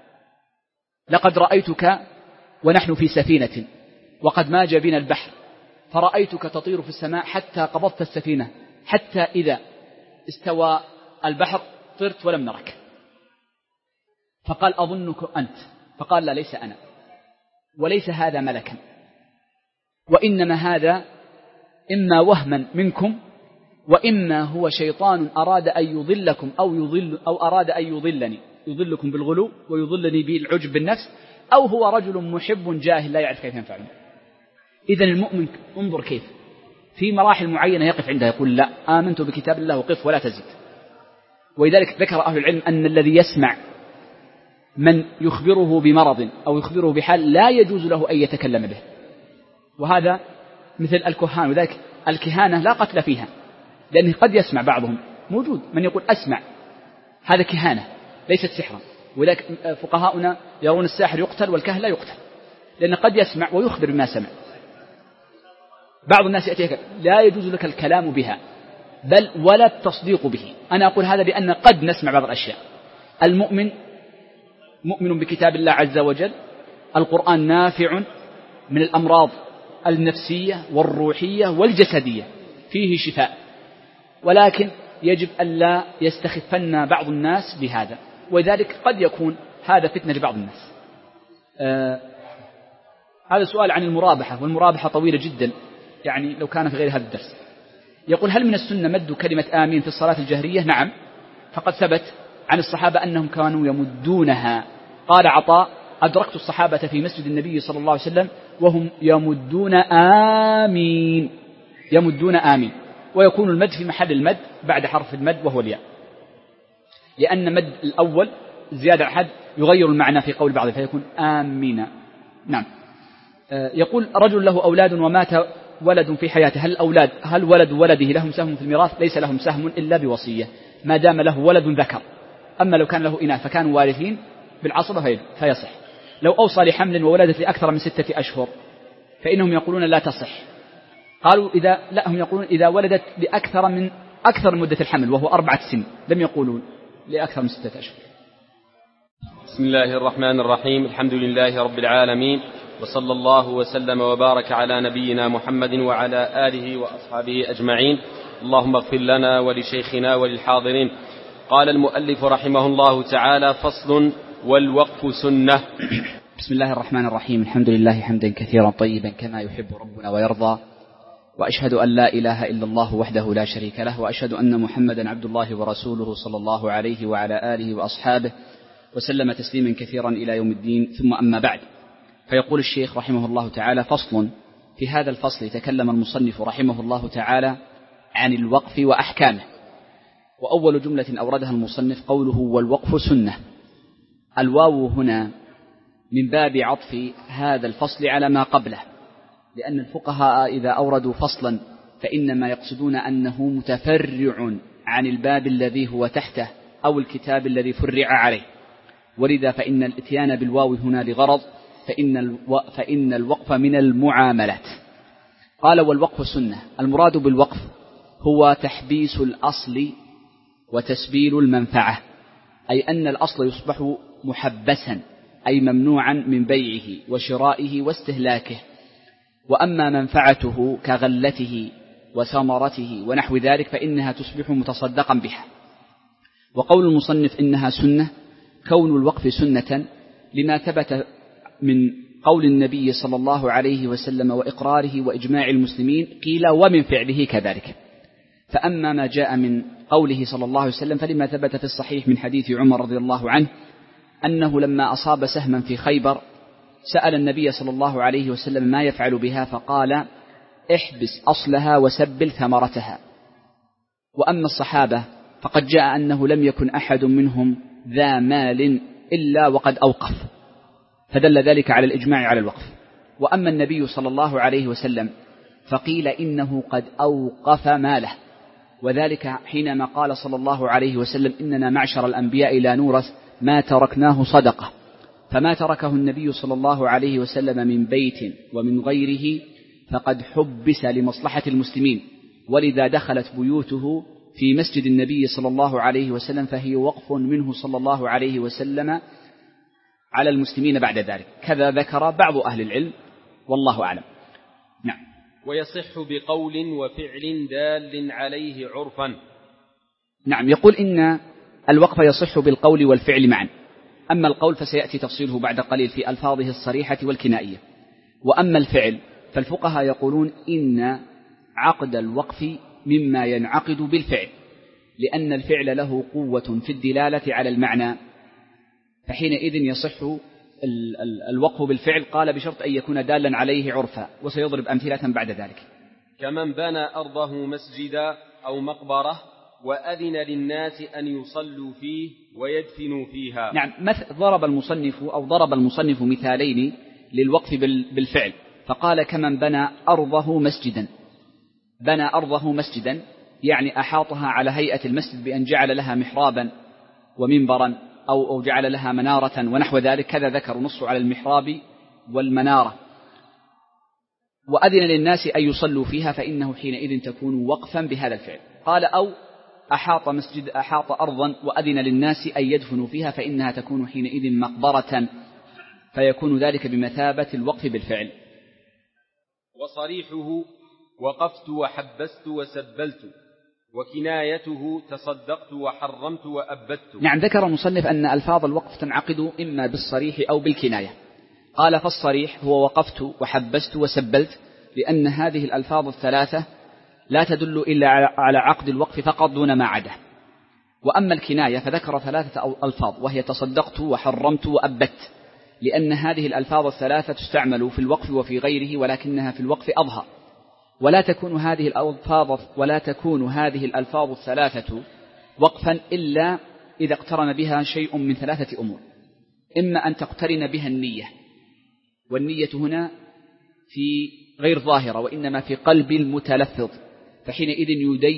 لقد رأيتك ونحن في سفينة وقد ماج بنا البحر، فرأيتك تطير في السماء حتى قبضت السفينة، حتى إذا استوى البحر طرت ولم نرك. فقال: أظنك أنت. فقال: لا، ليس أنا، وليس هذا ملكا، وإنما هذا إما وهما منكم، وإما هو شيطان أراد أن يضلكم أو أراد أن يضلكم بالغلو ويضلني بالعجب بالنفس، أو هو رجل محب جاهل لا يعرف كيف ينفعني. إذن المؤمن انظر كيف في مراحل معينة يقف عندها يقول: لا، آمنت بكتاب الله وقف ولا تزيد. ولذلك ذكر أهل العلم أن الذي يسمع من يخبره بمرض أو يخبره بحال لا يجوز له أن يتكلم به، وهذا مثل الكهان. وذلك الكهانة لا قتل فيها، لأنه قد يسمع بعضهم، موجود من يقول أسمع، هذا كهانة ليست سحرا. ولذلك فقهاؤنا يرون الساحر يقتل والكاهن لا يقتل، لأنه قد يسمع ويخبر بما سمع. بعض الناس يأتيك لا يجوز لك الكلام بها بل ولا التصديق به. أنا أقول هذا لأن قد نسمع بعض الأشياء. المؤمن مؤمن بكتاب الله عز وجل، القرآن نافع من الأمراض النفسية والروحية والجسدية، فيه شفاء، ولكن يجب ألا يستخفن بعض الناس بهذا، وذلك قد يكون هذا فتنة لبعض الناس. هذا سؤال عن المرابحة، والمرابحة طويلة جدا، يعني لو كان في غير هذا الدرس. يقول: هل من السنة مد كلمة آمين في الصلاة الجهرية؟ نعم، فقد ثبت عن الصحابة أنهم كانوا يمدونها. قال عطاء: أدركت الصحابة في مسجد النبي صلى الله عليه وسلم وهم يمدون آمين، يمدون آمين، ويكون المد في محل المد بعد حرف المد وهو الياء، لأن مد الأول زيادة أحد يغير المعنى في قول بعض فيكون آمين. نعم. يقول: رجل له أولاد ومات ولد في حياته، هل ولد ولده لهم سهم في الميراث؟ ليس لهم سهم إلا بوصية، ما دام له ولد ذكر. أما لو كان له إناث فكانوا وارثين بالعصبة فيصح. لو أوصى لحمل وولدت لأكثر من 6 أشهر فإنهم يقولون لا تصح. قالوا هم يقولون إذا ولدت أكثر من مدة الحمل وهو 4 سنين، لم يقولون لأكثر من 6 أشهر. بسم الله الرحمن الرحيم، الحمد لله رب العالمين، وصلى الله وسلم وبارك على نبينا محمد وعلى آله وأصحابه أجمعين. اللهم اغفر لنا ولشيخنا وللحاضرين. قال المؤلف رحمه الله تعالى: فصل: والوقف سنة. بسم الله الرحمن الرحيم. الحمد لله حمدا كثيرا طيبا كما يحب ربنا ويرضى، وأشهد أن لا إله إلا الله وحده لا شريك له، وأشهد أن محمدا عبد الله ورسوله صلى الله عليه وعلى آله وأصحابه وسلم تسليما كثيرا إلى يوم الدين. ثم أما بعد، فيقول الشيخ رحمه الله تعالى: فصل. في هذا الفصل تكلم المصنف رحمه الله تعالى عن الوقف وأحكامه. وأول جملة أوردها المصنف قوله: والوقف سنة. الواو هنا من باب عطف هذا الفصل على ما قبله، لأن الفقهاء إذا أوردوا فصلا فإنما يقصدون أنه متفرع عن الباب الذي هو تحته أو الكتاب الذي فرع عليه، ولذا فإن الاتيان بالواو هنا لغرض، فإن الوقف من المعاملات. قال: والوقف سنة. المراد بالوقف هو تحبيس الأصل وتسبيل المنفعة، أي أن الأصل يصبح محبسا، أي ممنوعا من بيعه وشرائه واستهلاكه، وأما منفعته كغلته وثمرته ونحو ذلك فإنها تصبح متصدقا بها. وقول المصنف إنها سنة، كون الوقف سنة لما ثبت من قول النبي صلى الله عليه وسلم وإقراره وإجماع المسلمين، قيل ومن فعله كذلك. فأما ما جاء من قوله صلى الله عليه وسلم فلما ثبت في الصحيح من حديث عمر رضي الله عنه أنه لما أصاب سهما في خيبر سأل النبي صلى الله عليه وسلم ما يفعل بها، فقال: احبس أصلها وسبل ثمرتها. وأما الصحابة فقد جاء أنه لم يكن أحد منهم ذا مال إلا وقد أوقف، فدل ذلك على الإجماع على الوقف. وأما النبي صلى الله عليه وسلم فقيل إنه قد أوقف ماله، وذلك حينما قال صلى الله عليه وسلم: إننا معشر الأنبياء لا نورث ما تركناه صدقة. فما تركه النبي صلى الله عليه وسلم من بيت ومن غيره فقد حبس لمصلحة المسلمين، ولذا دخلت بيوته في مسجد النبي صلى الله عليه وسلم، فهي وقف منه صلى الله عليه وسلم على المسلمين بعد ذلك. كذا ذكر بعض أهل العلم، والله أعلم. نعم. ويصح بقول وفعل دال عليه عرفا. نعم، يقول إن الوقف يصح بالقول والفعل معا. أما القول فسيأتي تفصيله بعد قليل في ألفاظه الصريحة والكنائية. وأما الفعل فالفقهاء يقولون إن عقد الوقف مما ينعقد بالفعل، لأن الفعل له قوة في الدلالة على المعنى، فحينئذ يصح الوقف بالفعل. قال: بشرط أن يكون دالا عليه عرفا، وسيضرب أمثلة بعد ذلك. كمن بنى أرضه مسجدا أو مقبرة وأذن للناس أن يصلوا فيه ويدفنوا فيها. نعم، ضرب المصنف مثالين للوقف بالفعل، فقال: كمن بنى أرضه مسجدا. بنى أرضه مسجدا يعني أحاطها على هيئة المسجد بأن جعل لها محرابا ومنبرا أو جعل لها منارة ونحو ذلك، كذا ذكر نص على المحراب والمنارة. وأذن للناس أن يصلوا فيها، فإنه حينئذ تكون وقفا بهذا الفعل. قال: أو أحاط أرضا وأذن للناس أن يدفنوا فيها، فإنها تكون حينئذ مقبرة، فيكون ذلك بمثابة الوقف بالفعل. وصريحه وقفت وحبست وسبلت، وكنايته تصدقت وحرمت وأبدت. نعم، ذكر المصنف أن ألفاظ الوقف تنعقد إما بالصريح أو بالكناية. قال: فالصريح هو وقفت وحبست وسبلت، لأن هذه الألفاظ الثلاثة لا تدل إلا على عقد الوقف فقط دون ما عدا. وأما الكناية فذكر ثلاثة ألفاظ، وهي تصدقت وحرمت وأبدت، لأن هذه الألفاظ الثلاثة تستعمل في الوقف وفي غيره، ولكنها في الوقف أظهر. ولا تكون هذه الألفاظ الثلاثة وقفا إلا إذا اقترن بها شيء من ثلاثة أمور: إما أن تقترن بها النية، والنية هنا في غير ظاهرة وإنما في قلب المتلفظ، فحينئذ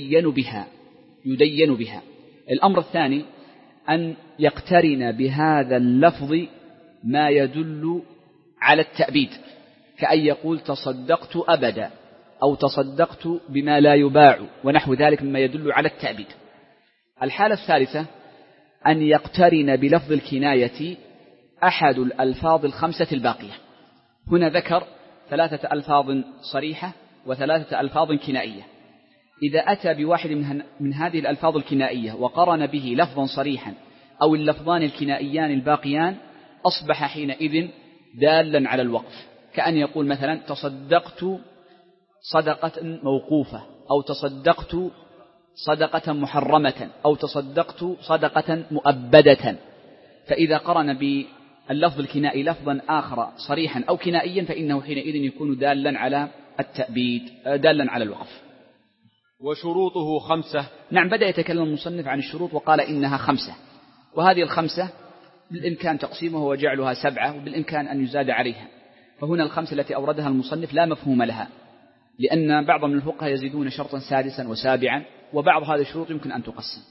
يدين بها. الأمر الثاني أن يقترن بهذا اللفظ ما يدل على التأبيد، كأن يقول تصدقت أبدا، أو تصدقت بما لا يباع ونحو ذلك مما يدل على التأبيد. الحالة الثالثة أن يقترن بلفظ الكناية أحد الألفاظ الخمسة الباقية. هنا ذكر ثلاثة ألفاظ صريحة وثلاثة ألفاظ كنائية. إذا أتى بواحد من هذه الألفاظ الكنائية وقرن به لفظا صريحا أو اللفظان الكنائيان الباقيان، أصبح حينئذ دالا على الوقف، كأن يقول مثلا تصدقت صدقة موقوفة، أو تصدقت صدقة محرمة، أو تصدقت صدقة مؤبدة. فإذا قرن باللفظ الكنائي لفظا آخر صريحا أو كنائيا فإنه حينئذ يكون دالا على التأبيد، دالا على الوقف. وشروطه 5. نعم، بدأ يتكلم المصنف عن الشروط وقال إنها 5، وهذه 5 بالإمكان تقسيمها وجعلها 7، وبالإمكان أن يزاد عليها. فهنا 5 التي أوردها المصنف لا مفهوم لها، لأن بعض من الفقهاء يزيدون شرطا 6 و7، وبعض هذه الشروط يمكن أن تقسم.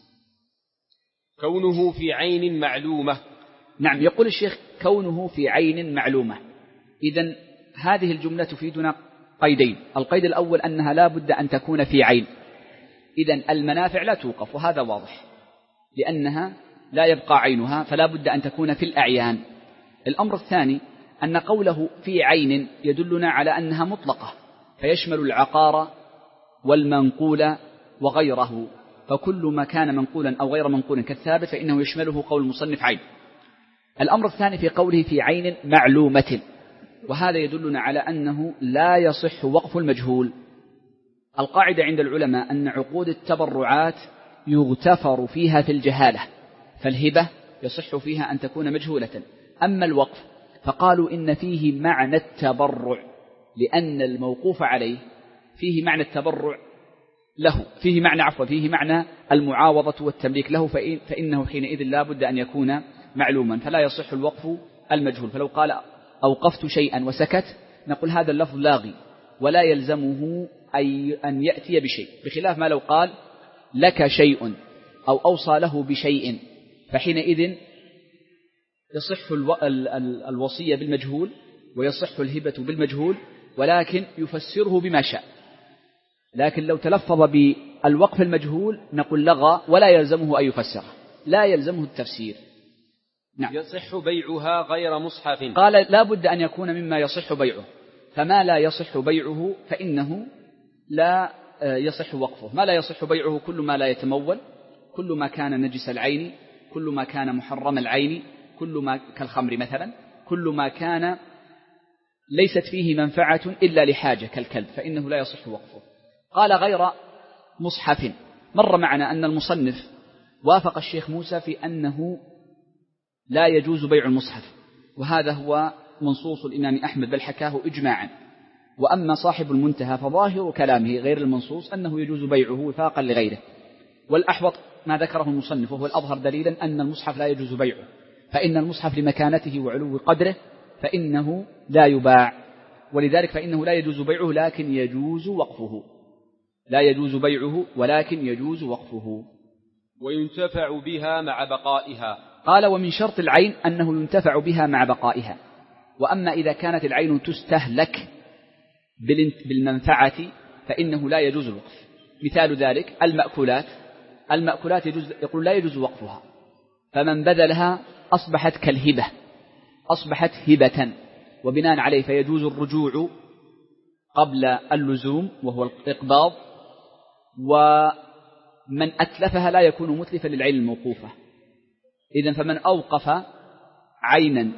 كونه في عين معلومة. نعم، يقول الشيخ كونه في عين معلومة. إذن هذه الجملة تفيدنا قيدين. القيد الأول أنها لا بد أن تكون في عين، إذن المنافع لا توقف، وهذا واضح لأنها لا يبقى عينها، فلا بد أن تكون في الأعيان. الأمر الثاني أن قوله في عين يدلنا على أنها مطلقة، فيشمل العقار والمنقول وغيره، فكل ما كان منقولا أو غير منقول كالثابت فإنه يشمله قول المصنف عين. الأمر الثاني في قوله في عين معلومة، وهذا يدلنا على أنه لا يصح وقف المجهول. القاعدة عند العلماء أن عقود التبرعات يغتفر فيها في الجهالة، فالهبة يصح فيها أن تكون مجهولة. أما الوقف فقالوا إن فيه معنى التبرع، لأن الموقوف عليه فيه معنى التبرع له، فيه معنى المعاوضة والتمليك له، فإنه حينئذ لا بد أن يكون معلوما، فلا يصح الوقف المجهول. فلو قال أوقفت شيئا وسكت نقول هذا اللفظ لاغي ولا يلزمه أن يأتي بشيء، بخلاف ما لو قال لك شيء أو أوصى له بشيء، فحينئذ يصح الوصية بالمجهول ويصح الهبة بالمجهول، ولكن يفسره بما شاء. لكن لو تلفظ بالوقف المجهول نقول لغى ولا يلزمه أن يفسره، لا يلزمه التفسير. نعم. يصح بيعها غير مصحف. قال لا بد أن يكون مما يصح بيعه، فما لا يصح بيعه فإنه لا يصح وقفه. ما لا يصح بيعه كل ما لا يتمول، كل ما كان نجس العين، كل ما كان محرم العين، كل ما كالخمر مثلا، كل ما كان ليست فيه منفعة إلا لحاجة كالكلب فإنه لا يصح وقفه. قال غير مصحف. مر معنا أن المصنف وافق الشيخ موسى في أنه لا يجوز بيع المصحف، وهذا هو منصوص الإمام أحمد بل حكاه إجماعا. وأما صاحب المنتهى فظاهر كلامه غير المنصوص أنه يجوز بيعه وفاقا لغيره، والأحوط ما ذكره المصنف وهو الأظهر دليلا أن المصحف لا يجوز بيعه، فإن المصحف لمكانته وعلو قدره فإنه لا يباع، ولذلك فإنه لا يجوز بيعه لكن يجوز وقفه. لا يجوز بيعه ولكن يجوز وقفه. وينتفع بها مع بقائها. قال ومن شرط العين أنه ينتفع بها مع بقائها. وأما إذا كانت العين تستهلك بالمنفعة فإنه لا يجوز الوقف. مثال ذلك المأكولات يقول لا يجوز وقفها، فمن بذلها أصبحت كالهبة، أصبحت هبة، وبناء عليه فيجوز الرجوع قبل اللزوم وهو الإقباض، ومن أتلفها لا يكون متلفا للعين الموقوفة. إذن فمن أوقف عينا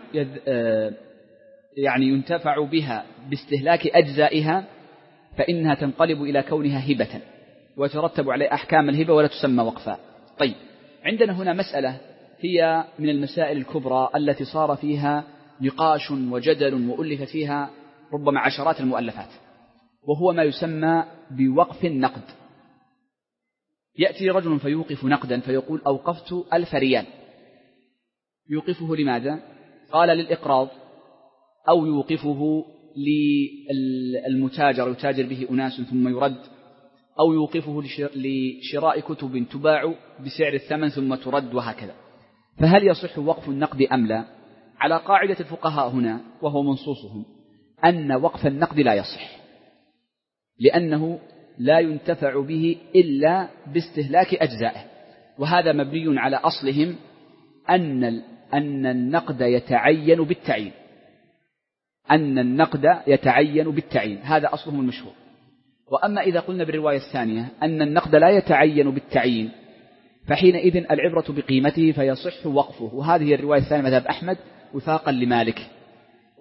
يعني ينتفع بها باستهلاك أجزائها فإنها تنقلب إلى كونها هبة، وترتب عليه أحكام الهبة ولا تسمى وقفا. طيب، عندنا هنا مسألة هي من المسائل الكبرى التي صار فيها نقاش وجدل وألفت فيها ربما عشرات المؤلفات، وهو ما يسمى بوقف النقد. يأتي رجل فيوقف نقدا فيقول أوقفت 1000 ريال. يوقفه لماذا؟ قال للإقراض، أو يوقفه للمتاجر يتاجر به أناس ثم يرد، أو يوقفه لشراء كتب تباع بسعر الثمن ثم ترد، وهكذا. فهل يصح وقف النقد أم لا؟ على قاعدة الفقهاء هنا وهو منصوصهم أن وقف النقد لا يصح، لأنه لا ينتفع به إلا باستهلاك أجزائه، وهذا مبني على أصلهم أن النقد يتعين بالتعيين، أن النقد يتعين بالتعيين، هذا أصلهم المشهور. وأما إذا قلنا بالرواية الثانية أن النقد لا يتعين بالتعيين فحينئذ العبرة بقيمته فيصح وقفه، وهذه الرواية الثانية مذهب أحمد وفاقا لمالك.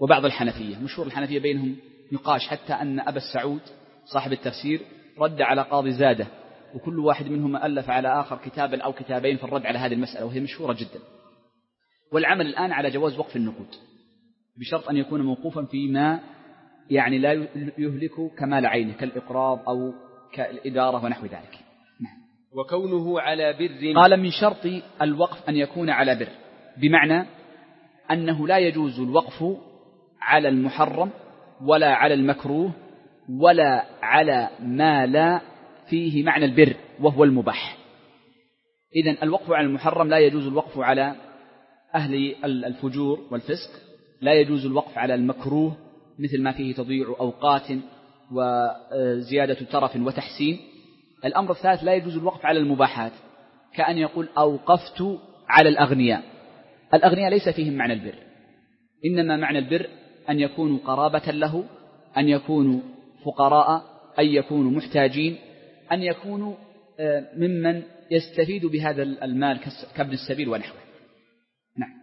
وبعض الحنفية. مشهور الحنفية بينهم نقاش، حتى أن أبا السعود صاحب التفسير رد على قاضي زادة، وكل واحد منهم ألف على آخر كتابا أو كتابين في الرد على هذه المسألة، وهي مشهورة جدا. والعمل الآن على جواز وقف النقود بشرط أن يكون موقوفا فيما يعني لا يهلك كمال عينه كالإقراض أو كالإدارة ونحو ذلك. وكونه على بر، قال من شرط الوقف أن يكون على بر، بمعنى أنه لا يجوز الوقف على المحرم ولا على المكروه ولا على ما لا فيه معنى البر وهو المباح. إذن الوقف على المحرم لا يجوز الوقف على أهل الفجور والفسق، لا يجوز الوقف على المكروه مثل ما فيه تضييع أوقات وزيادة ترف وتحسين. الأمر الثالث لا يجوز الوقف على المباحات، كأن يقول أوقفت على الأغنياء. الأغنياء ليس فيهم معنى البر، إنما معنى البر أن يكونوا قرابة له، أن يكونوا فقراء، أن يكونوا محتاجين، أن يكونوا ممن يستفيد بهذا المال كابن السبيل ونحوه. نعم.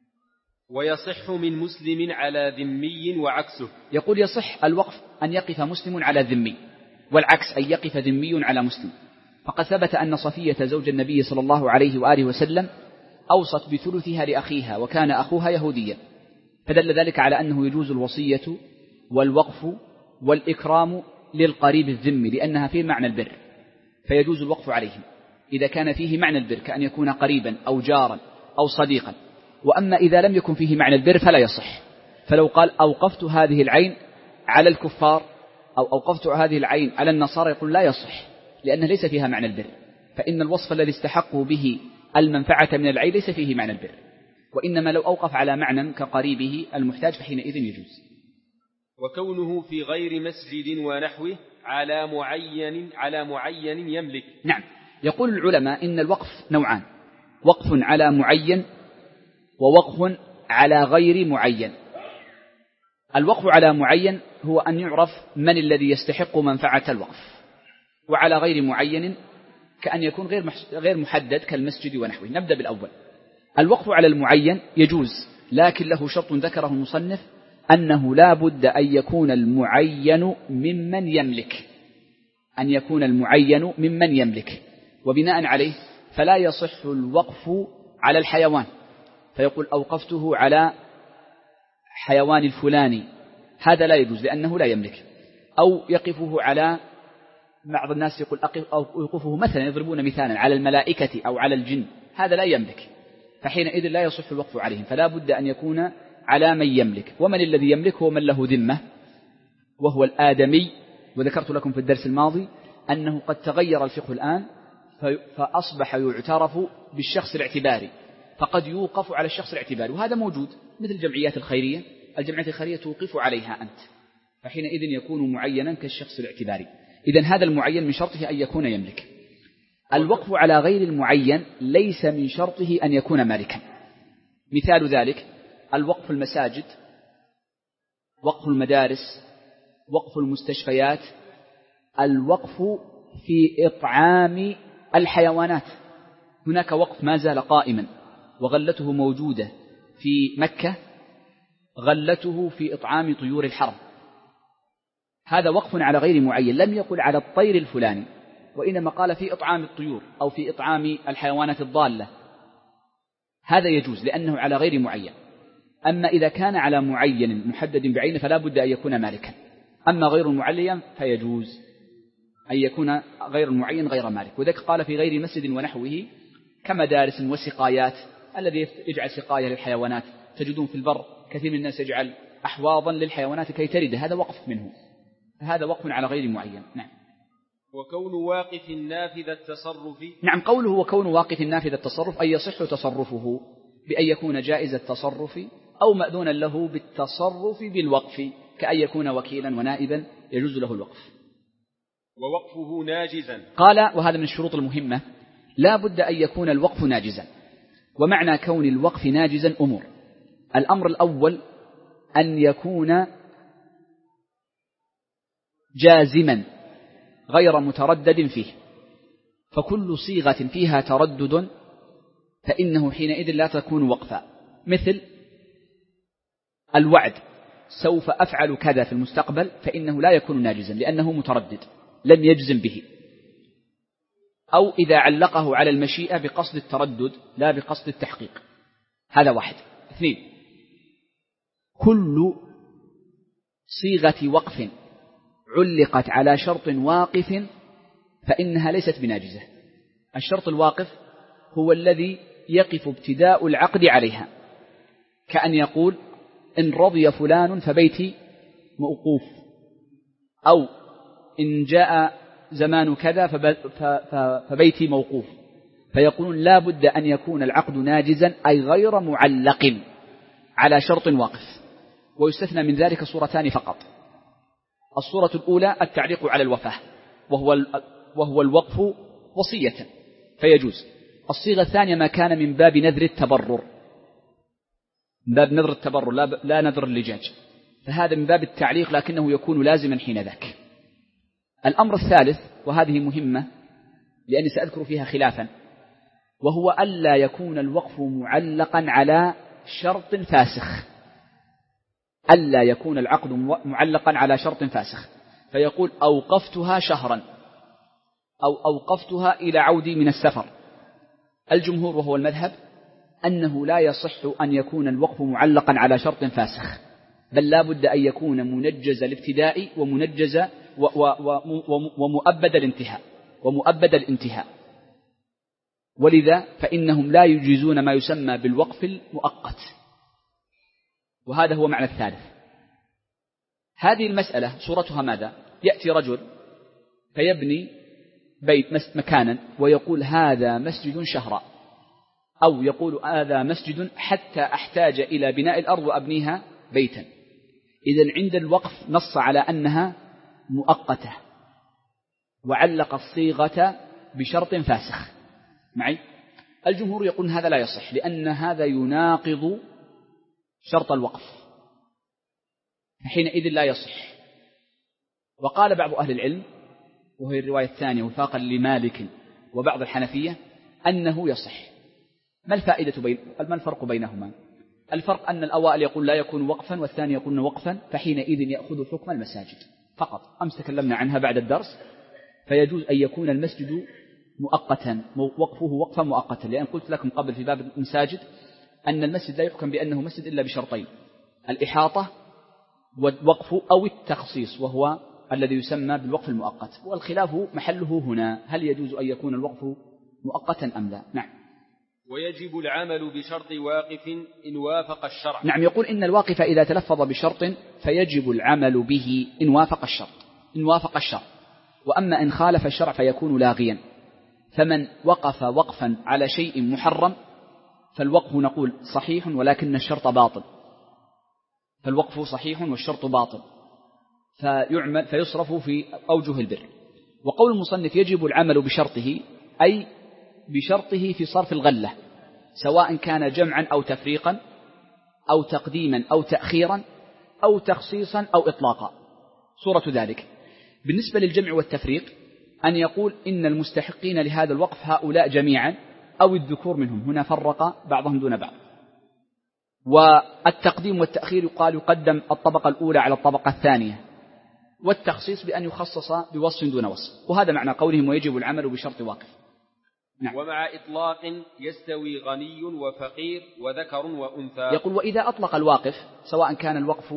ويصح من مسلم على ذمي وعكسه. يقول يصح الوقف أن يقف مسلم على ذمي، والعكس أن يقف ذمي على مسلم. فقد ثبت أن صفية زوج النبي صلى الله عليه وآله وسلم أوصت بثلثها لأخيها، وكان أخوها يهوديا، فدل ذلك على أنه يجوز الوصية والوقف والإكرام للقريب الذمي، لأنها فيه معنى البر، فيجوز الوقف عليهم إذا كان فيه معنى البر، كأن يكون قريبا أو جارا أو صديقا. وأما إذا لم يكن فيه معنى البر فلا يصح. فلو قال أوقفت هذه العين على الكفار أو أوقفت هذه العين على النصارى، يقول لا يصح، لأنه ليس فيها معنى البر، فإن الوصف الذي استحقوا به المنفعة من العين ليس فيه معنى البر، وإنما لو أوقف على معنى كقريبه المحتاج فحينئذ يجوز. وكونه في غير مسجد ونحوه على معين يملك. نعم. يقول العلماء إن الوقف نوعان: وقف على معين ووقف على غير معين. الوقف على معين هو أن يعرف من الذي يستحق منفعة الوقف، وعلى غير معين كأن يكون غير محدد كالمسجد ونحوه. نبدأ بالأول. الوقف على المعين يجوز، لكن له شرط ذكره المصنف، أنه لا بد أن يكون المعين ممن يملك، أن يكون المعين ممن يملك. وبناء عليه فلا يصح الوقف على الحيوان، فيقول أوقفته على حيوان الفلاني، هذا لا يجوز لأنه لا يملك. أو يقفه على، بعض الناس يقول أوقفه مثلا، يضربون مثالا، على الملائكة أو على الجن، هذا لا يملك، فحينئذ لا يصح الوقف عليهم، فلا بد أن يكون على من يملك. ومن الذي يملك؟ هو من له ذمة، وهو الآدمي. وذكرت لكم في الدرس الماضي أنه قد تغير الفقه الآن، فأصبح يعترف بالشخص الاعتباري، فقد يوقف على الشخص الاعتباري، وهذا موجود مثل الجمعيات الخيرية. الجمعيات الخيرية توقف عليها أنت، فحينئذ يكون معينا كالشخص الاعتباري. إذن هذا المعين من شرطه أن يكون يملك. الوقف على غير المعين ليس من شرطه أن يكون مالكا. مثال ذلك الوقف المساجد، وقف المدارس، وقف المستشفيات، الوقف في إطعام الحيوانات. هناك وقف ما زال قائما وغلته موجودة في مكة، غلته في إطعام طيور الحرم، هذا وقف على غير معين، لم يقل على الطير الفلاني، وإنما قال في إطعام الطيور أو في إطعام الحيوانات الضالة، هذا يجوز لأنه على غير معين. أما إذا كان على معين محدد بعينه فلا بد أن يكون مالكا. أما غير المعين فيجوز أن يكون غير المعين غير مالك. وذلك قال في غير مسجد ونحوه كمدارس وسقايات، الذي يجعل سقاية للحيوانات، تجدون في البر كثير من الناس يجعل أحواضا للحيوانات كي ترد، هذا وقف منه، هذا وقف على غير معين. نعم. وكون واقف نافذ التصرف. نعم. قوله وكون واقف نافذ التصرف أي يصح تصرفه بأن يكون جائز التصرف أو مأذونا له بالتصرف بالوقف، كأن يكون وكيلا ونائبا يجوز له الوقف. ووقفه ناجزا. قال وهذا من الشروط المهمة، لا بد أن يكون الوقف ناجزا. ومعنى كون الوقف ناجزا أمور: الأمر الأول أن يكون جازما غير متردد فيه، فكل صيغة فيها تردد فإنه حينئذ لا تكون وقفا، مثل الوعد سوف أفعل كذا في المستقبل فإنه لا يكون ناجزا لأنه متردد لم يجزم به. أو إذا علقه على المشيئة بقصد التردد لا بقصد التحقيق. هذا واحد. اثنين، كل صيغة وقف علقت على شرط واقف فإنها ليست بناجزة. الشرط الواقف هو الذي يقف ابتداء العقد عليها، كأن يقول إن رضي فلان فبيتي موقوف، أو إن جاء زمان كذا فبيتي موقوف، فيقولون لا بد أن يكون العقد ناجزا أي غير معلق على شرط واقف. ويستثنى من ذلك صورتان فقط. الصورة الأولى التعليق على الوفاة وهو الوقف وصية فيجوز. الصيغة الثانية ما كان من باب نذر التبرر، من باب نذر التبرر لا نذر اللجاج، فهذا من باب التعليق لكنه يكون لازما حين ذاك. الأمر الثالث وهذه مهمة لأني سأذكر فيها خلافا، وهو ألا يكون الوقف معلقا على شرط فاسخ. ألا يكون العقد معلقا على شرط فاسخ، فيقول أوقفتها شهرا أو أوقفتها إلى عودي من السفر. الجمهور وهو المذهب أنه لا يصح أن يكون الوقف معلقا على شرط فاسخ، بل لا بد أن يكون منجز الابتداء ومنجز ومؤبد الانتهاء. ولذا فإنهم لا يجيزون ما يسمى بالوقف المؤقت، وهذا هو معنى الثالث. هذه المسألة صورتها ماذا؟ يأتي رجل فيبني بيت مكانا ويقول هذا مسجد شهرا، أو يقول هذا مسجد حتى أحتاج إلى بناء الأرض وأبنيها بيتا. إذن عند الوقف نص على أنها مؤقتة وعلق الصيغة بشرط فاسخ معي. الجمهور يقول هذا لا يصح لأن هذا يناقض شرط الوقف، حينئذ لا يصح. وقال بعض أهل العلم وهي الرواية الثانية وفاقا لمالك وبعض الحنفية أنه يصح. ما الفرق بينهما؟ الفرق أن الأوائل يقول لا يكون وقفا والثاني يقول وقفا، فحينئذ يأخذ حكم المساجد فقط. أمس تكلمنا عنها بعد الدرس، فيجوز أن يكون المسجد مؤقتا وقفه وقفا مؤقتا، لأن قلت لكم قبل في باب المساجد أن المسجد لا يحكم بأنه مسجد إلا بشرطين: الإحاطة والوقف أو التخصيص، وهو الذي يسمى بالوقف المؤقت. والخلاف محله هنا، هل يجوز أن يكون الوقف مؤقتا أم لا؟ نعم. ويجب العمل بشرط واقف إن وافق الشرع. نعم، يقول إن الواقف إذا تلفظ بشرط فيجب العمل به إن وافق الشرع، وأما إن خالف الشرع فيكون لاغيا. فمن وقف وقفا على شيء محرم فالوقف نقول صحيح ولكن الشرط باطل، فالوقف صحيح والشرط باطل، فيصرف في أوجه البر. وقول المصنف يجب العمل بشرطه أي بشرطه في صرف الغلة، سواء كان جمعا أو تفريقا أو تقديما أو تأخيرا أو تخصيصا أو إطلاقا. صورة ذلك بالنسبة للجمع والتفريق أن يقول إن المستحقين لهذا الوقف هؤلاء جميعا أو الذكور منهم، هنا فرق بعضهم دون بعض. والتقديم والتأخير يقدم الطبقة الأولى على الطبقة الثانية، والتخصيص بأن يخصص بوصف دون وصف، وهذا معنى قولهم ويجب العمل بشرط واقف. نعم. ومع إطلاق يستوي غني وفقير وذكر وأنثى. يقول وإذا أطلق الواقف سواء كان الوقف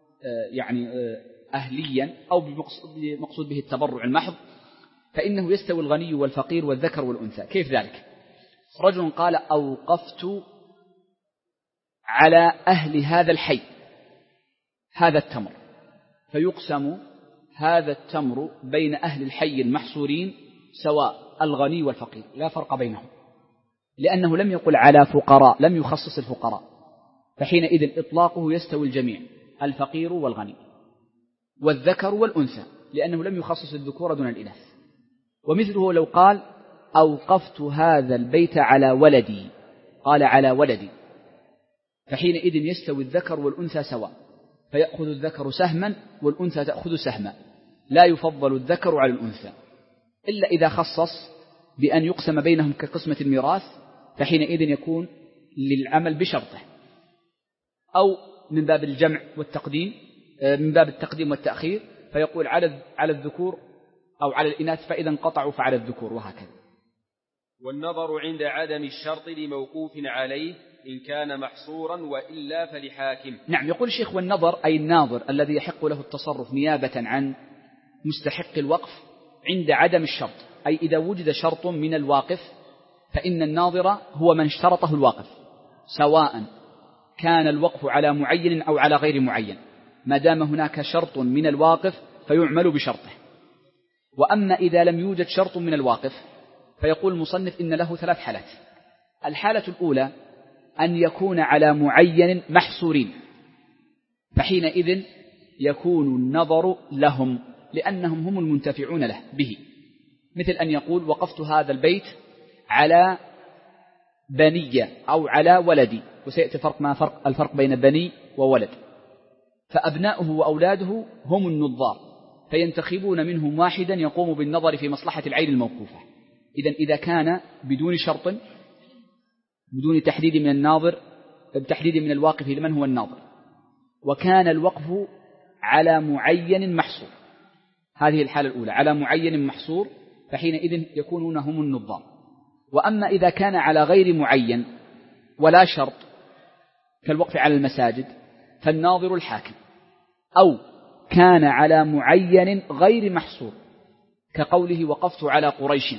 أهليا أو بمقصود به التبرع المحض فإنه يستوي الغني والفقير والذكر والأنثى. كيف ذلك؟ رجل قال أوقفت على أهل هذا الحي هذا التمر، فيقسم هذا التمر بين أهل الحي المحصورين سواء الغني والفقير لا فرق بينهم، لأنه لم يقل على فقراء، لم يخصص الفقراء، فحينئذ إطلاقه يستوي الجميع الفقير والغني والذكر والأنثى، لأنه لم يخصص الذكور دون الإناث. ومثله لو قال أوقفت هذا البيت على ولدي، قال على ولدي، فحينئذ يستوي الذكر والأنثى سواء، فيأخذ الذكر سهما والأنثى تأخذ سهما، لا يفضل الذكر على الأنثى إلا إذا خصص بأن يقسم بينهم كقسمة الميراث، فحينئذ يكون للعمل بشرطه. أو من باب الجمع والتقديم، من باب التقديم والتأخير، فيقول على الذكور أو على الإناث، فإذا انقطعوا فعلى الذكور، وهكذا. والنظر عند عدم الشرط لموقوف عليه إن كان محصورا وإلا فلحاكم. نعم، يقول الشيخ والنظر أي الناظر الذي يحق له التصرف نيابة عن مستحق الوقف عند عدم الشرط، أي إذا وجد شرط من الواقف فإن الناظر هو من اشترطه الواقف، سواء كان الوقف على معين أو على غير معين، ما دام هناك شرط من الواقف فيعمل بشرطه. وأما إذا لم يوجد شرط من الواقف فيقول المصنف إن له 3 حالات. الحالة الأولى أن يكون على معين محصورين، فحينئذ يكون النظر لهم لأنهم هم المنتفعون له به، مثل أن يقول وقفت هذا البيت على بني أو على ولدي، وسيأتي الفرق بين بني وولد، فأبناؤه وأولاده هم النظار، فينتخبون منهم واحدا يقوم بالنظر في مصلحة العين الموقوفة. إذا كان بدون شرط، بدون تحديد من الناظر، تحديد من الواقف لمن هو الناظر، وكان الوقف على معين محصور، هذه الحالة الأولى، على معين محصور، فحينئذ يكونون هم النظار. وأما إذا كان على غير معين ولا شرط كالوقف على المساجد فالناظر الحاكم، أو كان على معين غير محصور كقوله وقفت على قريش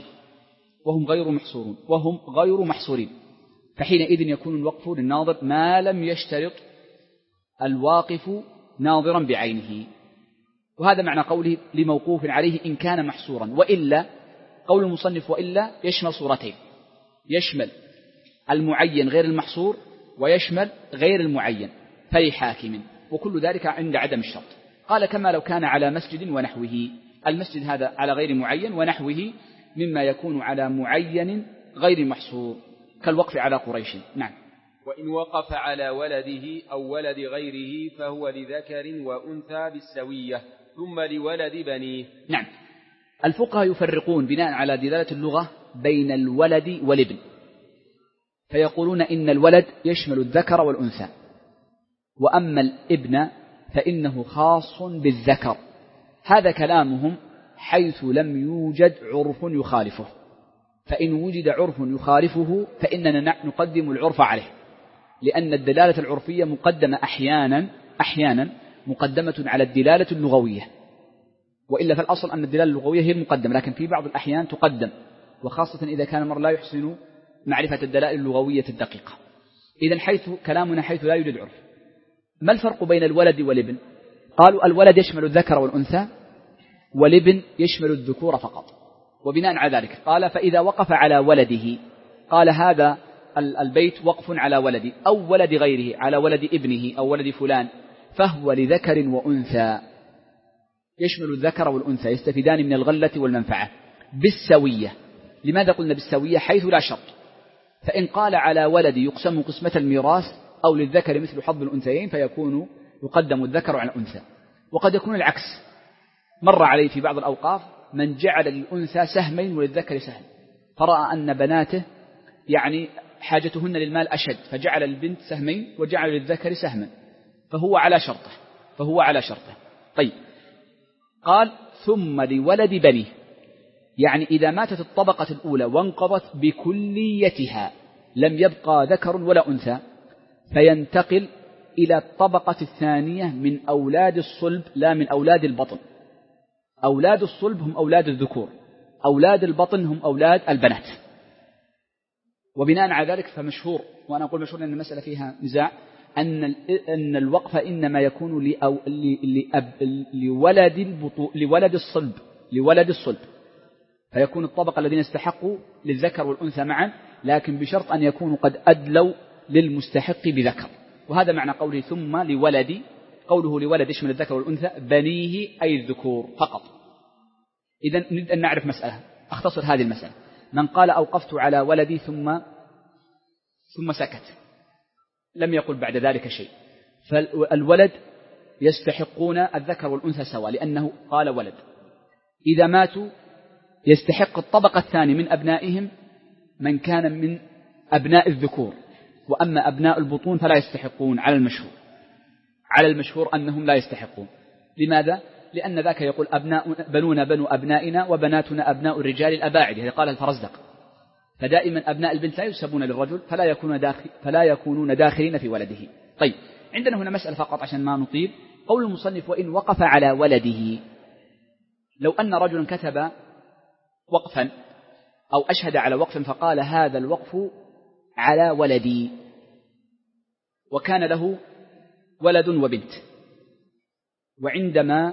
وهم غير محصورين، فحينئذ يكون الوقف للناظر ما لم يشترط الواقف ناظرا بعينه. وهذا معنى قوله لموقوف عليه إن كان محصورا. وإلا قول المصنف وإلا يشمل صورتين، يشمل المعين غير المحصور ويشمل غير المعين فلحاكم، وكل ذلك عند عدم الشرط. قال كما لو كان على مسجد ونحوه، المسجد هذا على غير معين ونحوه مما يكون على معين غير محصور كالوقف على قريش. نعم. وإن وقف على ولده أو ولد غيره فهو لذكر وأنثى بالسوية ثم لولد بنيه. نعم. الفقهاء يفرقون بناء على دلالة اللغة بين الولد والابن، فيقولون إن الولد يشمل الذكر والأنثى، وأما الابن فإنه خاص بالذكر. هذا كلامهم حيث لم يوجد عرف يخالفه، فإن وجد عرف يخالفه فإننا نقدم العرف عليه، لأن الدلالة العرفية مقدمة أحيانا مقدمة على الدلالة اللغوية، وإلا فالأصل أن الدلالة اللغوية هي المقدمة، لكن في بعض الأحيان تقدم، وخاصة إذا كان المرء لا يحسن معرفة الدلائل اللغوية الدقيقة. إذن كلامنا حيث لا يوجد عرف. ما الفرق بين الولد والابن؟ قالوا الولد يشمل الذكر والأنثى، والابن يشمل الذكور فقط. وبناء على ذلك قال فإذا وقف على ولده قال هذا البيت وقف على ولدي أو ولد غيره، على ولد ابنه أو ولد فلان، فهو لذكر وأنثى، يشمل الذكر والأنثى، يستفيدان من الغلة والمنفعة بالسوية. لماذا قلنا بالسوية؟ حيث لا شرط. فإن قال على ولد يقسم قسمة الميراث أو للذكر مثل حظ الأنثيين فيكون يقدم الذكر على الأنثى. وقد يكون العكس، مر عليه في بعض الأوقاف من جعل للأنثى سهمين وللذكر سهم، فرأى أن بناته يعني حاجتهن للمال أشد، فجعل البنت سهمين وجعل للذكر سهما، فهو على شرطه. طيب، قال ثم لولد بنيه، يعني إذا ماتت الطبقة الأولى وانقضت بكليتها لم يبقى ذكر ولا أنثى، فينتقل إلى الطبقة الثانية من أولاد الصلب لا من أولاد البطن. أولاد الصلب هم أولاد الذكور، أولاد البطن هم أولاد البنات. وبناء على ذلك فمشهور، وأنا أقول مشهور لأن المسألة فيها نزاع، أن الوقف إنما يكون لولد الصلب، فيكون الطبقة الذين استحقوا للذكر والأنثى معا، لكن بشرط أن يكونوا قد أدلوا للمستحق بذكر. وهذا معنى قوله ثم لولد، قوله لولد يشمل الذكر والأنثى، بنيه أي الذكور فقط. إذن نريد أن نعرف مسألة، أختصر هذه المسألة. من قال أوقفت على ولدي ثم سكت، لم يقل بعد ذلك شيء، فالولد يستحقون الذكر والأنثى سواء، لأنه قال ولد. إذا ماتوا يستحق الطبقة الثانية من أبنائهم من كان من أبناء الذكور، وأما أبناء البطون فلا يستحقون على المشهور. على المشهور أنهم لا يستحقون. لماذا؟ لأن ذاك يقول بنون بنو أبنائنا وبناتنا أبناء الرجال الأباعد، هذا قال الفرزدق. فدائما أبناء البنت لا يسبون للرجل فلا يكونون داخلين في ولده. طيب، عندنا هنا مسألة فقط عشان ما نطيل. قول المصنف وإن وقف على ولده، لو أن رجلا كتب وقفا أو أشهد على وقف فقال هذا الوقف على ولدي، وكان له ولد وبنت، وعندما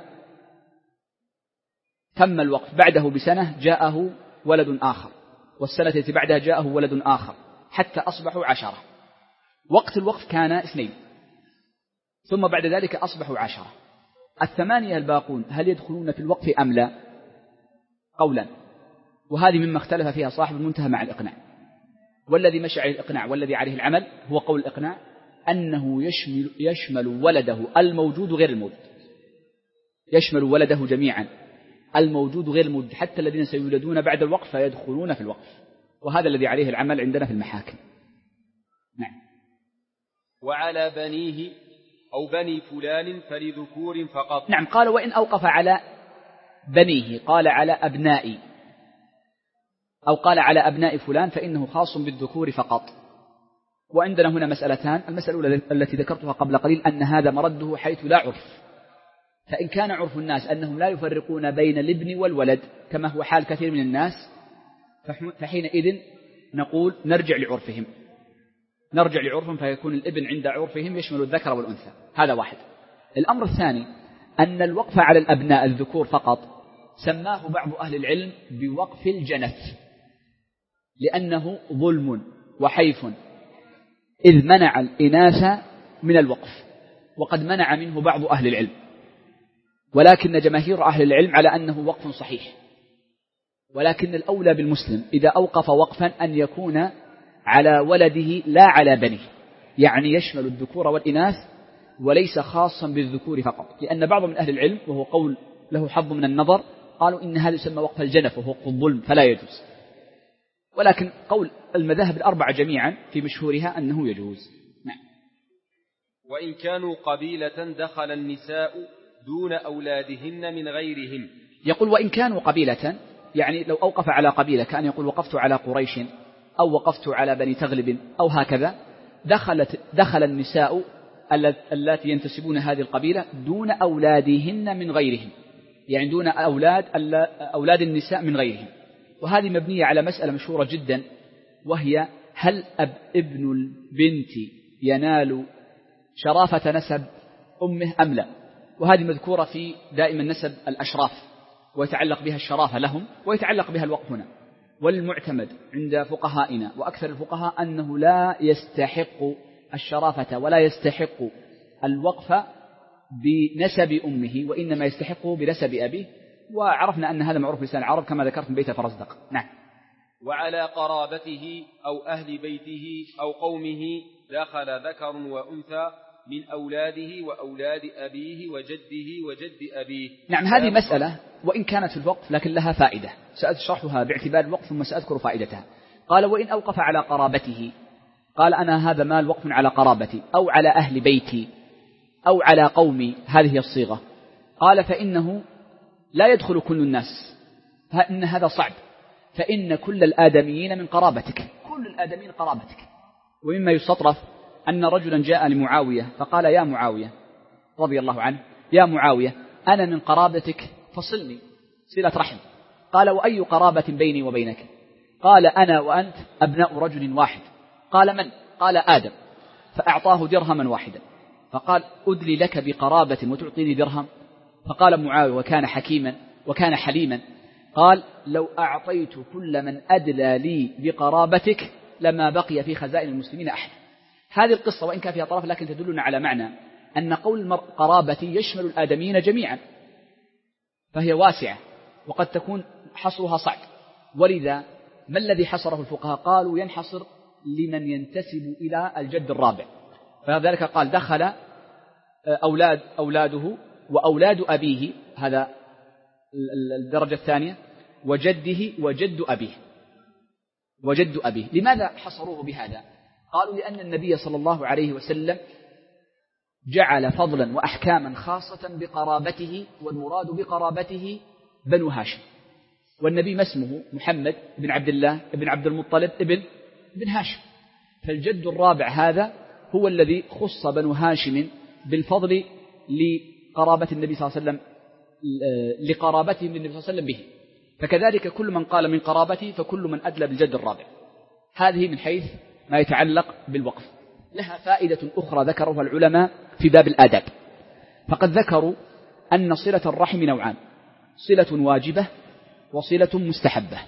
تم الوقف بعده بسنة جاءه ولد آخر، والسنة التي بعدها جاءه ولد آخر، حتى أصبحوا 10. وقت الوقف كان 2، ثم بعد ذلك أصبحوا 10. 8 الباقون هل يدخلون في الوقف أم لا؟ قولا، وهذه مما اختلف فيها صاحب المنتهى مع الإقناع. والذي مشى عليه الإقناع والذي عليه العمل هو قول الإقناع أنه يشمل ولده الموجود غير الموجود، يشمل ولده جميعا، الموجود غير الموجود، حتى الذين سيولدون بعد الوقف فيدخلون في الوقف، وهذا الذي عليه العمل عندنا في المحاكم. نعم. وعلى بنيه أو بني فلان فلذكور فقط. نعم، قال وإن أوقف على بنيه، قال على أبنائي أو قال على أبناء فلان فإنه خاص بالذكور فقط. وعندنا هنا مسألتان. المسألة التي ذكرتها قبل قليل أن هذا مرده حيث لا عرف، فإن كان عرف الناس أنهم لا يفرقون بين الابن والولد كما هو حال كثير من الناس، فحينئذ نقول نرجع لعرفهم، فيكون الابن عند عرفهم يشمل الذكر والأنثى. هذا واحد. الأمر الثاني أن الوقف على الأبناء الذكور فقط سماه بعض أهل العلم بوقف الجنف، لأنه ظلم وحيف، إذ منع الإناث من الوقف، وقد منع منه بعض أهل العلم، ولكن جماهير أهل العلم على أنه وقف صحيح. ولكن الأولى بالمسلم إذا أوقف وقفا أن يكون على ولده لا على بنيه، يعني يشمل الذكور والإناث وليس خاصا بالذكور فقط، لأن بعض من أهل العلم وهو قول له حظ من النظر قالوا إن هذا يسمى وقف الجنف وهو وقف الظلم فلا يجوز. ولكن قول المذاهب الأربعة جميعا في مشهورها أنه يجوز. نعم. وإن كانوا قبيلة دخل النساء دون أولادهن من غيرهم. يقول وإن كانوا قبيلة، يعني لو أوقف على قبيلة كان يقول وقفت على قريش أو وقفت على بني تغلب أو هكذا، دخل النساء التي ينتسبون هذه القبيلة دون أولادهن من غيرهم، يعني دون أولاد النساء من غيرهم. وهذه مبنية على مسألة مشهورة جدا، وهي هل ابن البنت ينال شرافة نسب أمه أم لا؟ وهذه مذكورة في دائما نسب الأشراف، ويتعلق بها الشرافة لهم ويتعلق بها الوقف هنا. والمعتمد عند فقهائنا وأكثر الفقهاء أنه لا يستحق الشرافة ولا يستحق الوقف بنسب أمه، وإنما يستحقه بنسب أبيه، وعرفنا أن هذا معروف بلسان العرب كما ذكرت من بيت الفرزدق. نعم. وعلى قرابته أو أهل بيته أو قومه دخل ذكر وأنثى من أولاده وأولاد أبيه وجده وجد أبيه. نعم، هذه مسألة وإن كانت في الوقف لكن لها فائدة سأشرحها باعتبار الوقف ثم سأذكر فائدتها. قال وإن أوقف على قرابته، قال أنا هذا مال وقف على قرابتي أو على أهل بيتي أو على قومي، هذه هي الصيغة. قال فإنه لا يدخل كل الناس، فإن هذا صعب، فإن كل الآدميين من قرابتك، كل الآدميين قرابتك. ومما يستطرف أن رجلا جاء لمعاوية فقال يا معاوية رضي الله عنه، يا معاوية أنا من قرابتك فصلني صلة رحم. قال وأي قرابة بيني وبينك؟ قال أنا وأنت أبناء رجل واحد. قال من؟ قال آدم. فأعطاه درهما واحدا، فقال أدلي لك بقرابة وتعطيني درهم؟ فقال معاوية وكان حكيما وكان حليما، قال لو أعطيت كل من أدلى لي بقرابتك لما بقي في خزائن المسلمين أحد. هذه القصة وإن كان فيها طرف لكن تدلنا على معنى أن قول المرء قرابتي يشمل الآدميين جميعا، فهي واسعة وقد تكون حصرها صعب. ولذا ما الذي حصره الفقهاء؟ قالوا ينحصر لمن ينتسب إلى الجد الرابع، فذلك قال دخل أولاده وأولاد أبيه، هذا الدرجة الثانية، وجده وجد أبيه. لماذا حصروه بهذا؟ قالوا لأن النبي صلى الله عليه وسلم جعل فضلا وأحكاما خاصة بقرابته، والمراد بقرابته بنو هاشم، والنبي ما اسمه محمد بن عبد الله بن عبد المطلب ابن هاشم، فالجد الرابع هذا هو الذي خص بنو هاشم بالفضل لقرابة النبي صلى الله عليه وسلم، لقرابتهم للنبي صلى الله عليه وسلم به، فكذلك كل من قال من قرابته فكل من أدلى بالجد الرابع. هذه من حيث ما يتعلق بالوقف. لها فائدة أخرى ذكرها العلماء في باب الآداب، فقد ذكروا أن صلة الرحم نوعان: صلة واجبة وصلة مستحبة.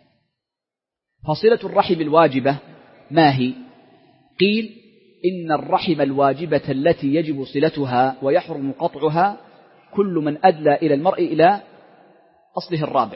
فصلة الرحم الواجبة ما هي؟ قيل إن الرحم الواجبة التي يجب صلتها ويحرم قطعها كل من أدلى إلى المرء إلى أصله الرابع،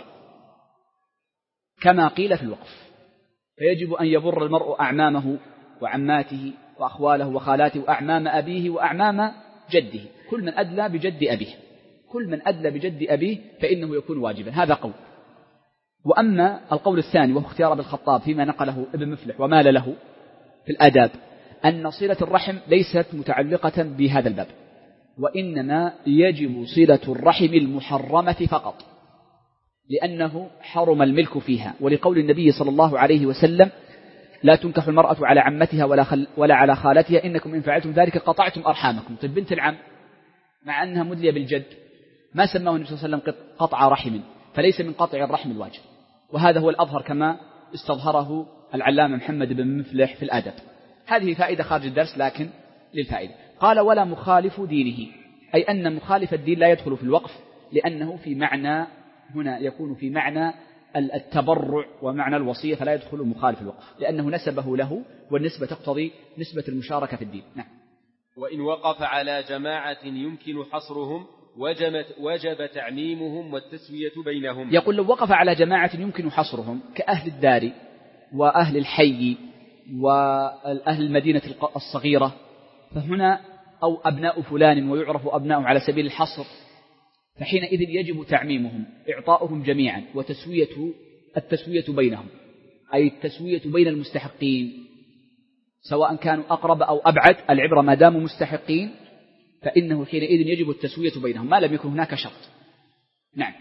كما قيل في الوقف، فيجب أن يبر المرء أعمامه وعماته وأخواله وخالاته وأعمام أبيه وأعمام جده، كل من أدلى بجد أبيه، كل من أدلى بجد أبيه فإنه يكون واجبا. هذا قول. وأما القول الثاني وهو اختيار ابن الخطاب فيما نقله ابن مفلح ومال له في الآداب، أن صلة الرحم ليست متعلقة بهذا الباب، وإنما يجب صلة الرحم المحرمة فقط، لأنه حرم الملك فيها، ولقول النبي صلى الله عليه وسلم: لا تنكح المرأة على عمتها ولا على خالتها، إنكم إن فعلتم ذلك قطعتم أرحامكم. طيب بنت العم مع أنها مدلية بالجد ما سماه النبي صلى الله عليه وسلم قطع رحم، فليس من قطع الرحم الواجب، وهذا هو الأظهر كما استظهره العلامة محمد بن مفلح في الآداب. هذه فائدة خارج الدرس لكن للفائدة. قال: ولا مخالف دينه، أي أن مخالف الدين لا يدخل في الوقف، لأنه في معنى هنا يكون في معنى التبرع ومعنى الوصية، فلا يدخل مخالف الوقف لأنه نسبه له، والنسبة تقتضي نسبة المشاركة في الدين. نعم. وإن وقف على جماعة يمكن حصرهم وجب تعميمهم والتسوية بينهم. يقول: لو وقف على جماعة يمكن حصرهم كأهل الدار وأهل الحي وأهل المدينة الصغيرة، فهنا أو أبناء فلان ويعرف أبناءه على سبيل الحصر، فحينئذ يجب تعميمهم، إعطاؤهم جميعا، التسوية بينهم، أي التسوية بين المستحقين سواء كانوا أقرب أو أبعد، العبرة ما داموا مستحقين فإنه حينئذ يجب التسوية بينهم ما لم يكن هناك شرط. نعم.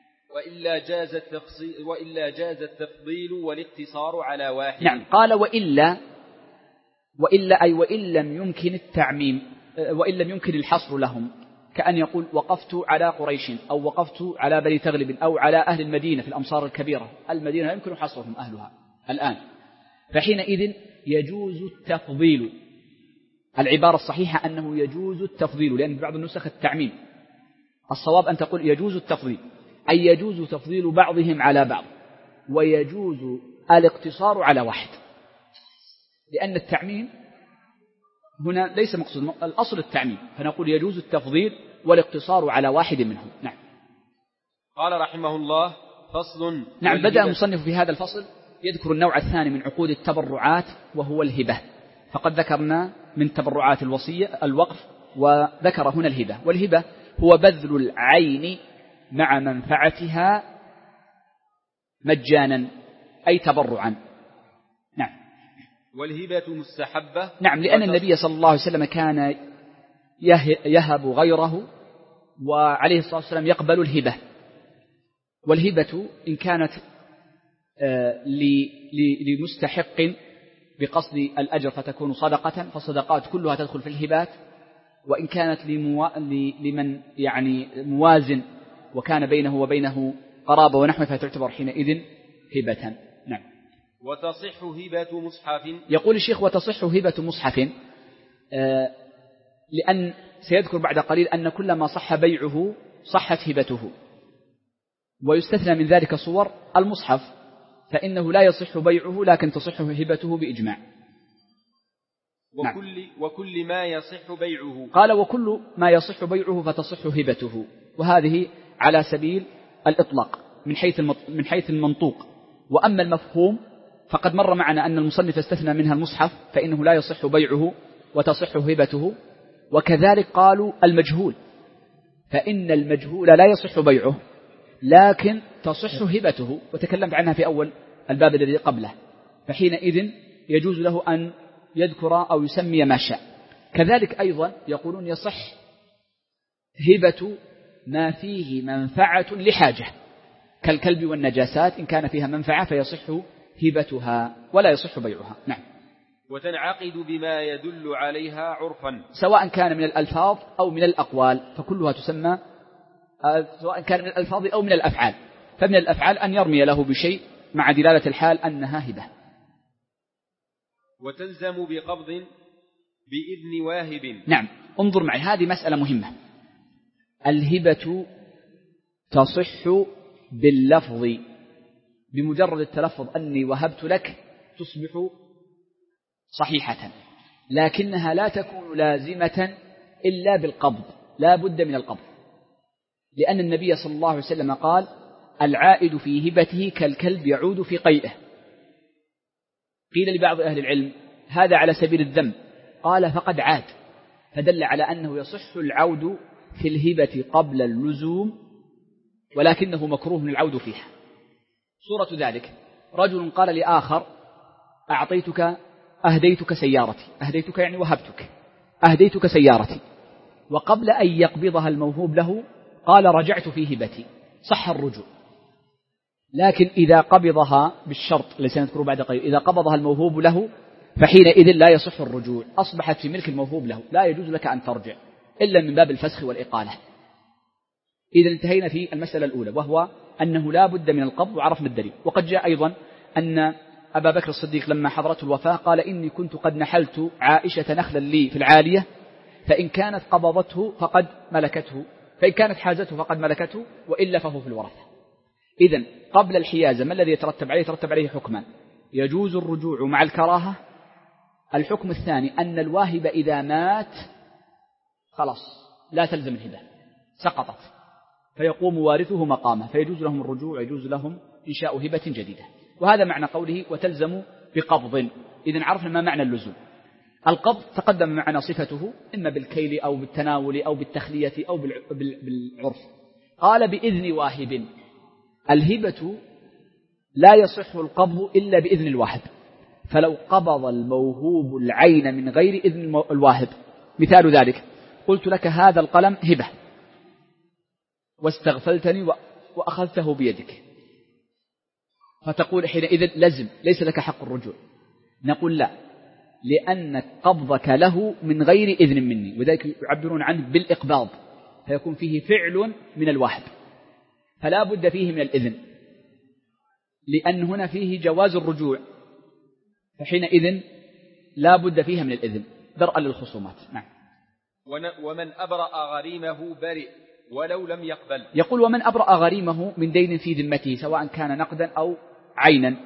وإلا جاز التفضيل والاقتصار على واحد. نعم. قال: وإلا أي وإن لم يمكن التعميم، وإن لم يمكن الحصر لهم، كأن يقول: وقفت على قريش، أو وقفت على بني تغلب، أو على أهل المدينة في الأمصار الكبيرة. المدينة لا يمكن حصرهم أهلها الآن، فحينئذ يجوز التفضيل. العبارة الصحيحة أنه يجوز التفضيل، لأن بعض النسخ التعميم، الصواب أن تقول يجوز التفضيل، أي يجوز تفضيل بعضهم على بعض، ويجوز الاقتصار على واحد، لأن التعميم هنا ليس مقصود، الأصل التعميم، فنقول يجوز التفضيل والاقتصار على واحد منهم. نعم. قال رحمه الله: فصل. نعم. بدأ المصنف في هذا الفصل يذكر النوع الثاني من عقود التبرعات، وهو الهبة. فقد ذكرنا من تبرعات الوصية الوقف، وذكر هنا الهبة. والهبة هو بذل العين مع منفعتها مجانا، أي تبرعا. نعم. والهبة مستحبة. نعم، لأن النبي صلى الله عليه وسلم كان يهب غيره، وعليه الصلاة والسلام يقبل الهبة. والهبة إن كانت لمستحق بقصد الأجر فتكون صدقة، فالصدقات كلها تدخل في الهبات، وإن كانت لمن يعني موازن وكان بينه وبينه قرابة ونحوه فتعتبر حينئذ هبة. نعم. وتصح هبة مصحف. يقول الشيخ: وتصح هبة مصحف، لأن سيذكر بعد قليل أن كل ما صح بيعه صحت هبته، ويستثنى من ذلك صور المصحف، فإنه لا يصح بيعه لكن تصح هبته بإجماع. وكل ما يصح بيعه. قال: وكل ما يصح بيعه فتصح هبته، وهذه على سبيل الإطلاق من حيث المنطوق. وأما المفهوم فقد مر معنا أن المصنف استثنى منها المصحف، فإنه لا يصح بيعه وتصح هبته. وكذلك قالوا المجهول، فإن المجهول لا يصح بيعه لكن تصح هبته، وتكلمت عنها في أول الباب الذي قبله. فحينئذ يجوز له أن يذكر أو يسمي ما شاء. كذلك أيضا يقولون يصح هبة ما فيه منفعة لحاجة كالكلب والنجاسات، إن كان فيها منفعة فيصح هبتها ولا يصح بيعها. نعم. وتنعقد بما يدل عليها عرفا، سواء كان من الألفاظ أو من الأقوال، فكلها تسمى، سواء كان من الألفاظ أو من الأفعال. فمن الأفعال أن يرمي له بشيء مع دلالة الحال أنها هبة. وتلزم بقبض بإذن واهب. نعم. انظر معي، هذه مسألة مهمة. الهبة تصح باللفظ، بمجرد التلفظ أني وهبت لك تصبح صحيحة، لكنها لا تكون لازمة إلا بالقبض، لا بد من القبض، لأن النبي صلى الله عليه وسلم قال: العائد في هبته كالكلب يعود في قيئه. قيل لبعض أهل العلم: هذا على سبيل الذم، قال: فقد عاد، فدل على أنه يصح العود في الهبة قبل اللزوم، ولكنه مكروه العود فيها. صورة ذلك: رجل قال لآخر: أهديتك سيارتي، أهديتك يعني وهبتك، أهديتك سيارتي، وقبل أن يقبضها الموهوب له قال: رجعت في هبتي، صح الرجوع. لكن إذا قبضها بالشرط الذي سنذكره بعد قليل، إذا قبضها الموهوب له فحينئذ لا يصح الرجوع، أصبحت في ملك الموهوب له، لا يجوز لك أن ترجع إلا من باب الفسخ والإقالة. إذا انتهينا في المسألة الأولى، وهو أنه لا بد من القبض، وعرفنا الدليل. وقد جاء أيضا أن أبا بكر الصديق لما حضرته الوفاة قال: إني كنت قد نحلت عائشة نخلا لي في العالية، فإن كانت قبضته فقد ملكته، فإن كانت حازته فقد ملكته، وإلا فهو في الورثة. إذن قبل الحيازة ما الذي يترتب عليه؟ يترتب عليه حكمان: يجوز الرجوع مع الكراهة. الحكم الثاني أن الواهب إذا مات خلاص لا تلزم الهبة، سقطت، فيقوم وارثه مقامه، فيجوز لهم الرجوع، ويجوز لهم إنشاء هبة جديدة. وهذا معنى قوله: وتلزم بقبض. إذن عرفنا ما معنى اللزوم. القبض تقدم معنا صفته إما بالكيل أو بالتناول أو بالتخلية أو بالعرف. قال: بإذن واهب. الهبة لا يصح القبض إلا بإذن الواهب، فلو قبض الموهوب العين من غير إذن الواهب، مثال ذلك: قلت لك هذا القلم هبة، واستغفلتني وأخذته بيدك، فتقول حينئذ لزم ليس لك حق الرجوع. نقول لا، لأن قبضك له من غير إذن مني، وذلك يعبرون عنه بالإقباض، فيكون فيه فعل من الواهب، فلا بد فيه من الإذن، لأن هنا فيه جواز الرجوع، فحينئذ لا بد فيها من الإذن درءا للخصومات. نعم. ومن أبرأ غريمه برئ ولو لم يقبل. يقول: ومن أبرأ غريمه من دين في ذمته، سواء كان نقدا أو عينا،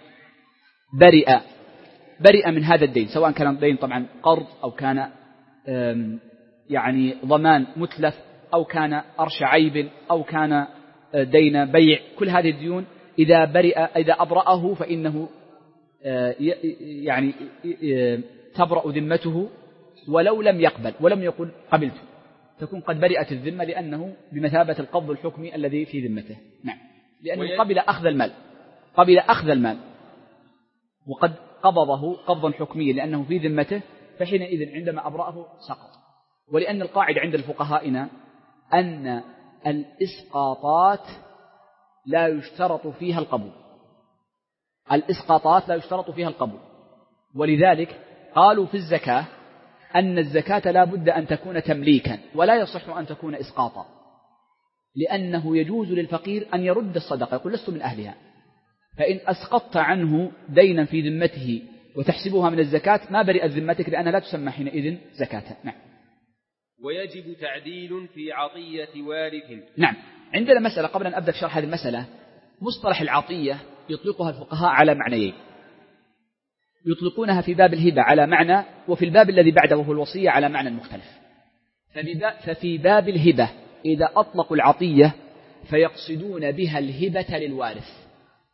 برئ من هذا الدين، سواء كان الدين طبعا قرض أو كان يعني ضمان متلف أو كان أرش عيب أو كان دين بيع. كل هذه الديون إذا أبرأه فإنه يعني تبرأ ذمته ولو لم يقبل، ولم يقل قبلت، تكون قد برئت الذمة، لأنه بمثابة القبض الحكمي الذي في ذمته. نعم. لأنه قبل أخذ المال وقد قبضه قبضا حكميا لأنه في ذمته، فحينئذ عندما أبرأه سقط. ولأن القاعدة عند الفقهائنا أن الإسقاطات لا يشترط فيها القبول، الإسقاطات لا يشترط فيها القبول. ولذلك قالوا في الزكاة أن الزكاة لا بد أن تكون تمليكا، ولا يصح أن تكون إسقاطا، لأنه يجوز للفقير أن يرد الصدقة، يقول: لست من أهلها. فإن أسقطت عنه دينا في ذمته وتحسبها من الزكاة ما برئت ذمتك، لأنها لا تسمى حينئذ زكاة. نعم. ويجب تعديل في عطية وارث. نعم. عندنا مسألة قبل أن أبدأ في شرح هذه المسألة. مصطلح العطية يطلقها الفقهاء على معنيين: يطلقونها في باب الهبة على معنى، وفي الباب الذي بعده وهو الوصية على معنى مختلف. ففي باب الهبة إذا أطلقوا العطية فيقصدون بها الهبة للوارث،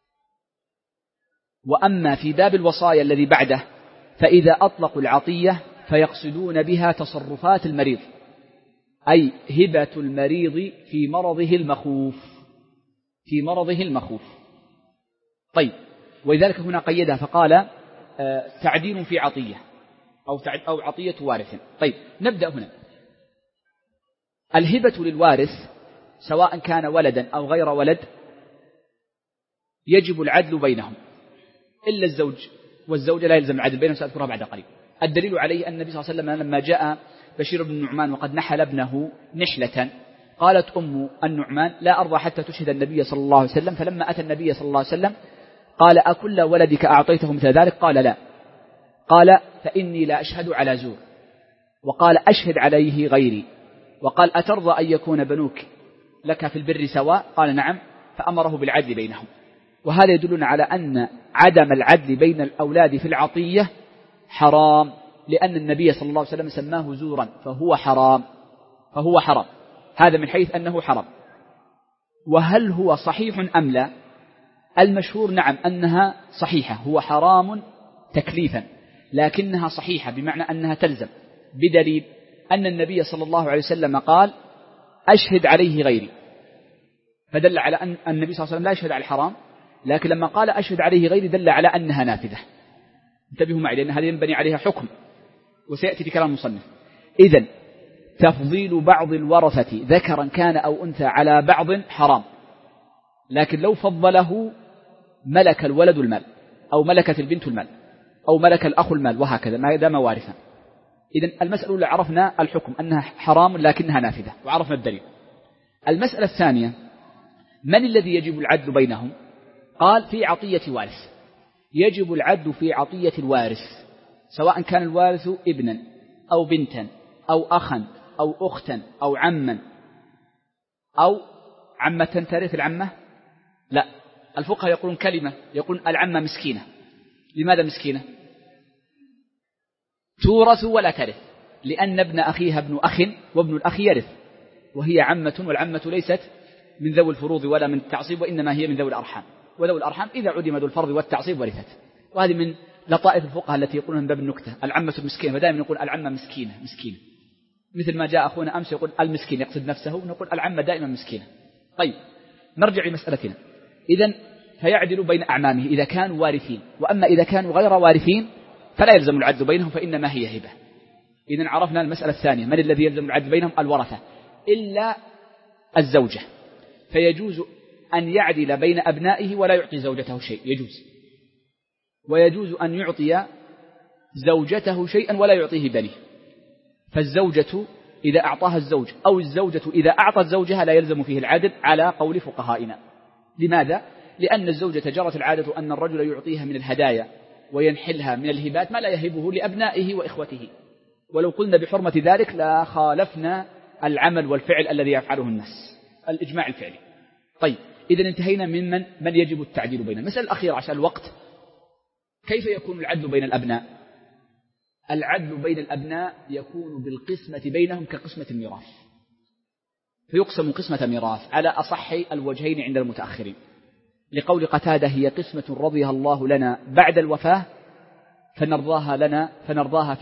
وأما في باب الوصايا الذي بعده فإذا أطلقوا العطية فيقصدون بها تصرفات المريض، أي هبة المريض في مرضه المخوف. طيب، ولذلك هنا قيدها فقال: تعديل في عطية. أو عطية وارث. طيب نبدأ هنا. الهبة للوارث سواء كان ولدا أو غير ولد يجب العدل بينهم إلا الزوج والزوجة لا يلزم العدل بينهم، سأذكرها بعد قليل. الدليل عليه أن النبي صلى الله عليه وسلم لما جاء بشير بن النعمان وقد نحل ابنه نحلة قالت أم النعمان لا أرضى حتى تشهد النبي صلى الله عليه وسلم، فلما أتى النبي صلى الله عليه وسلم قال أكل ولدك أعطيته مثل ذلك؟ قال لا. قال فإني لا أشهد على زور، وقال أشهد عليه غيري، وقال أترضى أن يكون بنوك لك في البر سواء؟ قال نعم، فأمره بالعدل بينهم. وهذا يدلنا على أن عدم العدل بين الأولاد في العطية حرام، لأن النبي صلى الله عليه وسلم سماه زورا فهو حرام. هذا من حيث أنه حرام. وهل هو صحيح أم لا؟ المشهور نعم أنها صحيحة، هو حرام تكليفا لكنها صحيحة بمعنى أنها تلزم، بدليل أن النبي صلى الله عليه وسلم قال أشهد عليه غيري، فدل على أن النبي صلى الله عليه وسلم لا يشهد على الحرام، لكن لما قال أشهد عليه غيري دل على أنها نافذة. انتبهوا معي لأن هذه ينبني عليها حكم وسيأتي في كلام المصنف. إذن تفضيل بعض الورثة ذكرا كان أو أنثى على بعض حرام، لكن لو فضله ملك الولد المال أو ملكت البنت المال أو ملك الأخ المال وهكذا ما دام وارثا. إذن المسألة اللي عرفنا الحكم أنها حرام لكنها نافذة وعرفنا الدليل. المسألة الثانية من الذي يجب العدل بينهم؟ قال في عطية وارث يجب العدل في عطية الوارث سواء كان الوارث ابنا أو بنتا أو أخا أو أختا أو عما أو عمة ترث العمة. لا، الفقهاء يقولون كلمة، يقولون العمة مسكينة. لماذا مسكينة؟ تورث ولا ترث، لأن ابن أخيها ابن أخ وابن الأخ يرث، وهي عمة، والعمة ليست من ذوي الفروض ولا من التعصيب، وإنما هي من ذوي الأرحام، وذوي الأرحام إذا عدم ذو الفرض والتعصيب ورثت. وهذه من لطائف الفقهاء التي يقولون من باب النكتة، العمة مسكينة، ودائما يقول العمة مسكينة، مثل ما جاء أخونا أمس يقول المسكين يقصد نفسه، ونقول العمة دائما مسكينة. طيب نرجع لمسألتنا. إذن فيعدل بين أعمامه إذا كانوا وارثين، وأما إذا كانوا غير وارثين فلا يلزم العدل بينهم فإنما هي هبة. إذن عرفنا المسألة الثانية، من الذي يلزم العدل بينهم؟ الورثة إلا الزوجة، فيجوز أن يعدل بين أبنائه ولا يعطي زوجته شيء، يجوز، ويجوز أن يعطي زوجته شيئا ولا يعطيه بنيه. فالزوجة إذا أعطاها الزوج أو الزوجة إذا أعطت زوجها لا يلزم فيه العدل على قول فقهائنا. لماذا؟ لأن الزوجة جرت العادة أن الرجل يعطيها من الهدايا وينحلها من الهبات ما لا يهبه لأبنائه وإخوته، ولو قلنا بحرمة ذلك لا خالفنا العمل والفعل الذي يفعله الناس، الإجماع الفعلي. طيب إذن انتهينا من يجب التعديل بينهم. المسألة الأخيرة عشان الوقت، كيف يكون العدل بين الأبناء؟ العدل بين الأبناء يكون بالقسمة بينهم كقسمة الميراث، فيقسم قسمة ميراث على أصح الوجهين عند المتأخرين، لقول قتادة هي قسمة رضيها الله لنا بعد الوفاة فنرضاها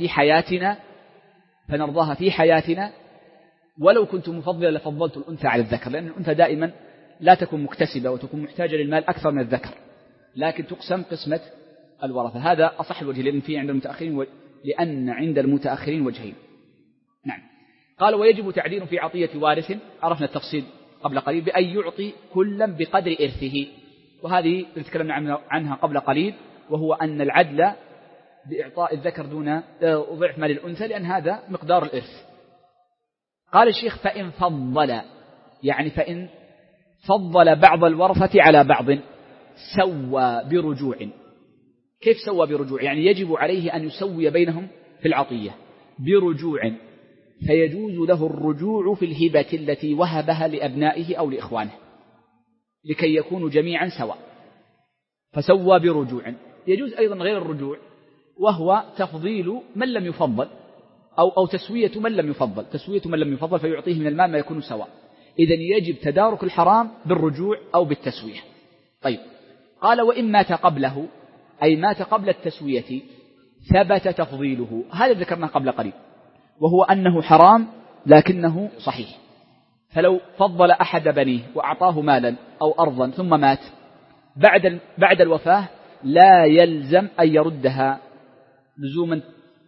في حياتنا ولو كنت مفضلا لفضلت الأنثى على الذكر، لأن الأنثى دائما لا تكون مكتسبة وتكون محتاجة للمال أكثر من الذكر، لكن تقسم قسمة الورثة. هذا أصح الوجه لأن عند المتأخرين وجهين. نعم. قال ويجب تعديل في عطية وارث، عرفنا التفصيل قبل قليل، بأن يعطي كلا بقدر إرثه، وهذه تكلمنا عنها قبل قليل، وهو أن العدل بإعطاء الذكر دون ضعف مال الأنثى، لأن هذا مقدار الإرث. قال الشيخ فإن فضل، يعني فإن فضل بعض الورثة على بعض سوى برجوع. كيف سوى برجوع؟ يعني يجب عليه أن يسوي بينهم في العطية برجوع، فيجوز له الرجوع في الهبة التي وهبها لأبنائه أو لإخوانه لكي يكونوا جميعا سواء، فسوى برجوع. يجوز أيضا غير الرجوع، وهو تفضيل من لم يفضل أو تسوية من لم يفضل فيعطيه من المال ما يكون سواء. إذن يجب تدارك الحرام بالرجوع أو بالتسوية. طيب قال وإن مات قبله، أي مات قبل التسوية، ثبت تفضيله. هذا ذكرناه قبل قليل، وهو أنه حرام لكنه صحيح. فلو فضل أحد بنيه وأعطاه مالا أو أرضا ثم مات بعد الوفاة لا يلزم أن يردها لزوما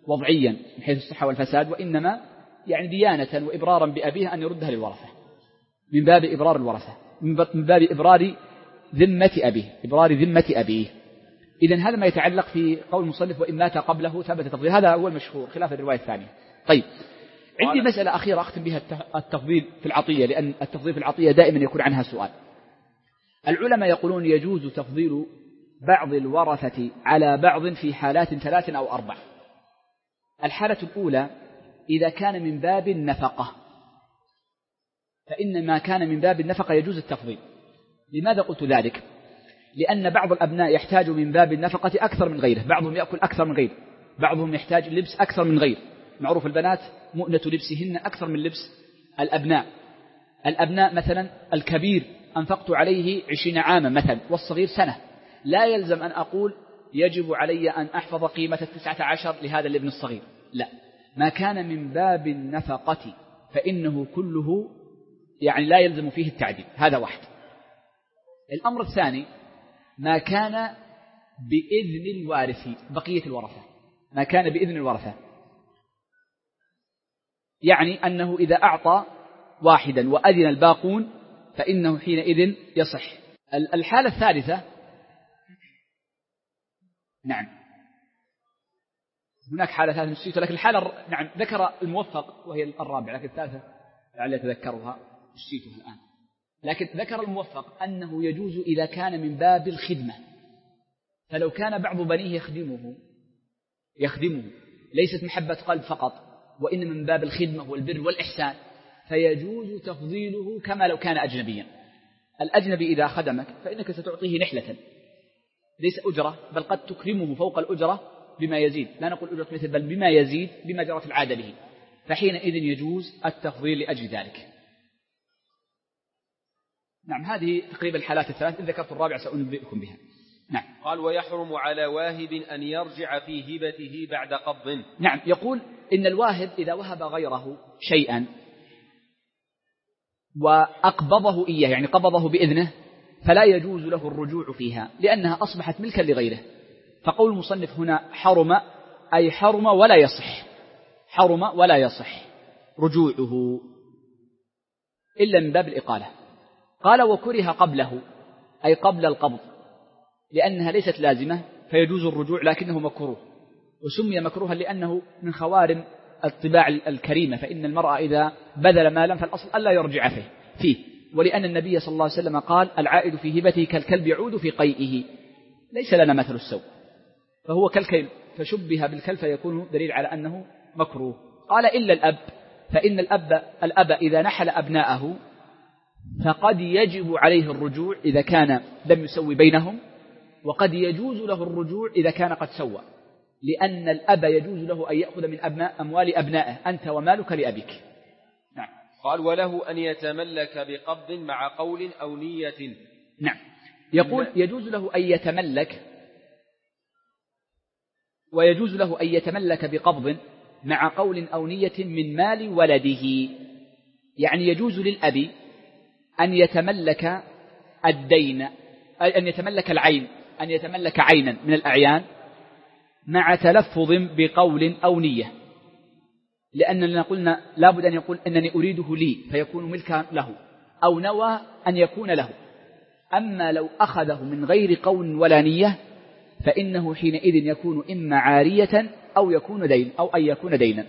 وضعيا من حيث الصحة والفساد، وإنما يعني ديانة وإبرارا بأبيه أن يردها للورثة من باب إبرار الورثة، من باب إبرار ذمة أبيه، إبرار ذمة أبيه. إذن هذا ما يتعلق في قول المصنف وإن مات قبله ثبت تفضيل، هذا هو المشهور خلاف الرواية الثانية. طيب، عندي مسألة أخيرة أختم بها التفضيل في العطية، لأن التفضيل في العطية دائما يكون عنها سؤال. العلماء يقولون يجوز تفضيل بعض الورثة على بعض في حالات 3 أو 4. الحالة الأولى إذا كان من باب النفقة، فإن ما كان من باب النفقة يجوز التفضيل. لماذا قلت ذلك؟ لأن بعض الأبناء يحتاج من باب النفقة أكثر من غيره، بعضهم يأكل أكثر من غيره، بعضهم يحتاج لبس أكثر من غيره. معروف البنات مؤنة لبسهن أكثر من لبس الأبناء. الأبناء مثلا الكبير أنفقت عليه 20 عاما مثلا والصغير سنة، لا يلزم أن أقول يجب علي أن أحفظ قيمة 19 لهذا الابن الصغير، لا، ما كان من باب النفقة فإنه كله يعني لا يلزم فيه التعديل، هذا واحد. الأمر الثاني ما كان بإذن الوارث بقية الورثة، ما كان بإذن الورثة، يعني أنه إذا أعطى واحدا وأذن الباقون فإنه حينئذ يصح. الحالة الثالثة، نعم هناك حالة ثالثة نسيتها، لكن الحالة نعم ذكر الموفق وهي الرابعة، لكن الثالثة لعل أتذكرها نسيتها الآن. لكن ذكر الموفق أنه يجوز إذا كان من باب الخدمة، فلو كان بعض بنيه يخدمه ليست محبة قلب فقط، وإنما من باب الخدمة والبر والإحسان، فيجوز تفضيله كما لو كان أجنبيا. الأجنبي إذا خدمك فإنك ستعطيه نحلة ليس أجرة، بل قد تكرمه فوق الأجرة بما يزيد، لا نقول أجرة مثل بل بما يزيد بما جرت العادة به، فحينئذ يجوز التفضيل لأجل ذلك. نعم، هذه تقريبا الحالات الثلاث، إن ذكرت الرابعة سأنبئكم بها. نعم. قال ويحرم على واهب أن يرجع في هبته بعد قبض. نعم، يقول إن الواهب إذا وهب غيره شيئا وأقبضه إياه، يعني قبضه بإذنه، فلا يجوز له الرجوع فيها لأنها أصبحت ملكا لغيره. فقول المصنف هنا حرم، أي حرم ولا يصح، حرم ولا يصح رجوعه إلا من باب الإقالة. قال وكره قبله، أي قبل القبض، لأنها ليست لازمة فيجوز الرجوع لكنه مكروه، وسمي مكروها لأنه من خوارم الطباع الكريمة، فإن المرأة إذا بذل مالا فالأصل ألا يرجع فيه، ولأن النبي صلى الله عليه وسلم قال العائد في هبته كالكلب يعود في قيئه، ليس لنا مثل السوء، فهو كالكلب فشبه بالكلب فيكون دليل على أنه مكروه. قال إلا الأب، فإن الأب إذا نحل أبناءه فقد يجب عليه الرجوع إذا كان لم يسوي بينهم، وقد يجوز له الرجوع إذا كان قد سوى، لأن الأب يجوز له أن يأخذ من أموال أبنائه، أنت ومالك لأبيك. نعم. قال وله أن يتملك بقبض مع قول أو نية. نعم، يقول يجوز له أن يتملك، ويجوز له أن يتملك بقبض مع قول أو نية من مال ولده، يعني يجوز للأب أن يتملك الدين، أن يتملك العين، أن يتملك عينا من الأعيان مع تلفظ بقول أو نية، لأننا قلنا لابد أن يقول أنني أريده لي فيكون ملكا له، أو نوى أن يكون له. أما لو أخذه من غير قول ولا نية فإنه حينئذ يكون إما عارية أو يكون دين، أو أن يكون دينا.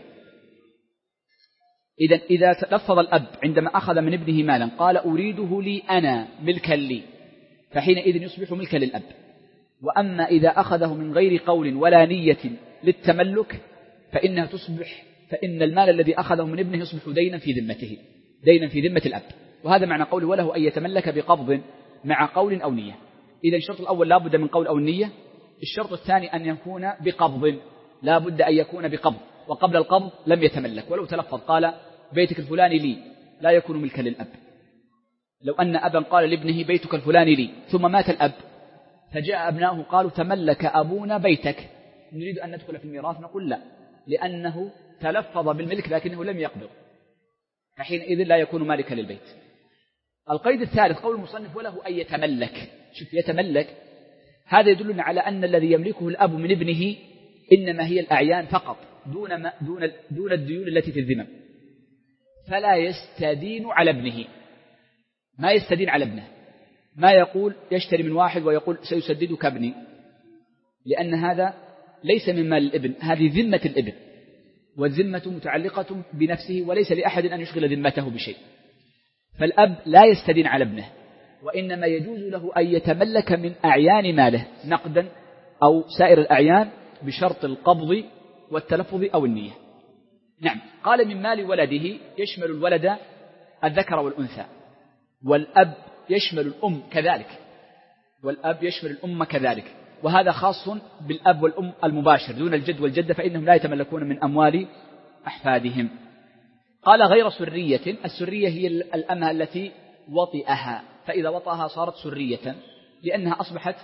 إذا تلفظ الأب عندما أخذ من ابنه مالا قال أريده لي أنا ملكا لي، فحينئذ يصبح ملكا للأب. وأما إذا أخذه من غير قول ولا نية للتملك فإن المال الذي أخذه من ابنه يصبح دينا في ذمته، دينا في ذمة الأب. وهذا معنى قوله وله أن يتملك بقبض مع قول أو نية. إذا الشرط الأول لا بد من قول أو النية، الشرط الثاني أن يكون بقبض، لا بد أن يكون بقبض، وقبل القبض لم يتملك. ولو تلفظ قال بيتك الفلاني لي لا يكون ملكا للأب. لو أن أبا قال لابنه بيتك الفلاني لي ثم مات الأب فجاء أبناؤه قالوا تملك أبونا بيتك، نريد أن ندخل في الميراث، نقول لا، لأنه تلفظ بالملك لكنه لم يقبض، فحينئذ لا يكون مالكا للبيت. القيد الثالث قول المصنف وله أن يتملك. شوف يتملك، هذا يدلنا على أن الذي يملكه الأب من ابنه إنما هي الأعيان فقط، دون الديون التي في الذمم، فلا يستدين على ابنه، ما يستدين على ابنه، ما يقول يشتري من واحد ويقول سيسددك ابني، لأن هذا ليس من مال الابن، هذه ذمة الابن، والذمة متعلقة بنفسه وليس لأحد أن يشغل ذمته بشيء. فالأب لا يستدين على ابنه، وإنما يجوز له أن يتملك من أعيان ماله نقدا أو سائر الأعيان بشرط القبض والتلفظ أو النية. نعم. قال من مال ولده يشمل الولد الذكر والأنثى، والأب يشمل الأم كذلك، والأب يشمل الأم كذلك، وهذا خاص بالأب والأم المباشر دون الجد والجدة، فإنهم لا يتملكون من أموال أحفادهم. قال غير سرية، السرية هي الأمة التي وطئها، فإذا وطئها صارت سرية لأنها أصبحت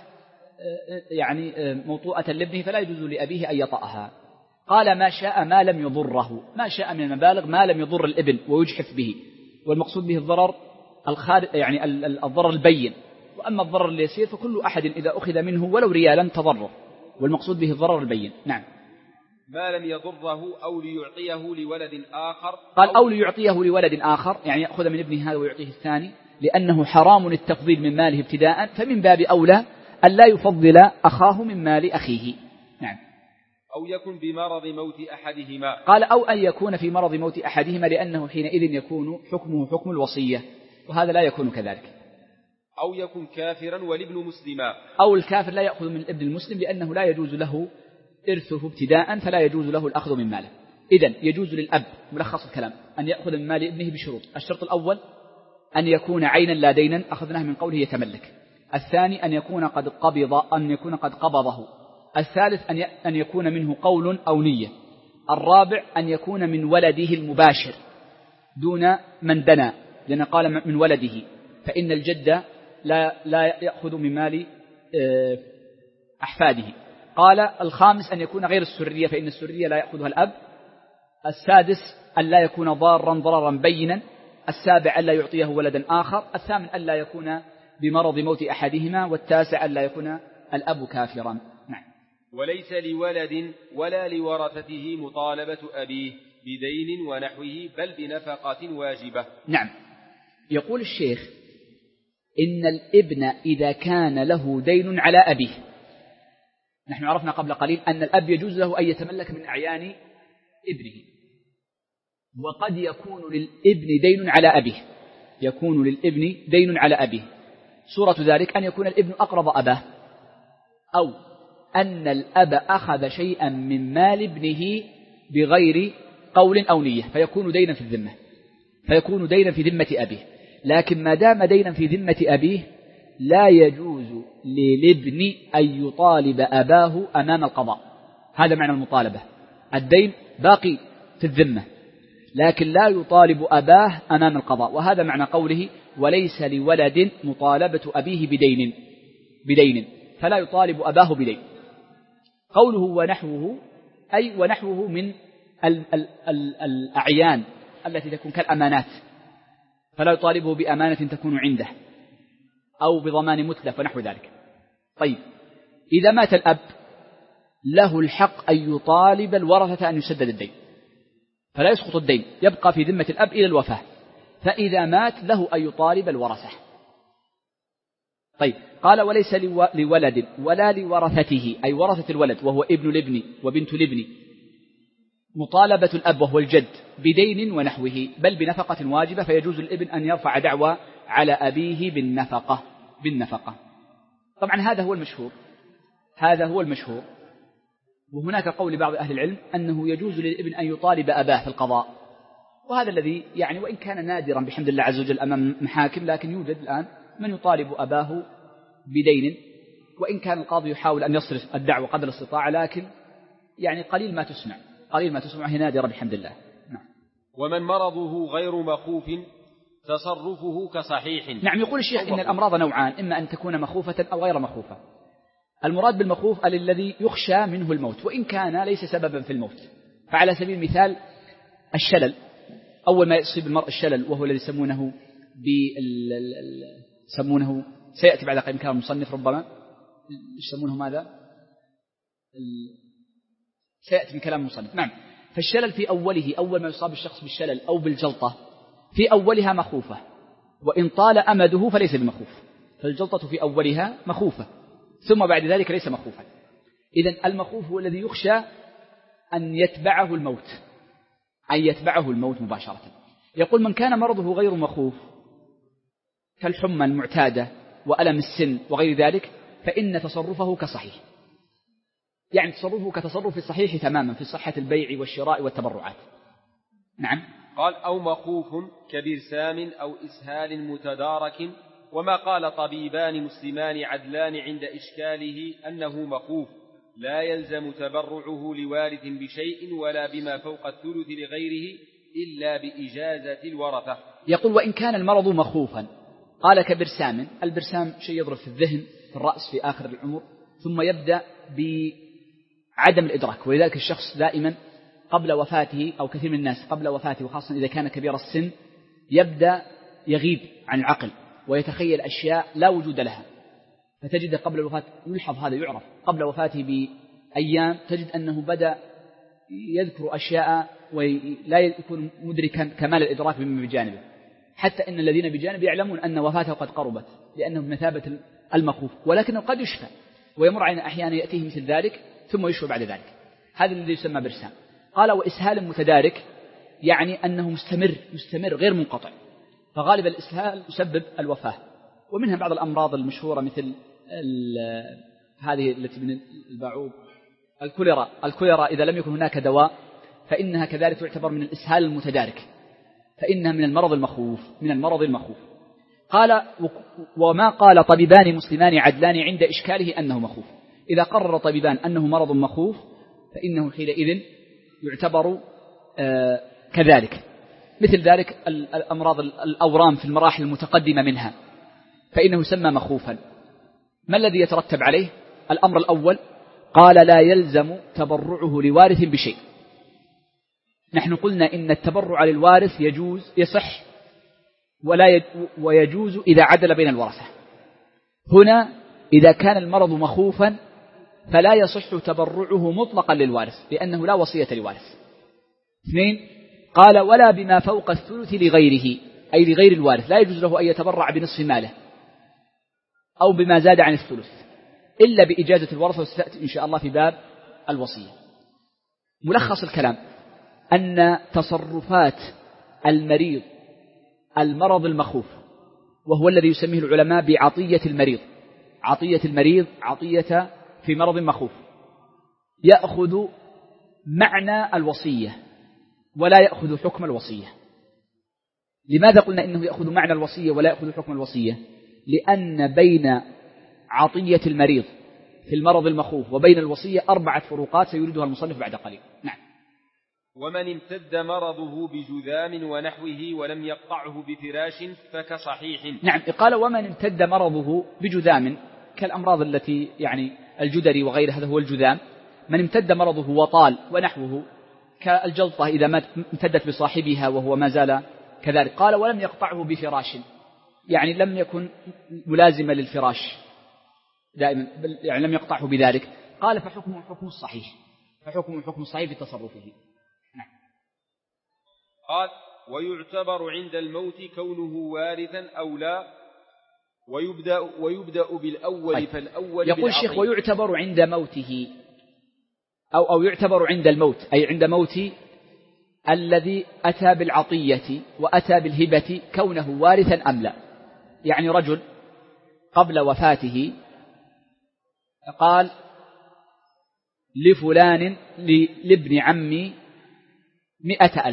يعني موطوءة لابنه، فلا يجوز لأبيه أن يطأها. قال ما شاء ما لم يضره، ما شاء من المبالغ ما لم يضر الابن ويجحف به، والمقصود به الضرر يعني الضرر البين، وأما الضرر اليسير فكل أحد إذا أخذ منه ولو ريالا تضره، والمقصود به الضرر البين. نعم. ما لم يضره أو ليعطيه لولد آخر، قال أو ليعطيه لولد آخر، يعني يأخذ من ابنه هذا ويعطيه الثاني، لأنه حرام التفضيل من ماله ابتداء، فمن باب أولى أن لا يفضل أخاه من مال أخيه. نعم. أو يكن بمرض موت أحدهما، قال أو أن يكون في مرض موت أحدهما، لأنه حينئذ يكون حكمه حكم الوصية، وهذا لا يكون كذلك. أو يكن كافرا والابن مسلما، أو الكافر لا يأخذ من الابن المسلم لأنه لا يجوز له إرثه ابتداء، فلا يجوز له الأخذ من ماله. إذن يجوز للأب، ملخص الكلام، أن يأخذ من مال ابنه بشروط: الشرط الأول أن يكون عينا لا دينا، أخذناه من قوله يتملك. الثاني أن يكون قد قبضه. الثالث أن يكون منه قول أو نية. الرابع أن يكون من ولده المباشر دون من دنا، لأن قال من ولده، فإن الجد لا يأخذ من مال أحفاده. قال الخامس أن يكون غير السرية، فإن السرية لا يأخذها الأب. السادس أن لا يكون ضررا بينا. السابع أن لا يعطيه ولدا آخر. الثامن أن لا يكون بمرض موت أحدهما. والتاسع أن لا يكون الأب كافرا. نعم. وليس لولد ولا لورثته مطالبة أبيه بدين ونحوه، بل بنفقة واجبة. نعم. يقول الشيخ إن الابن إذا كان له دين على أبيه، نحن عرفنا قبل قليل أن الأب يجوز له أن يتملك من أعيان ابنه، وقد يكون للابن دين على أبيه، يكون للابن دين على أبيه. صورة ذلك أن يكون الابن أقرض أباه، أو أن الأب أخذ شيئا من مال ابنه بغير قول أو نية، فيكون دينا في الذمة، فيكون دينا في ذمة أبيه. لكن ما دام دينا في ذمة أبيه لا يجوز للابن أن يطالب أباه أمام القضاء. هذا معنى المطالبة، الدين باقي في الذمة لكن لا يطالب أباه أمام القضاء، وهذا معنى قوله وليس لولد مطالبة أبيه بدين، فلا يطالب أباه بدين. قوله ونحوه أي ونحوه من الأعيان التي تكون كالأمانات، فلا يطالبه بأمانة تكون عنده أو بضمان متلف ونحو ذلك. طيب، إذا مات الأب له الحق أن يطالب الورثة أن يسدد الدين، فلا يسقط الدين، يبقى في ذمة الأب إلى الوفاة، فإذا مات له أن يطالب الورثة. طيب، قال وليس لولد ولا لورثته، أي ورثة الولد وهو ابن الابن وبنت الابن، مطالبة الأب وهو الجد بدين ونحوه، بل بنفقة واجبة، فيجوز للابن أن يرفع دعوى على أبيه بالنفقة. طبعا هذا هو المشهور، وهناك قول بعض أهل العلم أنه يجوز للابن أن يطالب أباه في القضاء، وهذا الذي يعني وإن كان نادرا بحمد الله عز وجل أمام محاكم، لكن يوجد الآن من يطالب أباه بدين، وإن كان القاضي يحاول أن يصرف الدعوة قدر الاستطاعة، لكن يعني قليل ما تسمع هي نادرة بحمد الله. نعم. ومن مرضه غير مخوف تصرفه كصحيح. نعم. يقول الشيخ إن الأمراض نوعان، إما أن تكون مخوفة أو غير مخوفة. المراد بالمخوف الذي يخشى منه الموت وإن كان ليس سببا في الموت، فعلى سبيل المثال الشلل، أول ما يصيب المرء الشلل وهو الذي يسمونه سيأتي بعد قليل كلام المصنف، ربما يسمونه ماذا؟ سيأتي من كلام المصنف. نعم. فالشلل في أوله، أول ما يصاب الشخص بالشلل أو بالجلطة في أولها مخوفة، وإن طال أمده فليس بمخوف. فالجلطة في أولها مخوفة، ثم بعد ذلك ليس مخوفا. إذن المخوف هو الذي يخشى أن يتبعه الموت مباشرة. يقول من كان مرضه غير مخوف كالحمى المعتادة وألم السن وغير ذلك فإن تصرفه كصحيح، يعني تصرفه كتصرف الصحيح تماما في صحة البيع والشراء والتبرعات. نعم. قال أو مخوف كبرسام أو إسهال متدارك، وما قال طبيبان مسلمان عدلان عند إشكاله أنه مخوف لا يلزم تبرعه لوارث بشيء ولا بما فوق الثلث لغيره إلا بإجازة الورثة. يقول وإن كان المرض مخوفا، قال كبرسام. البرسام شيء يضرب في الذهن في الرأس في آخر العمر، ثم يبدأ بعدم الإدراك، ولذلك الشخص دائما قبل وفاته أو كثير من الناس قبل وفاته وخاصة إذا كان كبير السن يبدأ يغيب عن العقل ويتخيل أشياء لا وجود لها، فتجد قبل الوفاة يلحظ هذا، يعرف قبل وفاته بأيام تجد أنه بدأ يذكر أشياء ولا يكون مدركا كمال الإدراك مما بجانبه، حتى إن الذين بجانبه يعلمون أن وفاته قد قربت لأنه بمثابة المخوف، ولكنه قد يشفى ويمر علينا أحيانا يأتيه مثل ذلك ثم يشفى بعد ذلك. هذا الذي يسمى برسام. قال وإسهال متدارك، يعني أنه مستمر غير منقطع، فغالب الإسهال يسبب الوفاة، ومنها بعض الأمراض المشهورة مثل هذه التي من الباعوض، الكوليرا إذا لم يكن هناك دواء فإنها كذلك تعتبر من الإسهال المتدارك، فإنها من المرض المخوف. قال وما قال طبيبان مسلمان عدلان عند إشكاله أنه مخوف، إذا قرر طبيبان أنه مرض مخوف فإنه حينئذ يعتبر كذلك. مثل ذلك الأمراض الأورام في المراحل المتقدمة منها فإنه يسمى مخوفا. ما الذي يترتب عليه؟ الأمر الأول قال لا يلزم تبرعه لوارث بشيء. نحن قلنا إن التبرع للوارث يصح ويجوز إذا عدل بين الورثة. هنا إذا كان المرض مخوفا فلا يصح تبرعه مطلقا للوارث لأنه لا وصية لوارث. 2 قال ولا بما فوق الثلث لغيره، أي لغير الوارث لا يجوز له أن يتبرع بنصف ماله أو بما زاد عن الثلث إلا بإجازة الورثة، وستأتي إن شاء الله في باب الوصية. ملخص الكلام أن تصرفات المرض المخوف، وهو الذي يسميه العلماء بعطية المريض، عطية في مرض مخوف، يأخذ معنى الوصية ولا يأخذ حكم الوصية. لماذا قلنا إنه يأخذ معنى الوصية ولا يأخذ حكم الوصية؟ لأن بين عطية المريض في المرض المخوف وبين الوصية 4 فروقات سيريدها المصنف بعد قليل. نعم. ومن امتد مرضه بجذام ونحوه ولم يقطعه بفراش فكصحيح. نعم. قال ومن امتد مرضه بجذام كالأمراض التي يعني الجدري وغيرها، هذا هو الجذام. من امتد مرضه وطال ونحوه كالجلطة إذا امتدت بصاحبها وهو ما زال كذلك. قال ولم يقطعه بفراش، يعني لم يكن ملازما للفراش دائما، يعني لم يقطعه بذلك. قال فحكمه حكم الصحيح في تصرفه. نعم. قال ويعتبر عند الموت كونه وارثا أو لا، ويبدأ بالأول. طيب. فالأول يقول الشيخ ويعتبر عند موته أو يعتبر عند الموت، أي عند موت الذي أتى بالعطية وأتى بالهبة كونه وارثا أم لا. يعني رجل قبل وفاته قال لفلان لابن عمي 100,000،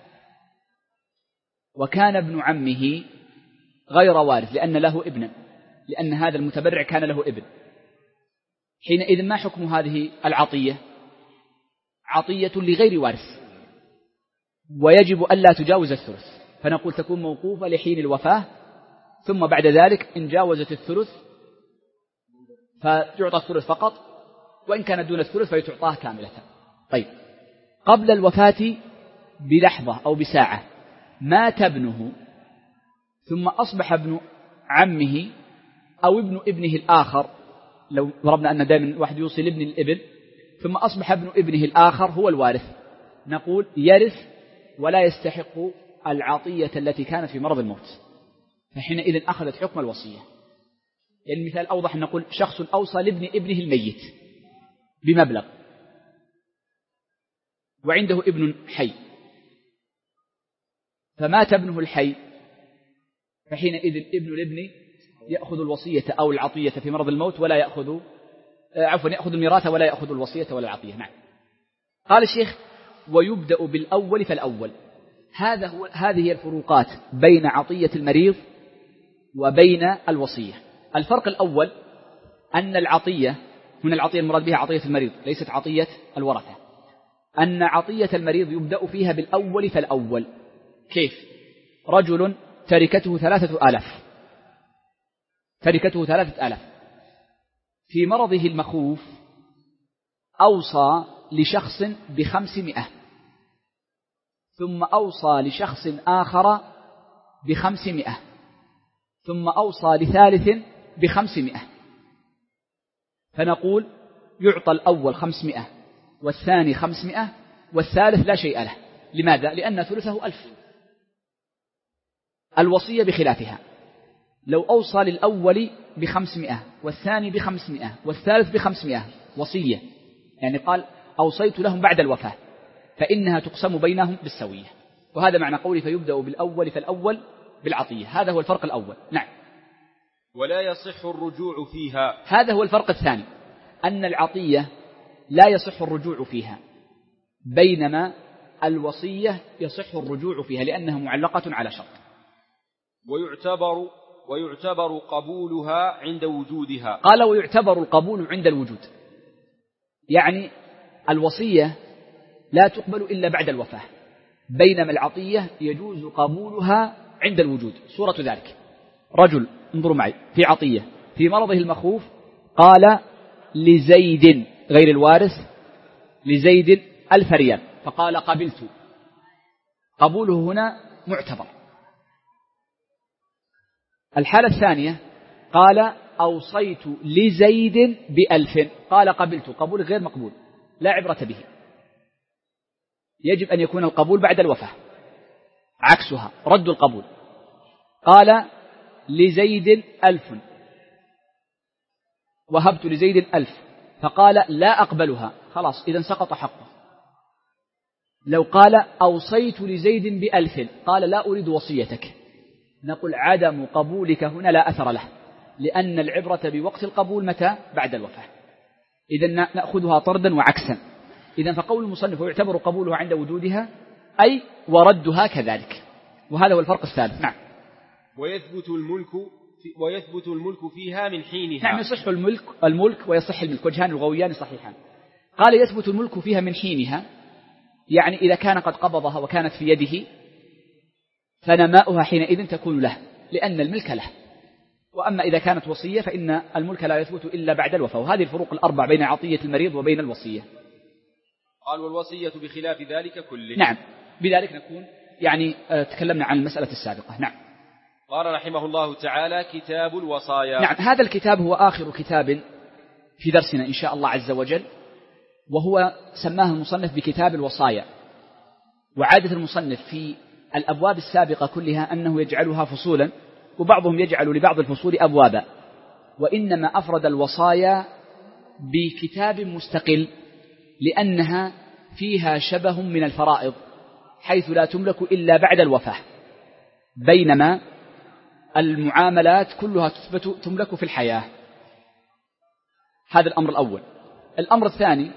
وكان ابن عمه غير وارث لأن له ابنا، لأن هذا المتبرع كان له ابن. حينئذ ما حكم هذه العطية؟ عطية لغير وارث، ويجب ألا تجاوز الثلث، فنقول تكون موقوفة لحين الوفاة، ثم بعد ذلك إن جاوزت الثلث فتعطى الثلث فقط، وإن كانت دون الثلث فيتعطاه كاملة. طيب. قبل الوفاة بلحظة أو بساعة مات ابنه، ثم أصبح ابن عمه أو ابن ابنه الآخر، لو ضربنا أن دائما واحد يوصي لابن الابن، ثم أصبح ابن ابنه الآخر هو الوارث، نقول يرث ولا يستحق العطية التي كانت في مرض الموت، فحينئذ أخذت حكم الوصية. يعني المثال الأوضح أن نقول شخص أوصى لابن ابنه الميت بمبلغ وعنده ابن حي، فمات ابنه الحي، فحينئذ ابن الابن يأخذ الوصية أو العطية في مرض الموت ولا يأخذ يأخذ الميراث ولا يأخذ الوصية ولا العطية. نعم. قال الشيخ ويبدأ بالأول فالأول. هذه هي الفروقات بين عطية المريض وبين الوصية. الفرق الأول أن العطية، هنا العطية المراد بها عطية المريض ليست عطية الورثة، أن عطية المريض يبدأ فيها بالأول فالأول. كيف؟ رجل تركته 3000، تركته 3000، في مرضه المخوف أوصى لشخص ب500، ثم أوصى لشخص آخر ب500، ثم أوصى لثالث ب500، فنقول يعطى الأول 500 والثاني 500 والثالث لا شيء له. لماذا؟ لأن ثلثه 1000. الوصية بخلافها، لو أوصى للأول ب500 والثاني ب500 والثالث ب500 وصية، يعني قال أوصيت لهم بعد الوفاة، فإنها تقسم بينهم بالسوية. وهذا معنى قولي فيبدأ بالأول فالأول بالعطية. هذا هو الفرق الأول. نعم. ولا يصح الرجوع فيها. هذا هو الفرق الثاني، أن العطية لا يصح الرجوع فيها، بينما الوصية يصح الرجوع فيها لأنها معلقة على شرط. ويعتبر قبولها عند وجودها. قال ويعتبر القبول عند الوجود، يعني الوصية لا تقبل إلا بعد الوفاة، بينما العطية يجوز قبولها عند الوجود. صورة ذلك رجل، انظروا معي، في عطية في مرضه المخوف قال لزيد غير الوارث لزيد 1000 ريال، فقال قبلت، قبوله هنا معتبر. الحالة الثانية قال أوصيت لزيد ب1000، قال قبلت، قبول غير مقبول لا عبرة به، يجب أن يكون القبول بعد الوفاة، عكسها رد القبول. قال لزيد 1000 وهبت لزيد 1000، فقال لا أقبلها، خلاص إذن سقط حقه. لو قال أوصيت لزيد ب1000 قال لا أريد وصيتك، نقول عدم قبولك هنا لا أثر له، لأن العبرة بوقت القبول متى؟ بعد الوفاة. إذن نأخذها طردا وعكسا. إذن فقول المصنف ويعتبر قبولها عند وجودها أي وردها كذلك. وهذا هو الفرق الثالث. نعم. ويثبت الملك فيها من حينها. نعم، يصح الملك ويصح الملك، وجهان لغويان صحيحان. قال يثبت الملك فيها من حينها، يعني إذا كان قد قبضها وكانت في يده فنماؤها حينئذ تكون له، لأن الملك له. وأما إذا كانت وصية فإن الملك لا يثبت إلا بعد الوفاة. وهذه الفروق الأربع بين عطية المريض وبين الوصية. قال والوصية بخلاف ذلك كله. نعم، بذلك نكون يعني تكلمنا عن المسألة السابقة. نعم. قال رحمه الله تعالى كتاب الوصايا. نعم، هذا الكتاب هو آخر كتاب في درسنا إن شاء الله عز وجل، وهو سماه المصنف بكتاب الوصايا. وعادة المصنف في الأبواب السابقة كلها أنه يجعلها فصولا، وبعضهم يجعل لبعض الفصول أبوابا، وإنما أفرد الوصايا بكتاب مستقل لأنها فيها شبه من الفرائض، حيث لا تملك إلا بعد الوفاة، بينما المعاملات كلها تملك في الحياة. هذا الأمر الأول. الأمر الثاني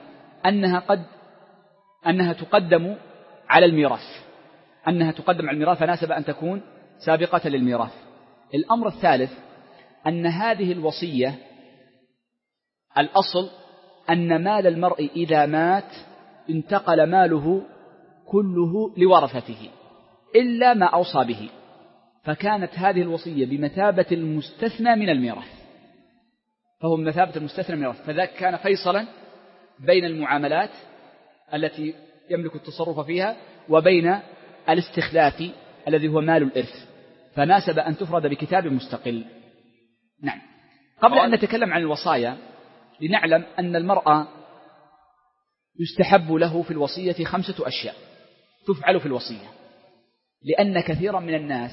أنها تقدم على الميراث، فناسب أن تكون سابقة للميراث. الأمر الثالث أن هذه الوصية الأصل أن مال المرء إذا مات انتقل ماله كله لورثته إلا ما أوصى به، فكانت هذه الوصية بمثابة المستثنى من الميراث، فهو بمثابة المستثنى من الميراث، فذاك كان فيصلا بين المعاملات التي يملك التصرف فيها وبين الاستخلاف الذي هو مال الإرث، فناسب أن تفرد بكتاب مستقل. نعم. قبل أن نتكلم عن الوصايا لنعلم أن المرأة يستحب له في الوصية 5 أشياء تفعل في الوصية، لأن كثيرا من الناس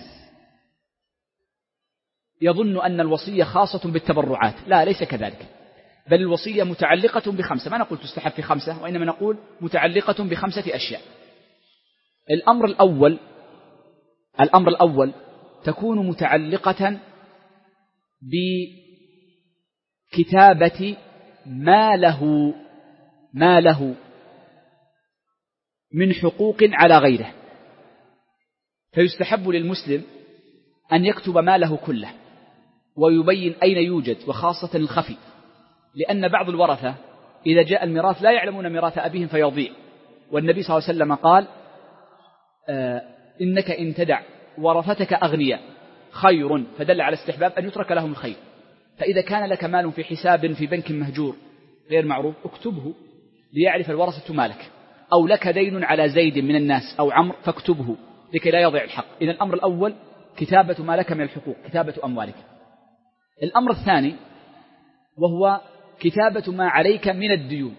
يظن أن الوصية خاصة بالتبرعات. لا، ليس كذلك، بل الوصية متعلقة ب5. ما نقول تستحب في 5، وإنما نقول متعلقة ب5 أشياء. الأمر الأول تكون متعلقة بكتابة ما له من حقوق على غيره، فيستحب للمسلم أن يكتب ماله كله ويبين أين يوجد، وخاصة الخفي، لأن بعض الورثة إذا جاء الميراث لا يعلمون ميراث أبيهم فيضيع. والنبي صلى الله عليه وسلم قال: إنك إن تدع ورثتك أغنياء خير، فدل على استحباب أن يترك لهم الخير. فإذا كان لك مال في حساب في بنك مهجور غير معروف اكتبه ليعرف الورثة مالك، أو لك دين على زيد من الناس أو عمرو فاكتبه لكي لا يضيع الحق. إذن الأمر الأول كتابة ما لك من الحقوق، كتابة أموالك. الأمر الثاني وهو كتابة ما عليك من الديون،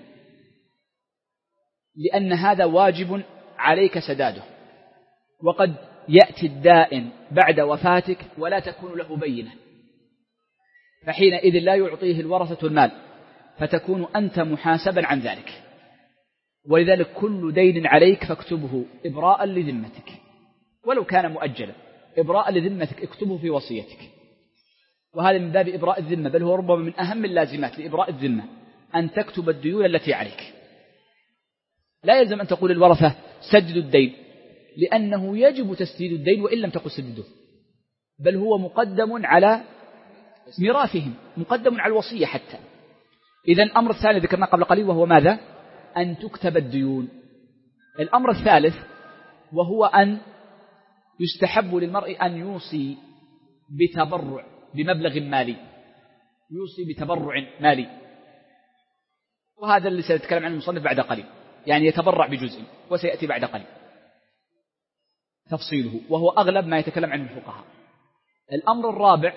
لأن هذا واجب عليك سداده، وقد يأتي الدائن بعد وفاتك ولا تكون له بينة، فحينئذ لا يعطيه الورثة المال، فتكون أنت محاسبا عن ذلك. ولذلك كل دين عليك فاكتبه إبراء لذمتك، ولو كان مؤجلا إبراء لذمتك اكتبه في وصيتك. وهذا من باب إبراء الذمة، بل هو ربما من أهم اللازمات لإبراء الذمة أن تكتب الديون التي عليك. لا يلزم أن تقول الورثة سددوا الدين، لأنه يجب تسديد الدين وإن لم تقل سدده، بل هو مقدم على ميراثهم، مقدم على الوصية حتى. إذن الأمر الثاني ذكرنا قبل قليل وهو ماذا؟ أن تكتب الديون. الأمر الثالث وهو أن يستحب للمرء أن يوصي بتبرع بمبلغ مالي، يوصي بتبرع مالي، وهذا اللي سيتكلم عنه المصنف بعد قليل، يعني يتبرع بجزء، وسيأتي بعد قليل تفصيله، وهو أغلب ما يتكلم عنه الفقهاء. الأمر الرابع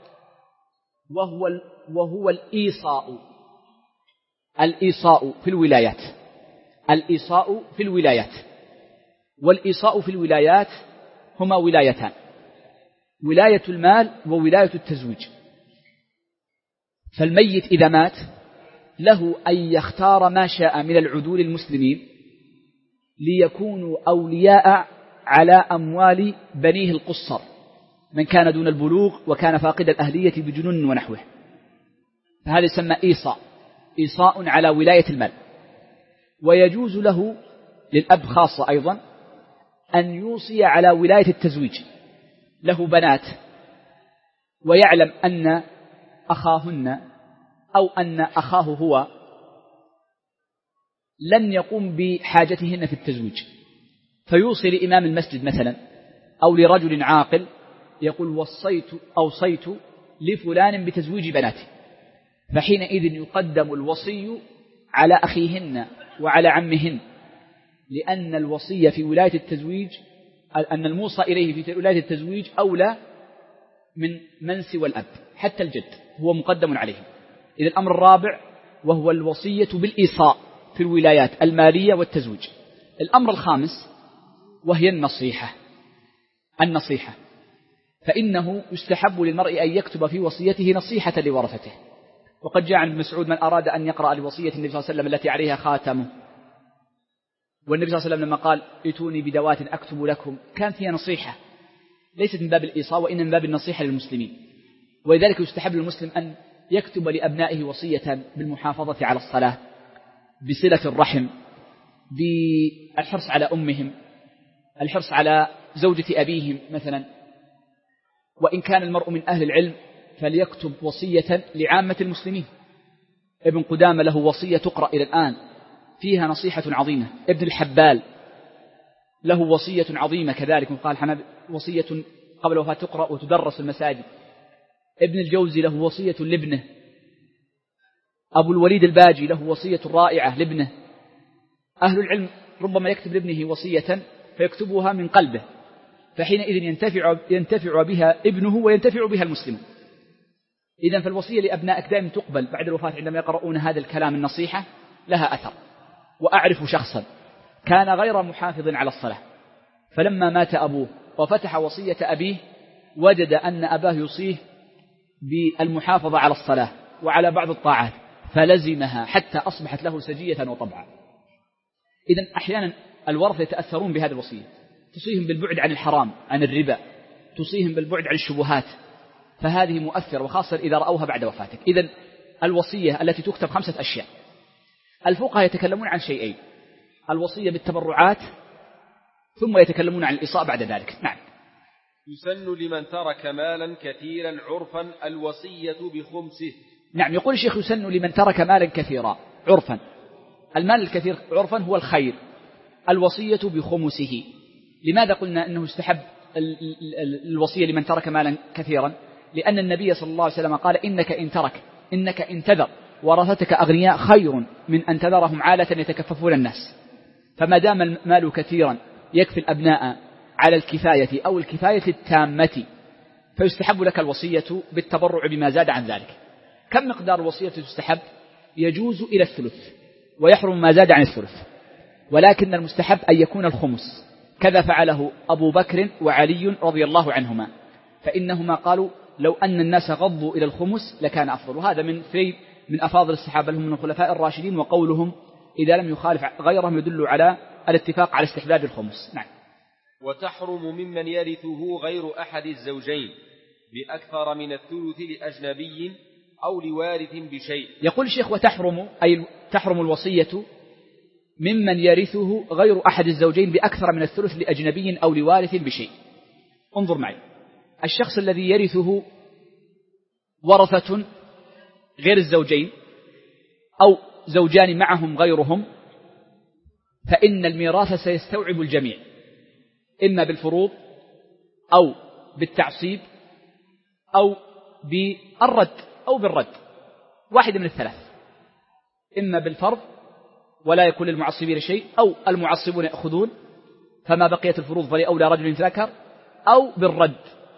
وهو الإيصاء في الولايات. الإيصاء في الولايات، والإيصاء في الولايات هما ولايتان: ولاية المال وولاية التزويج. فالميت إذا مات له أن يختار ما شاء من العدول المسلمين ليكونوا أولياء على أموال بنيه القصر، من كان دون البلوغ وكان فاقد الأهلية بجنون ونحوه، فهذا يسمى إيصاء على ولاية المال. ويجوز له للأب خاصة أيضا أن يوصي على ولاية التزويج، له بنات ويعلم أن أخاهن أو أن أخاه هو لن يقوم بحاجتهن في التزويج، فيوصي لإمام المسجد مثلا أو لرجل عاقل يقول أوصيت لفلان بتزويج بناتي، فحينئذ يقدم الوصي على أخيهن وعلى عمهن، لأن الوصية في ولاية التزويج، أن الموصى إليه في ولاية التزويج أولى من سوى الأب، حتى الجد هو مقدم عليه. إذا الأمر الرابع وهو الوصية بالإيصاء في الولايات المالية والتزويج. الأمر الخامس وهي النصيحة، فإنه يستحب للمرء أن يكتب في وصيته نصيحة لورثته. وقد جاء عن ابن مسعود: من أراد أن يقرأ لوصية النبي صلى الله عليه وسلم التي عليها خاتمه، والنبي صلى الله عليه وسلم لما قال: ائتوني بدوات أكتب لكم، كانت هي نصيحة ليست من باب الإيصاء وإنما من باب النصيحة للمسلمين. ولذلك يستحب للمسلم أن يكتب لأبنائه وصية بالمحافظة على الصلاة، بصلة الرحم، بالحرص على أمهم، الحرص على زوجة أبيهم مثلا. وإن كان المرء من أهل العلم فليكتب وصية لعامة المسلمين. ابن قدامة له وصية تقرأ إلى الآن فيها نصيحة عظيمة. ابن الحبال له وصية عظيمة كذلك، قال حمد وصية قبل وفاة تقرأ وتدرس المساجد. ابن الجوزي له وصية لابنه. أبو الوليد الباجي له وصية رائعة لابنه. أهل العلم ربما يكتب لابنه وصية فيكتبها من قلبه، فحينئذ ينتفع بها ابنه وينتفع بها المسلم. إذن فالوصية لأبنائك دائما تقبل بعد الوفاة، عندما يقرؤون هذا الكلام النصيحة لها أثر. وأعرف شخصا كان غير محافظ على الصلاة، فلما مات أبوه وفتح وصية أبيه وجد أن أباه يوصيه بالمحافظة على الصلاة وعلى بعض الطاعات فلزمها حتى أصبحت له سجية وطبعا. إذن أحيانا الورثة يتأثرون بهذه الوصية، تصيهم بالبعد عن الحرام، عن الربا، تصيهم بالبعد عن الشبهات، فهذه مؤثرة، وخاصة إذا رأوها بعد وفاتك. إذن الوصية التي تكتب 5 أشياء. الفقهاء يتكلمون عن شيئين: الوصية بالتبرعات، ثم يتكلمون عن الإصاءة بعد ذلك. نعم. يسن لمن ترك مالا كثيرا عرفا الوصية بخمسه. نعم، يقول الشيخ: يسن لمن ترك مالا كثيرا عرفا. المال الكثير عرفا هو الخير، الوصية بخمسه. لماذا قلنا أنه استحب الوصية لمن ترك مالا كثيرا؟ لأن النبي صلى الله عليه وسلم قال: إنك إن تذر ورثتك أغنياء خير من أن تذرهم عالة يتكففون الناس. فما دام المال كثيرا يكفي الأبناء على الكفاية أو الكفاية التامة، فيستحب لك الوصية بالتبرع بما زاد عن ذلك. كم مقدار الوصية تستحب؟ يجوز إلى الثلث، ويحرم ما زاد عن الثلث، ولكن المستحب أن يكون الخمس، كذا فعله أبو بكر وعلي رضي الله عنهما، فإنهما قالوا: لو أن الناس غضوا إلى الخمس لكان أفضل. وهذا من أفاضل الصحابة، لهم من الخلفاء الراشدين، وقولهم إذا لم يخالف غيرهم يدل على الاتفاق على استحباب الخمس. نعم. وتحرم ممن يرثه غير أحد الزوجين بأكثر من الثلث لأجنبي أو لوارث بشيء. يقول الشيخ: وتحرم، أي تحرم الوصية ممن يرثه غير أحد الزوجين بأكثر من الثلث لأجنبي أو لوارث بشيء. انظر معي، الشخص الذي يرثه ورثة غير الزوجين أو زوجان معهم غيرهم، فإن الميراث سيستوعب الجميع، إما بالفروض أو بالتعصيب أو بالرد أو بالرد، واحد من الثلاث، إما بالفرض ولا يكون للمعصبين شيء، أو المعصبون يأخذون فما بقيت الفروض فلأولى رجل ذكر، أو بالرد.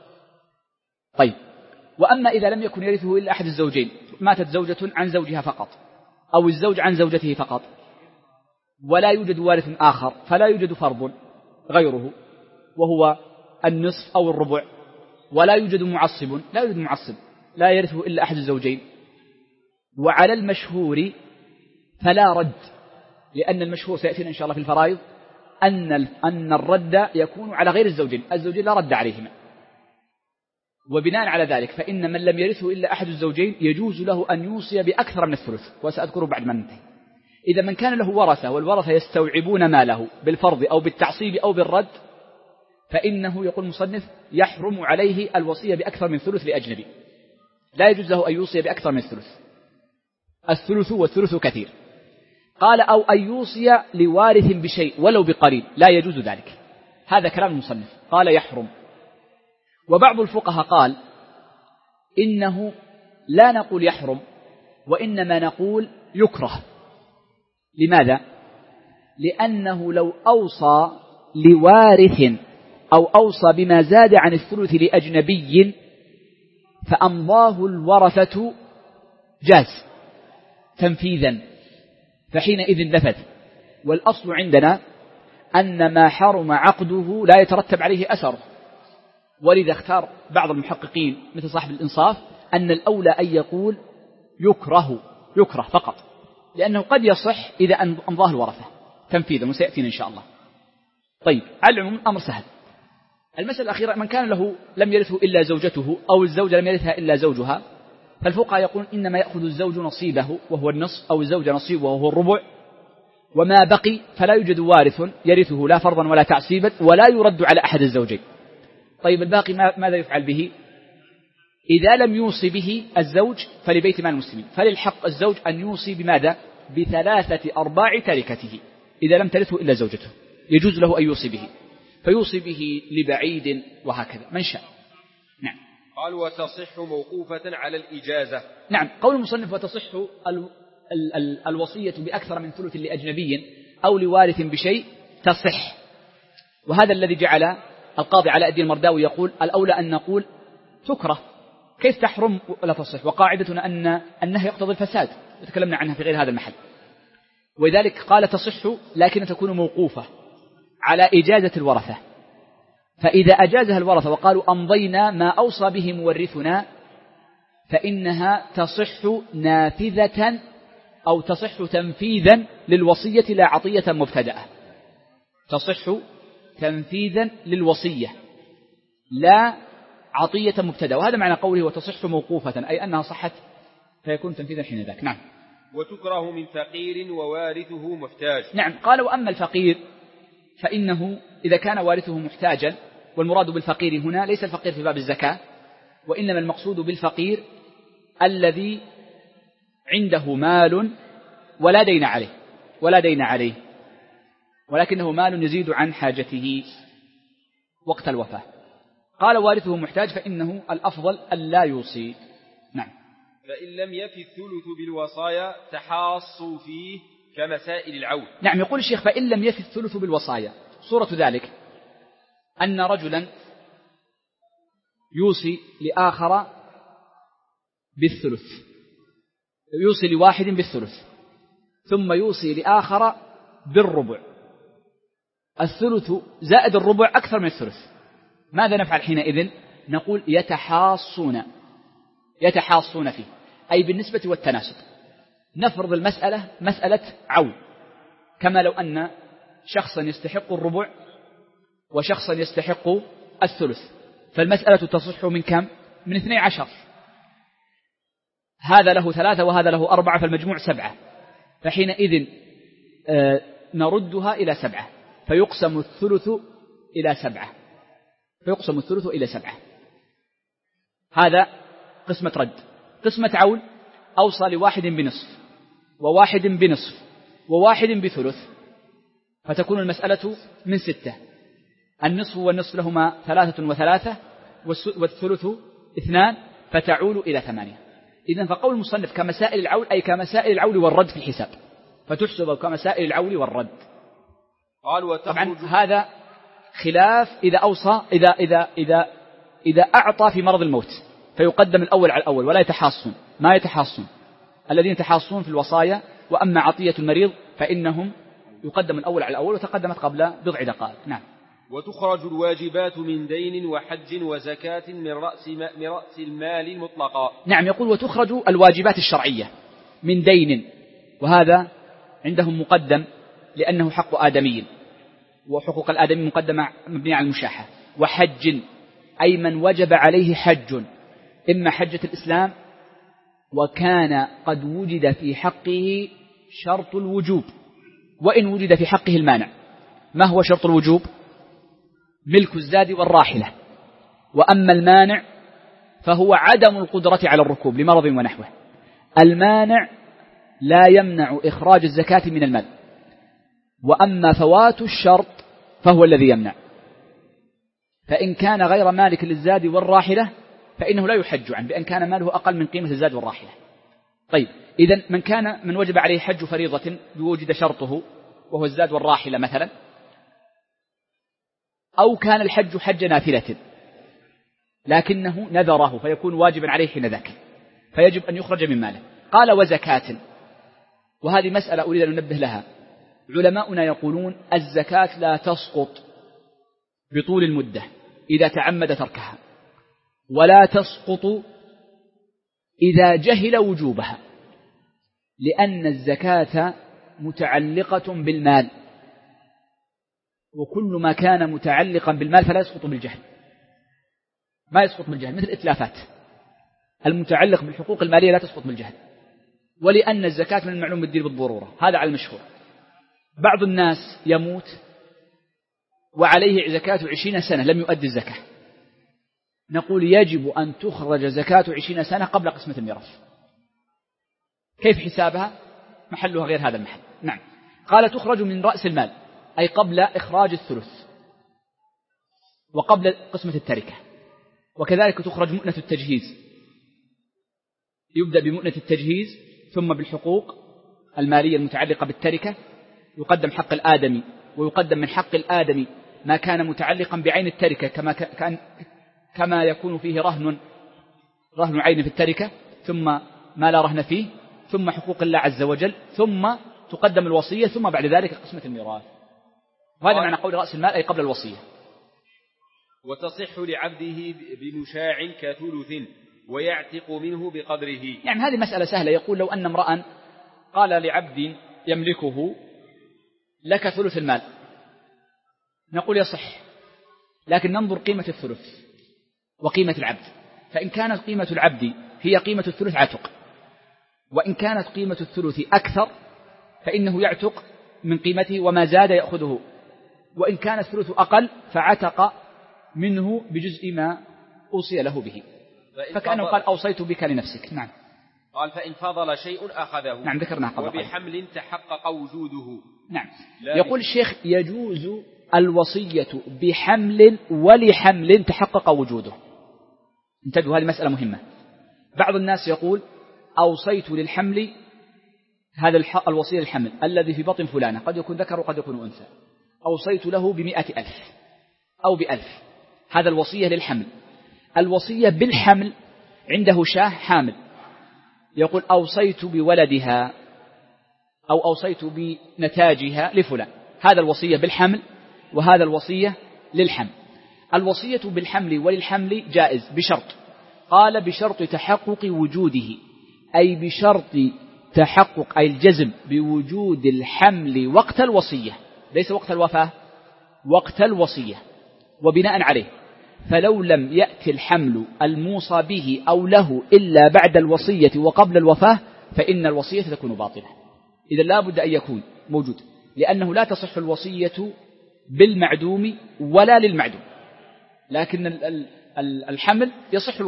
طيب، وأما إذا لم يكن يرثه إلا أحد الزوجين، ماتت زوجة عن زوجها فقط أو الزوج عن زوجته فقط، ولا يوجد وارث آخر، فلا يوجد فرض غيره وهو النصف أو الربع، ولا يوجد معصب، لا يرثه إلا أحد الزوجين، وعلى المشهور فلا رد، لأن المشهور سيأتينا إن شاء الله في الفرائض أن الرد يكون على غير الزوجين لا رد عليهما. وبناء على ذلك فإن من لم يرثه إلا أحد الزوجين يجوز له أن يوصي بأكثر من الثلث، وسأذكره بعد ما ننتهي. إذا من كان له ورثة والورثة يستوعبون ماله بالفرض أو بالتعصيب أو بالرد، فإنه يقول المصنف يحرم عليه الوصية بأكثر من ثلث لأجنبي، لا يجوز له أن يوصي بأكثر من الثلث والثلث كثير. قال: أو أن يوصي لوارث بشيء ولو بقليل، لا يجوز ذلك. هذا كلام المصنف، قال يحرم. وبعض الفقهاء قال إنه لا نقول يحرم، وإنما نقول يكره. لماذا؟ لأنه لو أوصى لوارث أو أوصى بما زاد عن الثلث لأجنبي فأمضاه الورثة جاز تنفيذا، فحينئذ نفذ. والأصل عندنا أن ما حرم عقده لا يترتب عليه أثره، ولذا اختار بعض المحققين مثل صاحب الإنصاف أن الأولى أن يقول يكره فقط، لأنه قد يصح إذا أمضاه الورثة تنفيذا، وسيأتينا إن شاء الله. طيب، على العموم الأمر سهل. المسألة الأخيرة: من كان له لم يرثه إلا زوجته أو الزوجة لم يرثها إلا زوجها، فالفقهاء يقولون إنما يأخذ الزوج نصيبه وهو النصف، أو الزوجة نصيبه وهو الربع، وما بقي فلا يوجد وارث يرثه لا فرضا ولا تعصيبا، ولا يرد على أحد الزوجين. طيب، الباقي ماذا يفعل به؟ إذا لم يوصي به الزوج فلبيت مال المسلمين، فللحق الزوج أن يوصي بماذا؟ ب3/4 تركته، إذا لم ترثه إلا زوجته يجوز له أن يوصي به، فيوصي به لبعيد وهكذا من شاء. نعم. قال: وتصح موقوفة على الإجازة. نعم، قول المصنف: وتصح الوصية بأكثر من ثلث لأجنبي أو لوارث بشيء، تصح. وهذا الذي جعل القاضي علاء الدين المرداوي يقول: الأولى أن نقول تكره، كيف تحرم ولا تصح؟ وقاعدتنا أن النهي يقتضي الفساد، وتكلمنا عنها في غير هذا المحل. ولذلك قال تصح لكن تكون موقوفة على إجازة الورثة. فإذا أجازها الورثة وقالوا أمضينا ما أوصى به مورثنا فإنها تصح نافذة أو تصح تنفيذا للوصية لا عطية مبتدأة. تصح تنفيذا للوصية لا عطية مبتدأة، وهذا معنى قوله وتصح موقوفة، أي أنها صحت فيكون تنفيذا حين ذاك. نعم. وتكره من فقير ووارثه محتاج. نعم. قال وأما الفقير فإنه إذا كان وارثه محتاجا، والمراد بالفقير هنا ليس الفقير في باب الزكاة، وإنما المقصود بالفقير الذي عنده مال ولا دين عليه ولكنه مال يزيد عن حاجته وقت الوفاة. قال وارثه محتاج فإنه الأفضل ألا يوصي. نعم. فإن لم يفي الثلث بالوصايا تحاصوا فيه كمسائل العون. نعم. يقول الشيخ فإن لم يفي الثلث بالوصايا، صورة ذلك أن رجلا يوصي لآخر بالثلث، يوصي لواحد بالثلث ثم يوصي لآخر بالربع، الثلث زائد الربع أكثر من الثلث، ماذا نفعل حينئذ؟ نقول يتحاصون فيه، أي بالنسبة والتناسب. نفرض المسألة مسألة عون، كما لو أن شخصا يستحق الربع وشخصا يستحق الثلث، فالمسألة تصح من كم؟ من 12، هذا له 3 وهذا له 4، فالمجموع 7، فحينئذ نردها إلى 7، فيقسم الثلث إلى 7. هذا قسمة رد. قسمة عون أوصى لواحد بنصف وواحد بنصف وواحد بثلث، فتكون المسألة من 6، النصف والنصف لهما 3 و3 والثلث 2، فتعول إلى 8. إذن فقول المصنف كمسائل العول أي كمسائل العول والرد في الحساب، فتحسب كمسائل العول والرد. طبعا هذا خلاف إذا أوصى إذا أعطى في مرض الموت فيقدم الأول على الأول ولا يتحاصون الذين يتحاصون في الوصايا. وأما عطية المريض فإنهم يقدم الأول على الأول، وتقدمت قبل بضع دقائق. نعم. وتخرج الواجبات من دين وحج وزكاة من رأس المال المطلقة. نعم. يقول وتخرج الواجبات الشرعية من دين، وهذا عندهم مقدم لأنه حق آدمي، وحقوق الآدمي مقدمة مبنية على المشاحة. وحج أي من وجب عليه حج، إما حجة الإسلام وكان قد وجد في حقه شرط الوجوب، وإن وجد في حقه المانع. ما هو شرط الوجوب؟ ملك الزاد والراحلة. وأما المانع فهو عدم القدرة على الركوب لمرض ونحوه. المانع لا يمنع إخراج الزكاة من المال، وأما فوات الشرط فهو الذي يمنع. فإن كان غير مالك للزاد والراحلة فإنه لا يحج عنه بأن كان ماله أقل من قيمة الزاد والراحلة. طيب، إذن من وجب عليه حج فريضة بوجد شرطه وهو الزاد والراحلة مثلا، أو كان الحج حج نافلة لكنه نذره فيكون واجبا عليه حين ذاك، فيجب أن يخرج من ماله. قال وزكاة، وهذه مسألة أريد أن ننبه لها. علماؤنا يقولون الزكاة لا تسقط بطول المدة إذا تعمد تركها، ولا تسقط إذا جهل وجوبها، لأن الزكاة متعلقة بالمال، وكل ما كان متعلقا بالمال فلا يسقط بالجهل، ما يسقط بالجهل، مثل الإتلافات المتعلق بالحقوق المالية لا تسقط بالجهل. ولأن الزكاة من المعلوم بالدين بالضرورة، هذا على المشهور. بعض الناس يموت وعليه زكاة 20 سنة لم يؤدي الزكاة، نقول يجب أن تخرج زكاة 20 سنة قبل قسمة الميراث. كيف حسابها؟ محلها غير هذا المحل. نعم. قال تخرج من رأس المال أي قبل إخراج الثلث وقبل قسمة التركة، وكذلك تخرج مؤنة التجهيز، يبدأ بمؤنة التجهيز ثم بالحقوق المالية المتعلقة بالتركة، يقدم حق الآدمي، ويقدم من حق الآدمي ما كان متعلقا بعين التركة كما يكون فيه رهن عين في التركة، ثم ما لا رهن فيه، ثم حقوق الله عز وجل، ثم تقدم الوصية ثم بعد ذلك قسمة الميراث. وهذا معنى قول رأس المال أي قبل الوصية. وتصح لعبده بمشاع كثلث ويعتق منه بقدره. يعني هذه مسألة سهلة. يقول لو أن امرأ قال لعبد يملكه لك ثلث المال، نقول يصح، لكن ننظر قيمة الثلث وقيمة العبد. فإن كانت قيمة العبد هي قيمة الثلث عتق، وإن كانت قيمة الثلث أكثر فإنه يعتق من قيمته وما زاد يأخذه، وإن كان الثلث أقل فعتق منه بجزء ما أوصي له به. فكأنه قال أوصيت بك لنفسك. نعم. قال فإن فضل شيء أخذه. نعم ذكرنا قبل. وبحمل تحقق وجوده. نعم. يقول الشيخ يجوز الوصية بحمل ولحمل تحقق وجوده. انتبهوا، هذه مسألة مهمة. بعض الناس يقول أوصيت للحمل، هذا الوصية للحمل الذي في بطن فلانة، قد يكون ذكر وقد يكون أنثى، أوصيت له ب100,000 أو ب1,000، هذا الوصية للحمل. الوصية بالحمل عنده شاه حامل، يقول أوصيت بولدها أو أوصيت بنتاجها لفلان، هذا الوصية بالحمل وهذا الوصية للحمل. الوصية بالحمل وللحمل جائز بشرط، قال بشرط تحقق وجوده، أي بشرط تحقق أي الجزم بوجود الحمل وقت الوصية، ليس وقت الوفاة، وقت الوصية. وبناء عليه فلو لم يأتي الحمل الموصى به أو له إلا بعد الوصية وقبل الوفاة فإن الوصية تكون باطلة. إذا لا بد أن يكون موجود، لأنه لا تصح الوصية بالمعدوم ولا للمعدوم، لكن الحمل يصح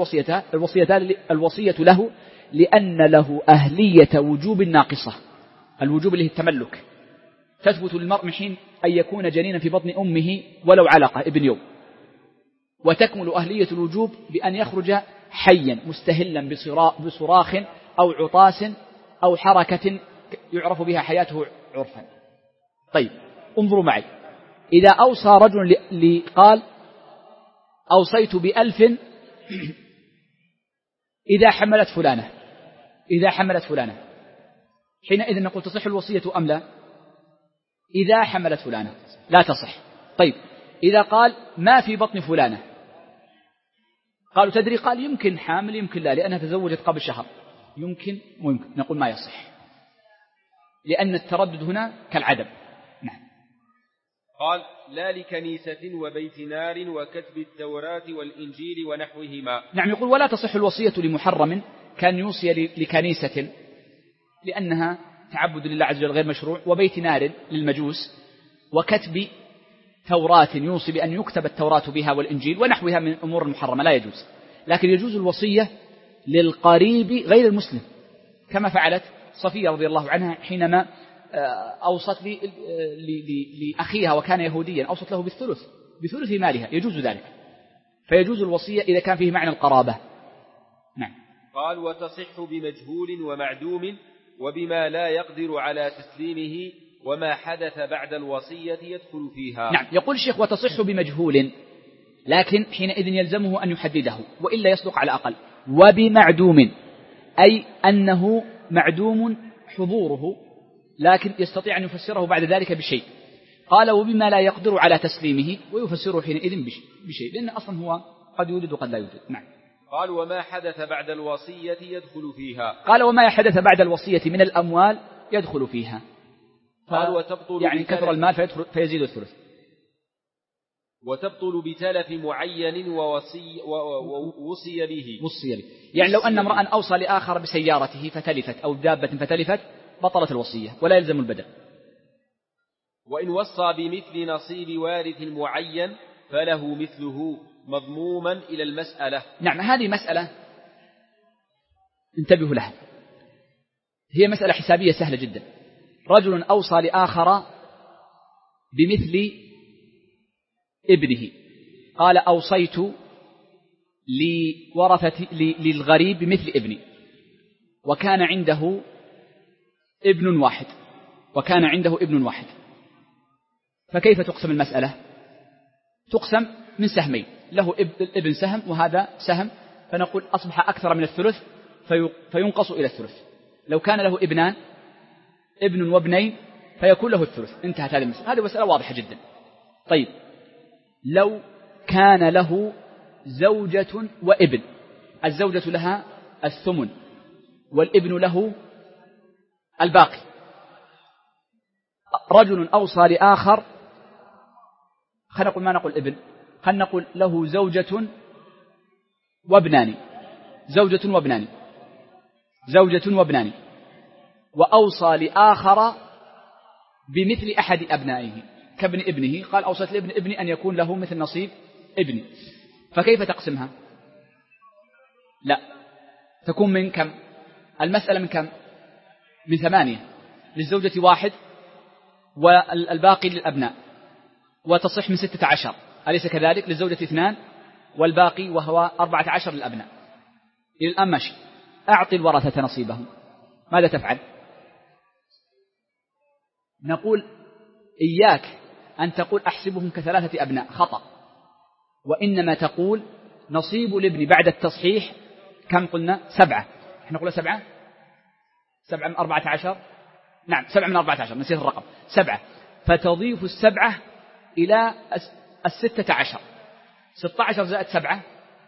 الوصية له لأن له أهلية وجوب ناقصة، الوجوب اللي هي التملك، تثبت للمرء من حين أن يكون جنينا في بطن أمه ولو علقة ابن يوم، وتكمل أهلية الوجوب بأن يخرج حيا مستهلا بصراخ أو عطاس أو حركة يعرف بها حياته عرفا. طيب انظروا معي، إذا أوصى رجل قال أوصيت ب1,000 إذا حملت فلانة، حينئذ نقول تصح الوصية أم لا؟ إذا حملت فلانة لا تصح. طيب إذا قال ما في بطن فلانة، قالوا تدري؟ قال يمكن حامل يمكن لا، لأنها تزوجت قبل شهر، يمكن ويمكن، نقول ما يصح، لأن التردد هنا كالعدم. نعم. قال لا لكنيسة وبيت نار وكتب التوراة والإنجيل ونحوهما. نعم. يقول ولا تصح الوصية لمحرم كان يوصي لكنيسة لأنها تعبد لله عز وجل غير مشروع، وبيت نار للمجوس، وكتب توراة يوصي بأن يكتب التوراة بها والإنجيل ونحوها من أمور المحرمة، لا يجوز. لكن يجوز الوصية للقريب غير المسلم، كما فعلت صفية رضي الله عنها حينما أوصت لأخيها وكان يهوديا، أوصت له بثلث مالها، يجوز ذلك. فيجوز الوصية إذا كان فيه معنى القرابة. نعم. قال وتصح بمجهول ومعدوم وبما لا يقدر على تسليمه وما حدث بعد الوصية يدخل فيها. نعم. يقول الشيخ وتصح بمجهول، لكن حينئذ يلزمه أن يحدده وإلا يصدق على أقل. وبمعدوم أي أنه معدوم حضوره، لكن يستطيع أن يفسره بعد ذلك بشيء. قال وبما لا يقدر على تسليمه، ويفسره حينئذ بشيء، لأن أصلا هو قد يوجد وقد لا يوجد. نعم. قال وما حدث بعد الوصية يدخل فيها. قال وما حدث بعد الوصية من الأموال يدخل فيها. قال وتبطل يعني كثر المال فيزيد الثلث. وتبطل بتلف معين ووصي به. يعني لو أن امرأ أوصى لآخر بسيارته فتلفت أو دابة فتلفت بطلت الوصية ولا يلزم البدل. وإن وصى بمثل نصيب وارث معين فله مثله مضموما إلى المسألة. نعم. هذه مسألة انتبهوا لها، هي مسألة حسابية سهلة جدا. رجل أوصى لآخر بمثل ابنه، قال أوصيت للغريب بمثل ابني، وكان عنده ابن واحد، فكيف تقسم المسألة؟ تقسم من سهمين، له ابن سهم وهذا سهم، فنقول أصبح أكثر من الثلث فينقص إلى الثلث. لو كان له ابنان ابن وابنين فيكون له الثلث. انتهت هذه المسألة. هذه مسألة واضحة جدا. طيب لو كان له زوجة وابن، الزوجة لها الثمن والابن له الباقي، رجل أوصى لآخر، خلينا نقول ما نقول ابن، خلينا نقول له زوجة وابنان، زوجة وابنان، وأوصى لآخر بمثل أحد أبنائه كابن ابنه، قال أوصت لابن ابني أن يكون له مثل نصيب ابني، فكيف تقسمها؟ لا، تكون من كم؟ المسألة من كم؟ من 8، للزوجة 1 والباقي للأبناء، وتصح من 16، أليس كذلك؟ للزوجة 2 والباقي وهو 14 للأبناء. إلى الآن ماشي. أعطي الورثة نصيبهم، ماذا تفعل؟ نقول إياك أن تقول أحسبهم ك3 أبناء، خطأ، وإنما تقول نصيب الابن بعد التصحيح كم قلنا؟ 7. احنا قلنا 7 من 14، نعم 7 من 14، نسيت الرقم 7، فتضيف 7 إلى 16، 16 زائد 7،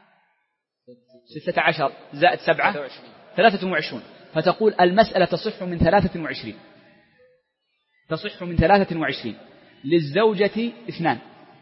16 زائد 7 23، فتقول المسألة تصح من 23، تصح من 23، للزوجة 2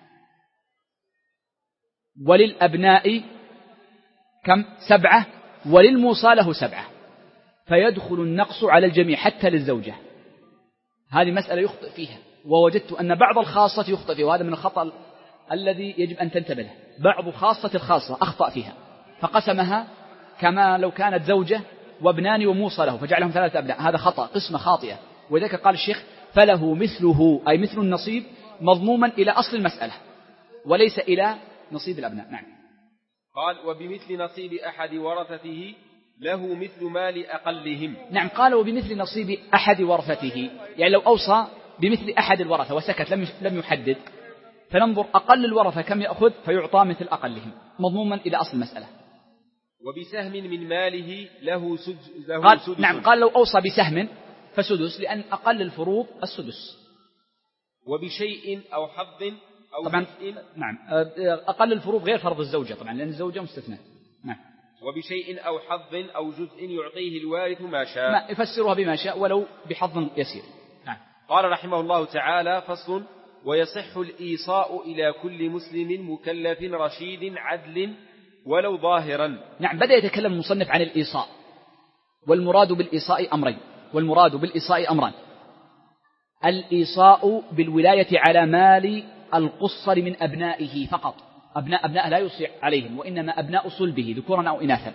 وللأبناء كم؟ 7 وللموصى له 7، فيدخل النقص على الجميع حتى للزوجة. هذه مسألة يخطئ فيها، ووجدت أن بعض الخاصة يخطئ فيها، وهذا من الخطأ الذي يجب أن تنتبه له. بعض خاصة الخاصة أخطأ فيها فقسمها كما لو كانت زوجة وابنان وموصى له فجعلهم 3 أبناء، هذا خطأ، قسمة خاطئة. وذلك قال الشيخ فله مثله، أي مثل النصيب مضموما إلى أصل المسألة وليس إلى نصيب الأبناء. نعم. قال وبمثل نصيب أحد ورثته له مثل مال أقلهم. نعم، قال وبمثل نصيب أحد ورثته، يعني لو أوصى بمثل أحد الورثة وسكت لم يحدد، فننظر أقل الورثة كم يأخذ فيعطى مثل أقلهم مضموما إلى أصل المسألة. وبسهم من ماله له سدس. نعم، قال لو أوصى بسهم فسدس، لأن أقل الفروض السدس. وبشيء أو حظ أو طبعا جزء. نعم، أقل الفروض غير فرض الزوجة طبعا، لأن الزوجة مستثنى. نعم. وبشيء أو حظ أو جزء يعطيه الوارث ما شاء، ما يفسرها بما شاء ولو بحظ يسير. نعم. قال رحمه الله تعالى: فصل: ويصح الإيصاء إلى كل مسلم مكلف رشيد عدل ولو ظاهرا. نعم، بدأ يتكلم المصنف عن الإيصاء، والمراد بالإيصاء أمرين، أمران: الإيصاء بالولاية على مال القصر من أبنائه فقط، أبناء لا يوصي عليهم، وإنما أبناء صلبه ذكورا أو إناثا،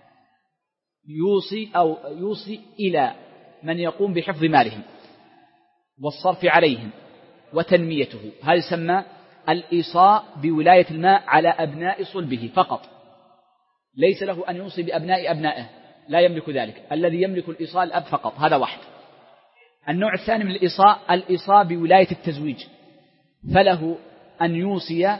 يوصي إلى من يقوم بحفظ مالهم والصرف عليهم وتنميته، هذا يسمى الإيصاء بولاية المال على أبناء صلبه فقط، ليس له أن يوصي بأبناء أبنائه، لا يملك ذلك، الذي يملك الإيصاء الأب فقط، هذا واحد. النوع الثاني من الإيصاء بولاية التزويج، فله أن يوصي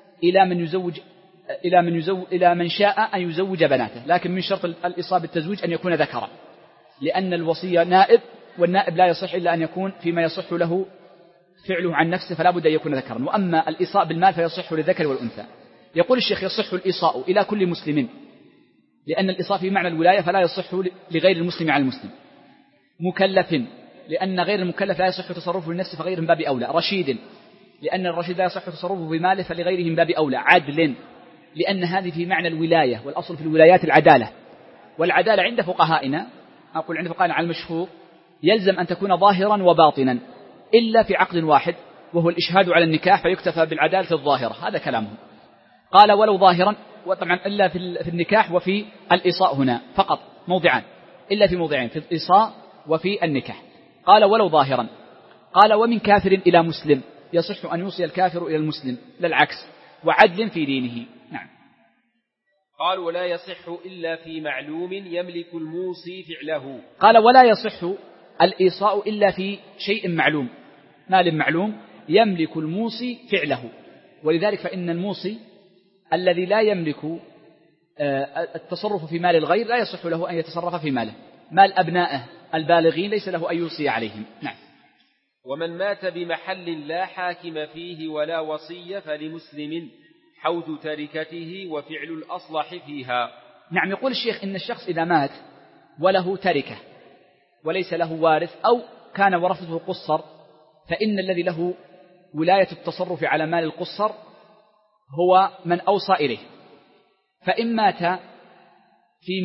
إلى من شاء أن يزوج بناته، لكن من شرط الإيصاء بالتزويج أن يكون ذكرا، لأن الوصية نائب، والنائب لا يصح إلا أن يكون فيما يصح له فعله عن نفسه، فلا بد أن يكون ذكرا. وأما الإيصاء بالمال فيصح للذكر والأنثى. يقول الشيخ: يصح الإيصاء إلى كل مسلم، لأن الإيصاء في معنى الولاية فلا يصح لغير المسلم على المسلم. مكلف، لأن غير المكلف لا يصح تصرفه لنفسه فغيره من باب أولى. رشيد، لأن الرشيد لا يصح تصرفه بماله فلغيره من باب أولى. عدل، لأن هذه في معنى الولاية، والأصل في الولايات العدالة، والعدالة عند فقهائنا، أقول عند فقهائنا على المشهور، يلزم أن تكون ظاهرا وباطنا، إلا في عقد واحد وهو الإشهاد على النكاح، فيكتفى بالعدالة الظاهرة، هذا كلامه. قال ولو ظاهرا، وطبعا إلا في النكاح وفي الإيصاء هنا فقط، موضعان، إلا في موضعين، في الإيصاء وفي النكاح. قال ولو ظاهرا. قال ومن كافر إلى مسلم، يصح أن يوصي الكافر إلى المسلم لا العكس. وعدل في دينه. نعم. قال ولا يصح إلا في معلوم يملك الموصي فعله. قال ولا يصح الإيصاء إلا في شيء معلوم، مال معلوم يملك الموصي فعله. ولذلك فإن الموصي الذي لا يملك التصرف في مال الغير لا يصح له أن يتصرف في ماله. مال أبنائه البالغين ليس له أن يوصي عليهم. نعم. ومن مات بمحل لا حاكم فيه ولا وصي فلمسلم حوز تركته وفعل الأصلح فيها. نعم. يقول الشيخ إن الشخص إذا مات وله تركة وليس له وارث أو كان ورثته قصر، فإن الذي له ولاية التصرف على مال القصر هو من أوصى إليه. فإن مات في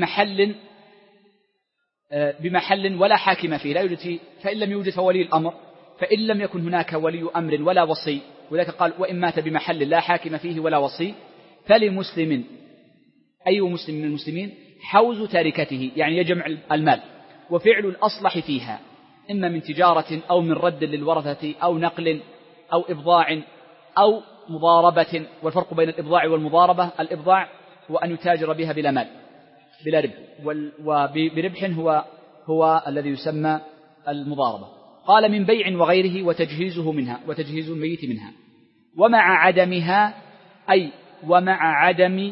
بمحل ولا حاكم فيه لا يوجد فيه، فإن لم يوجد فولي الأمر، فإن لم يكن هناك ولي أمر ولا وصي، ولذلك قال وإن مات بمحل لا حاكم فيه ولا وصي فلمسلم، أي مسلم من المسلمين، حوز تاركته، يعني يجمع المال، وفعل الأصلح فيها، إما من تجارة أو من رد للورثة أو نقل أو إبضاع أو مضاربة. والفرق بين الإبضاع والمضاربة: الإبضاع هو أن يتاجر بها بلا مال بلا ربح، وبربح هو الذي يسمى المضاربة. قال من بيع وغيره وتجهيزه منها، وتجهيز الميت منها، ومع عدمها، أي ومع عدم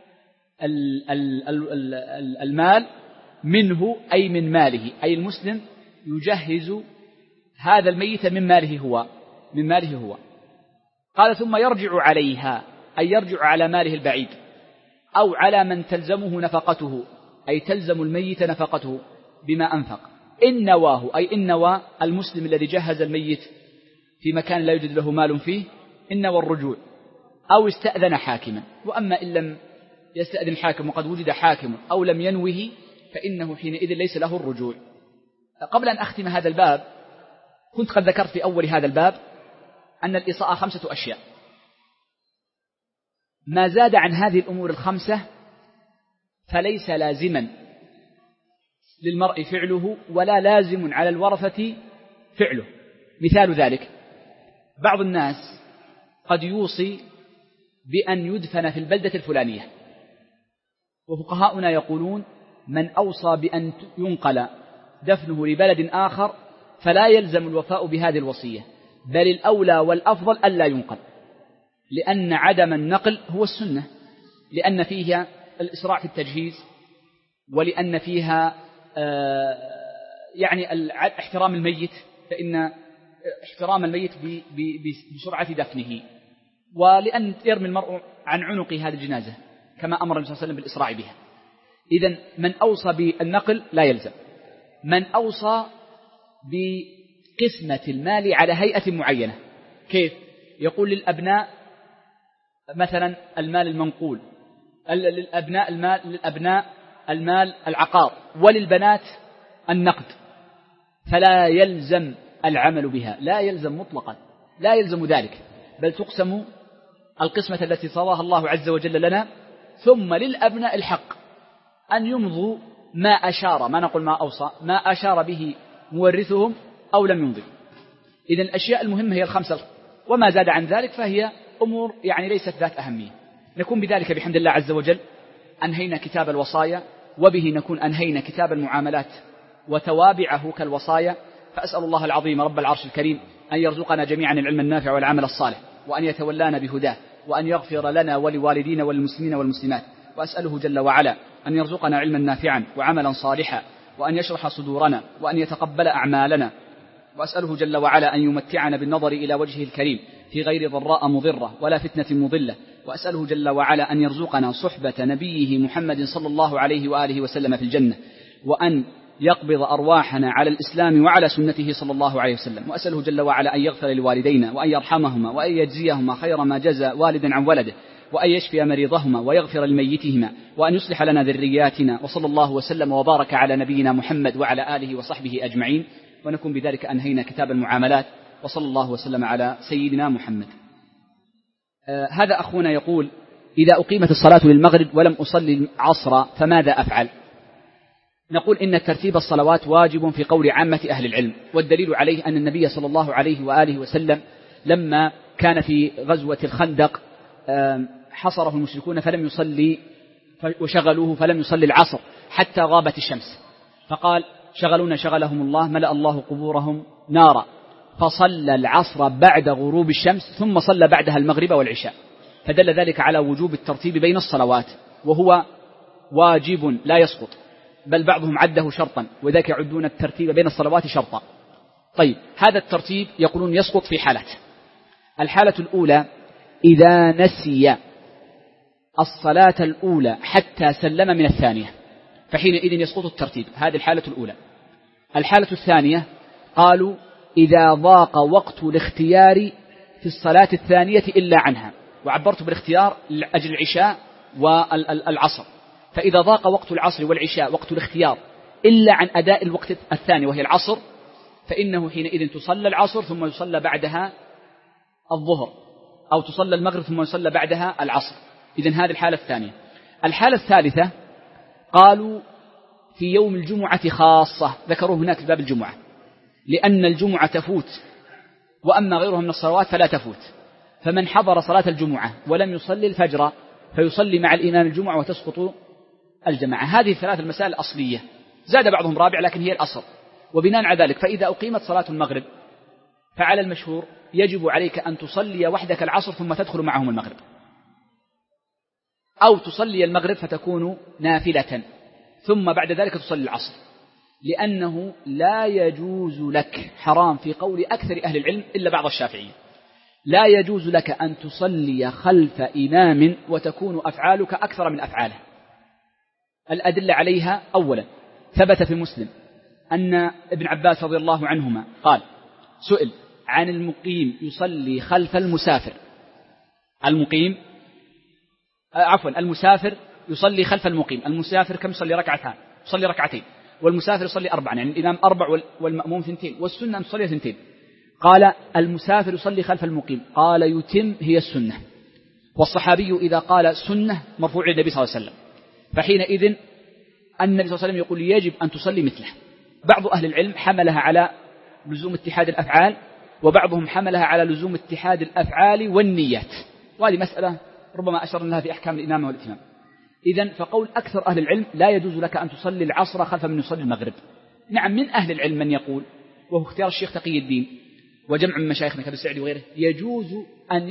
المال منه، أي من ماله، أي المسلم يجهز هذا الميت من ماله هو. قال ثم يرجع عليها، أي يرجع على ماله البعيد، أو على من تلزمه نفقته، أي تلزم الميت نفقته بما أنفق، إن نواه، أي إن نوى المسلم الذي جهز الميت في مكان لا يوجد له مال فيه، إن نوى الرجوع، أو استأذن حاكما. وأما إن لم يستأذن حاكم وقد وجد حاكم أو لم ينوه، فإنه حينئذ ليس له الرجوع. قبل أن أختم هذا الباب، كنت قد ذكرت في أول هذا الباب أن الإصاءة 5 أشياء، ما زاد عن هذه الأمور ال5 فليس لازما للمرء فعله ولا لازم على الورثة فعله. مثال ذلك: بعض الناس قد يوصي بأن يدفن في البلدة الفلانية، وفقهاؤنا يقولون من أوصى بأن ينقل دفنه لبلد آخر فلا يلزم الوفاء بهذه الوصية، بل الأولى والأفضل ألا ينقل، لأن عدم النقل هو السنة، لأن فيها الإسراع في التجهيز، ولأن فيها يعني احترام الميت، فإن احترام الميت بسرعة دفنه، ولأن يرمي المرء عن عنقه هذه الجنازة كما أمر النبي صلى الله عليه وسلم بالإسراع بها. إذن من أوصى بالنقل لا يلزم. من أوصى بقسمة المال على هيئة معينة، كيف؟ يقول للأبناء مثلا المال المنقول، للأبناء المال العقار، وللبنات النقد، فلا يلزم العمل بها، لا يلزم مطلقا، لا يلزم ذلك، بل تقسم القسمة التي صواها الله عز وجل لنا، ثم للأبناء الحق أن يمضوا ما أشار، ما نقول ما أوصى، ما أشار به مورثهم أو لم يمضي. إذن الأشياء المهمة هي ال5، وما زاد عن ذلك فهي أمور يعني ليست ذات أهمية. نكون بذلك بحمد الله عز وجل أنهينا كتاب الوصايا، وبه نكون أنهينا كتاب المعاملات وتوابعه كالوصايا. فأسأل الله العظيم رب العرش الكريم أن يرزقنا جميعا العلم النافع والعمل الصالح، وأن يتولانا بهداه، وأن يغفر لنا ولوالدينا والمسلمين والمسلمات. وأسأله جل وعلا أن يرزقنا علما نافعا وعملا صالحا، وأن يشرح صدورنا، وأن يتقبل أعمالنا. وأسأله جل وعلا أن يمتعنا بالنظر إلى وجهه الكريم في غير ضراء مضرة ولا فتنة مضلة. وأسأله جل وعلا أن يرزقنا صحبة نبيه محمد صلى الله عليه وآله وسلم في الجنة، وأن يقبض أرواحنا على الإسلام وعلى سنته صلى الله عليه وسلم. وأسأله جل وعلا أن يغفر لوالدينا، وأن يرحمهما، وأن يجزيهما خير ما جزى والد عن ولده، وأن يشفي مريضهما، ويغفر لميتهما، وأن يصلح لنا ذرياتنا. وصلى الله وسلم وبارك على نبينا محمد وعلى آله وصحبه أجمعين. ونكون بذلك أنهينا كتاب المعاملات، وصلى الله وسلم على سيدنا محمد. هذا أخونا يقول: إذا أقيمت الصلاة للمغرب ولم أصلي العصر فماذا أفعل؟ نقول إن ترتيب الصلوات واجب في قول عامة أهل العلم، والدليل عليه أن النبي صلى الله عليه وآله وسلم لما كان في غزوة الخندق حصره المشركون فلم يصلي، وشغلوه فلم يصلي العصر حتى غابت الشمس، فقال: شغلونا شغلهم الله، ملأ الله قبورهم نارا، فصلى العصر بعد غروب الشمس، ثم صلى بعدها المغرب والعشاء. فدل ذلك على وجوب الترتيب بين الصلوات، وهو واجب لا يسقط. بل بعضهم عده شرطا، وذاك يعدون الترتيب بين الصلوات شرطا. طيب هذا الترتيب يقولون يسقط في حالات. الحالة الأولى إذا نسي الصلاة الأولى حتى سلم من الثانية، فحينئذ يسقط الترتيب، هذه الحالة الأولى. الحالة الثانية قالوا إذا ضاق وقت الاختيار في الصلاة الثانية إلا عنها، وعبرت بالاختيار لأجل العشاء والعصر، فإذا ضاق وقت العصر والعشاء وقت الاختيار إلا عن أداء الوقت الثاني وهي العصر، فإنه حينئذ تصلى العصر ثم يصلى بعدها الظهر، أو تصلى المغرب ثم يصلى بعدها العصر. إذن هذه الحالة الثانية. الحالة الثالثة قالوا في يوم الجمعة خاصة، ذكروه هناك في باب الجمعة، لأن الجمعة تفوت وأما غيرها من الصلوات فلا تفوت، فمن حضر صلاة الجمعة ولم يصلي الفجر فيصلي مع الإمام الجمعة وتسقط الجماعة. هذه الثلاث المسائل الأصلية، زاد بعضهم رابع لكن هي الأصل. وبناء على ذلك فإذا أقيمت صلاة المغرب فعلى المشهور يجب عليك أن تصلي وحدك العصر ثم تدخل معهم المغرب، أو تصلي المغرب فتكون نافلة ثم بعد ذلك تصلي العصر، لأنه لا يجوز لك، حرام في قول أكثر أهل العلم إلا بعض الشافعية، لا يجوز لك أن تصلي خلف إمام وتكون أفعالك أكثر من أفعاله. الأدلة عليها أولا ثبت في مسلم أن ابن عباس رضي الله عنهما قال سئل عن المقيم يصلي خلف المسافر، المسافر يصلي خلف المقيم، المسافر كم يصلي؟ ركعتان، يصلي ركعتين، والمسافر يصلي 4، يعني الإمام 4 والمأموم 2، والسنة تصلي 2. قال المسافر يصلي خلف المقيم، قال يتم هي السنة. والصحابي إذا قال سنة مرفوع للنبي صلى الله عليه وسلم، فحينئذ النبي صلى الله عليه وسلم يقول يجب أن تصلي مثله. بعض أهل العلم حملها على لزوم اتحاد الأفعال، وبعضهم حملها على لزوم اتحاد الأفعال والنيات، وهذه مسألة ربما أشرنا لها في أحكام الإمامة والإتمام. إذن فقول أكثر أهل العلم لا يجوز لك أن تصلي العصر خلف من يصلي المغرب. نعم من أهل العلم من يقول، وهو اختيار الشيخ تقي الدين وجمع من مشايخنا كالسعدي وغيره، يجوز أن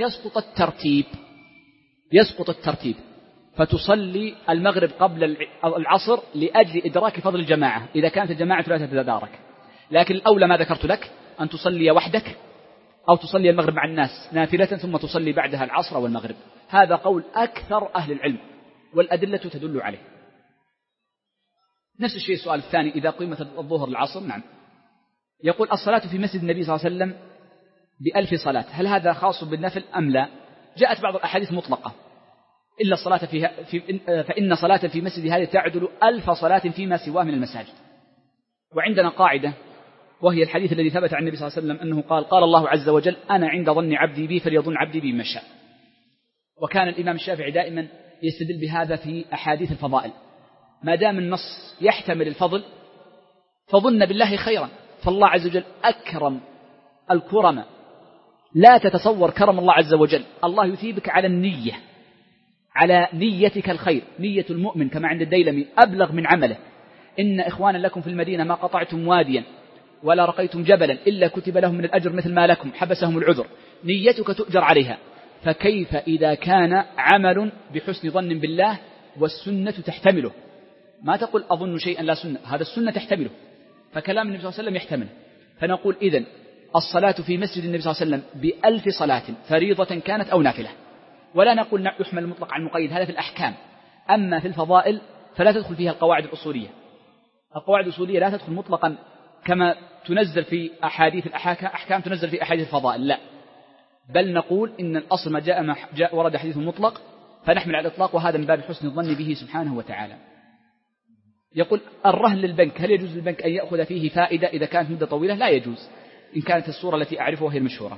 يسقط الترتيب فتصلي المغرب قبل العصر لأجل إدراك فضل الجماعة إذا كانت الجماعة لا تتدارك، لكن الأولى ما ذكرت لك أن تصلي وحدك أو تصلي المغرب مع الناس نافلة ثم تصلي بعدها العصر والمغرب. هذا قول أكثر أهل العلم والأدلة تدل عليه. نفس الشيء السؤال الثاني إذا قيمت الظهر العصر، نعم يقول الصلاة في مسجد النبي صلى الله عليه وسلم ب1000 صلاة، هل هذا خاص بالنفل أم لا؟ جاءت بعض الأحاديث مطلقة إلا الصلاة فإن صلاة في مسجد هذه تعدل 1000 صلاة فيما سواه من المساجد. وعندنا قاعدة وهي الحديث الذي ثبت عن النبي صلى الله عليه وسلم أنه قال الله عز وجل أنا عند ظن عبدي بي فليظن عبدي بي ما شاء. وكان الإمام الشافعي دائما يستدل بهذا في أحاديث الفضائل، ما دام النص يحتمل الفضل فظن بالله خيرا، فالله عز وجل أكرم الكرم، لا تتصور كرم الله عز وجل، الله يثيبك على النية، على نيتك الخير. نية المؤمن كما عند الديلمي أبلغ من عمله. إن إخوانا لكم في المدينة ما قطعتم واديا ولا رقيتم جبلا إلا كتب لهم من الأجر مثل ما لكم حبسهم العذر. نيتك تؤجر عليها، فكيف إذا كان عمل بحسن ظن بالله والسنة تحتمله؟ ما تقول أظن شيئا لا سنة، هذا السنة تحتمله، فكلام النبي صلى الله عليه وسلم يحتمله. فنقول إذن الصلاة في مسجد النبي صلى الله عليه وسلم ب1000 صلاة فريضة كانت أو نافلة، ولا نقول يحمل المطلق عن المقيد، هذا في الأحكام. أما في الفضائل فلا تدخل فيها القواعد الأصولية. القواعد الأصولية لا تدخل مطلقا كما تنزل في أحاديث الأحكام تنزل في أحاديث الفضائل، لا، بل نقول إن الأصل ما جاء ورد حديث مطلق فنحمل على الإطلاق، وهذا من باب حسن الظن به سبحانه وتعالى. يقول الرهن للبنك، هل يجوز للبنك أن يأخذ فيه فائدة إذا كانت مدة طويلة؟ لا يجوز إن كانت الصورة التي أعرفها وهي المشهورة.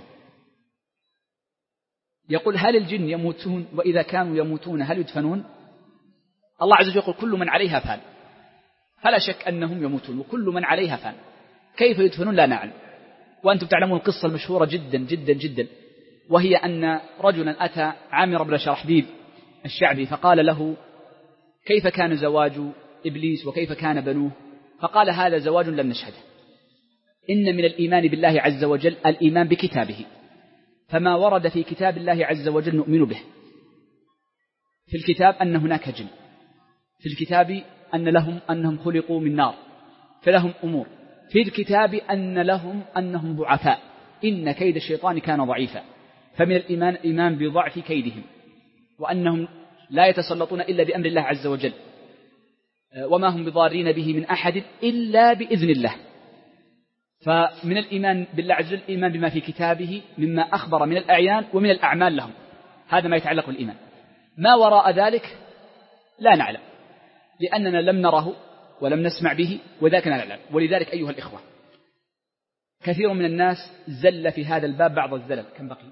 يقول هل الجن يموتون، وإذا كانوا يموتون هل يدفنون؟ الله عز وجل يقول كل من عليها فان، فلا شك أنهم يموتون وكل من عليها فان، كيف يدفنون لا نعلم. وأنتم تعلمون القصة المشهورة جدا جدا جدا، وهي أن رجلا أتى عامر بن شرحبيل الشعبي فقال له كيف كان زواج إبليس وكيف كان بنوه؟ فقال هذا زواج لم نشهده، إن من الإيمان بالله عز وجل الإيمان بكتابه، فما ورد في كتاب الله عز وجل نؤمن به. في الكتاب أن هناك جن، في الكتاب أنهم خلقوا من نار فلهم أمور، في الكتاب أنهم ضعفاء، إن كيد الشيطان كان ضعيفا، فمن الإيمان بضعف كيدهم، وأنهم لا يتسلطون إلا بأمر الله عز وجل، وما هم بضارين به من أحد إلا بإذن الله. فمن الإيمان بالله عز وجل الإيمان بما في كتابه مما أخبر من الأعيان ومن الأعمال لهم، هذا ما يتعلق بالإيمان. ما وراء ذلك لا نعلم، لأننا لم نره ولم نسمع به، وذاك لا نعلم. ولذلك أيها الإخوة، كثير من الناس زل في هذا الباب بعض الزلل. كم بقي؟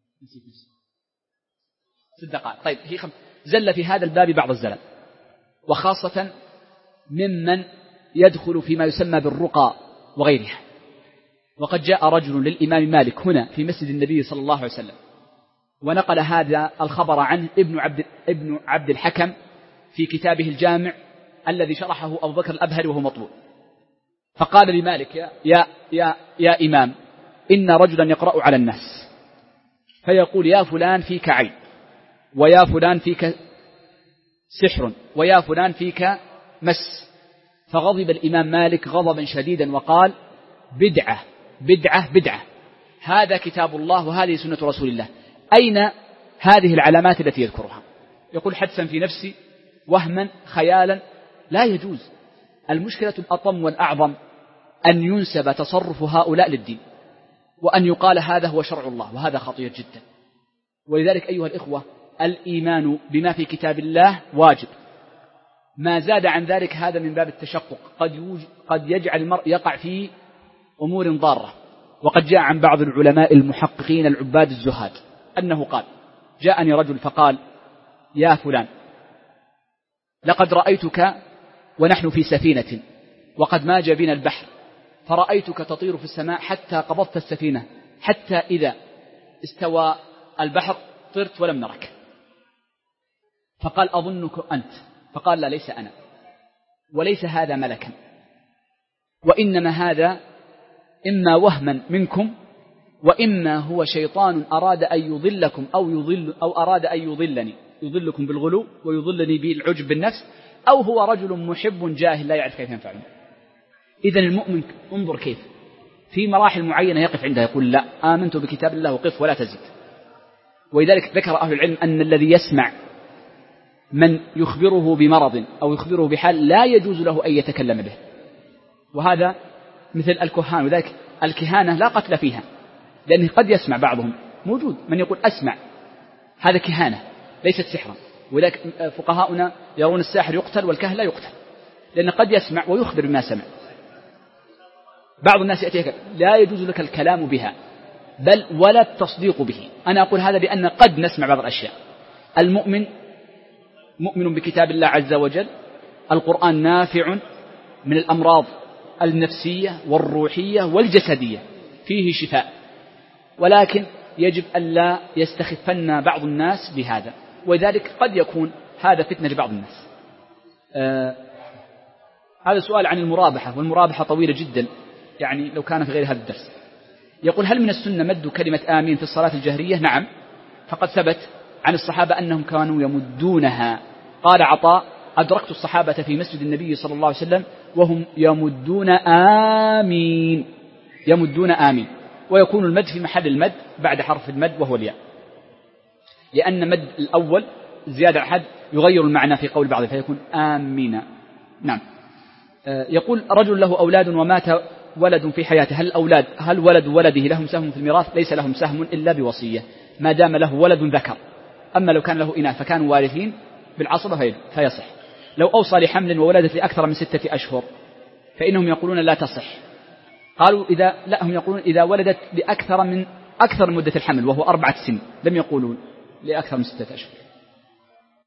6 دقائق. طيب زل في هذا الباب بعض الزلل، وخاصة ممن يدخل فيما يسمى بالرقى وغيرها. وقد جاء رجل للإمام مالك هنا في مسجد النبي صلى الله عليه وسلم، ونقل هذا الخبر عنه ابن عبد الحكم في كتابه الجامع الذي شرحه أبو بكر الأبهري وهو مطبوع. فقال لمالك: يا إمام، إن رجلا يقرأ على الناس فيقول: يا فلان فيك عين، ويا فلان فيك سحر، ويا فلان فيك مس. فغضب الإمام مالك غضبا شديدا وقال: بدعة بدعة بدعة، هذا كتاب الله وهذه سنة رسول الله، أين هذه العلامات التي يذكرها؟ يقول: حدثا في نفسي، وهما، خيالا، لا يجوز. المشكلة الأطم والأعظم أن ينسب تصرف هؤلاء للدين، وأن يقال هذا هو شرع الله، وهذا خطير جدا. ولذلك أيها الإخوة، الإيمان بما في كتاب الله واجب، ما زاد عن ذلك هذا من باب التشقق، قد يجعل المرء يقع في أمور ضارة. وقد جاء عن بعض العلماء المحققين العباد الزهاد أنه قال: جاءني رجل فقال: يا فلان، لقد رأيتك ونحن في سفينة وقد ماج بنا البحر، فرأيتك تطير في السماء حتى قبضت السفينة، حتى إذا استوى البحر طرت ولم نرك. فقال: أظنك أنت. فقال: لا، ليس أنا، وليس هذا ملكا، وإنما هذا إما وهما منكم، وإما هو شيطان أراد أن يضلكم أو أراد أن يضلكم بالغلو ويضلني بالعجب بالنفس، أو هو رجل محب جاهل لا يعرف كيف ينفعني. إذن المؤمن انظر كيف في مراحل معينة يقف عندها يقول: لا، آمنت بكتاب الله وقف ولا تزيد. ولذلك ذكر أهل العلم أن الذي يسمع من يخبره بمرض أو يخبره بحال لا يجوز له أن يتكلم به، وهذا مثل الكهان. وذلك الكهانة لا قتل فيها، لأنه قد يسمع بعضهم، موجود من يقول أسمع، هذا كهانة ليست سحرا. ولذلك فقهاؤنا يرون الساحر يقتل والكاهن لا يقتل، لأنه قد يسمع ويخبر بما سمع. بعض الناس يأتيك لا يجوز لك الكلام بها بل ولا التصديق به. أنا أقول هذا لأن قد نسمع بعض الأشياء. المؤمن مؤمن بكتاب الله عز وجل، القرآن نافع من الأمراض النفسية والروحية والجسدية، فيه شفاء، ولكن يجب ألا يستخفن بعض الناس بهذا، وذلك قد يكون هذا فتنة لبعض الناس. هذا سؤال عن المرابحة، والمرابحة طويلة جدا، يعني لو كان في غير هذا الدرس. يقول: هل من السنة مد كلمة آمين في الصلاة الجهرية؟ نعم، فقد ثبت عن الصحابة أنهم كانوا يمدونها. قال عطاء: أدركت الصحابة في مسجد النبي صلى الله عليه وسلم وهم يمدون آمين، يمدون آمين، ويكون المد في محل المد بعد حرف المد وهو الياء، لأن مد الأول زيادة حد يغير المعنى في قول بعض فيكون آمين. نعم. يقول: رجل له أولاد ومات ولد في حياته، هل ولد ولده لهم سهم في الميراث؟ ليس لهم سهم إلا بوصية، ما دام له ولد ذكر. أما لو كان له إناث فكانوا وارثين بالعصبة فيصح. لو أوصى لحمل وولدت لأكثر من 6 أشهر فإنهم يقولون لا تصح. قالوا هم يقولون إذا ولدت لأكثر من مدة الحمل وهو 4 سنين، لم يقولوا لأكثر من 6 أشهر.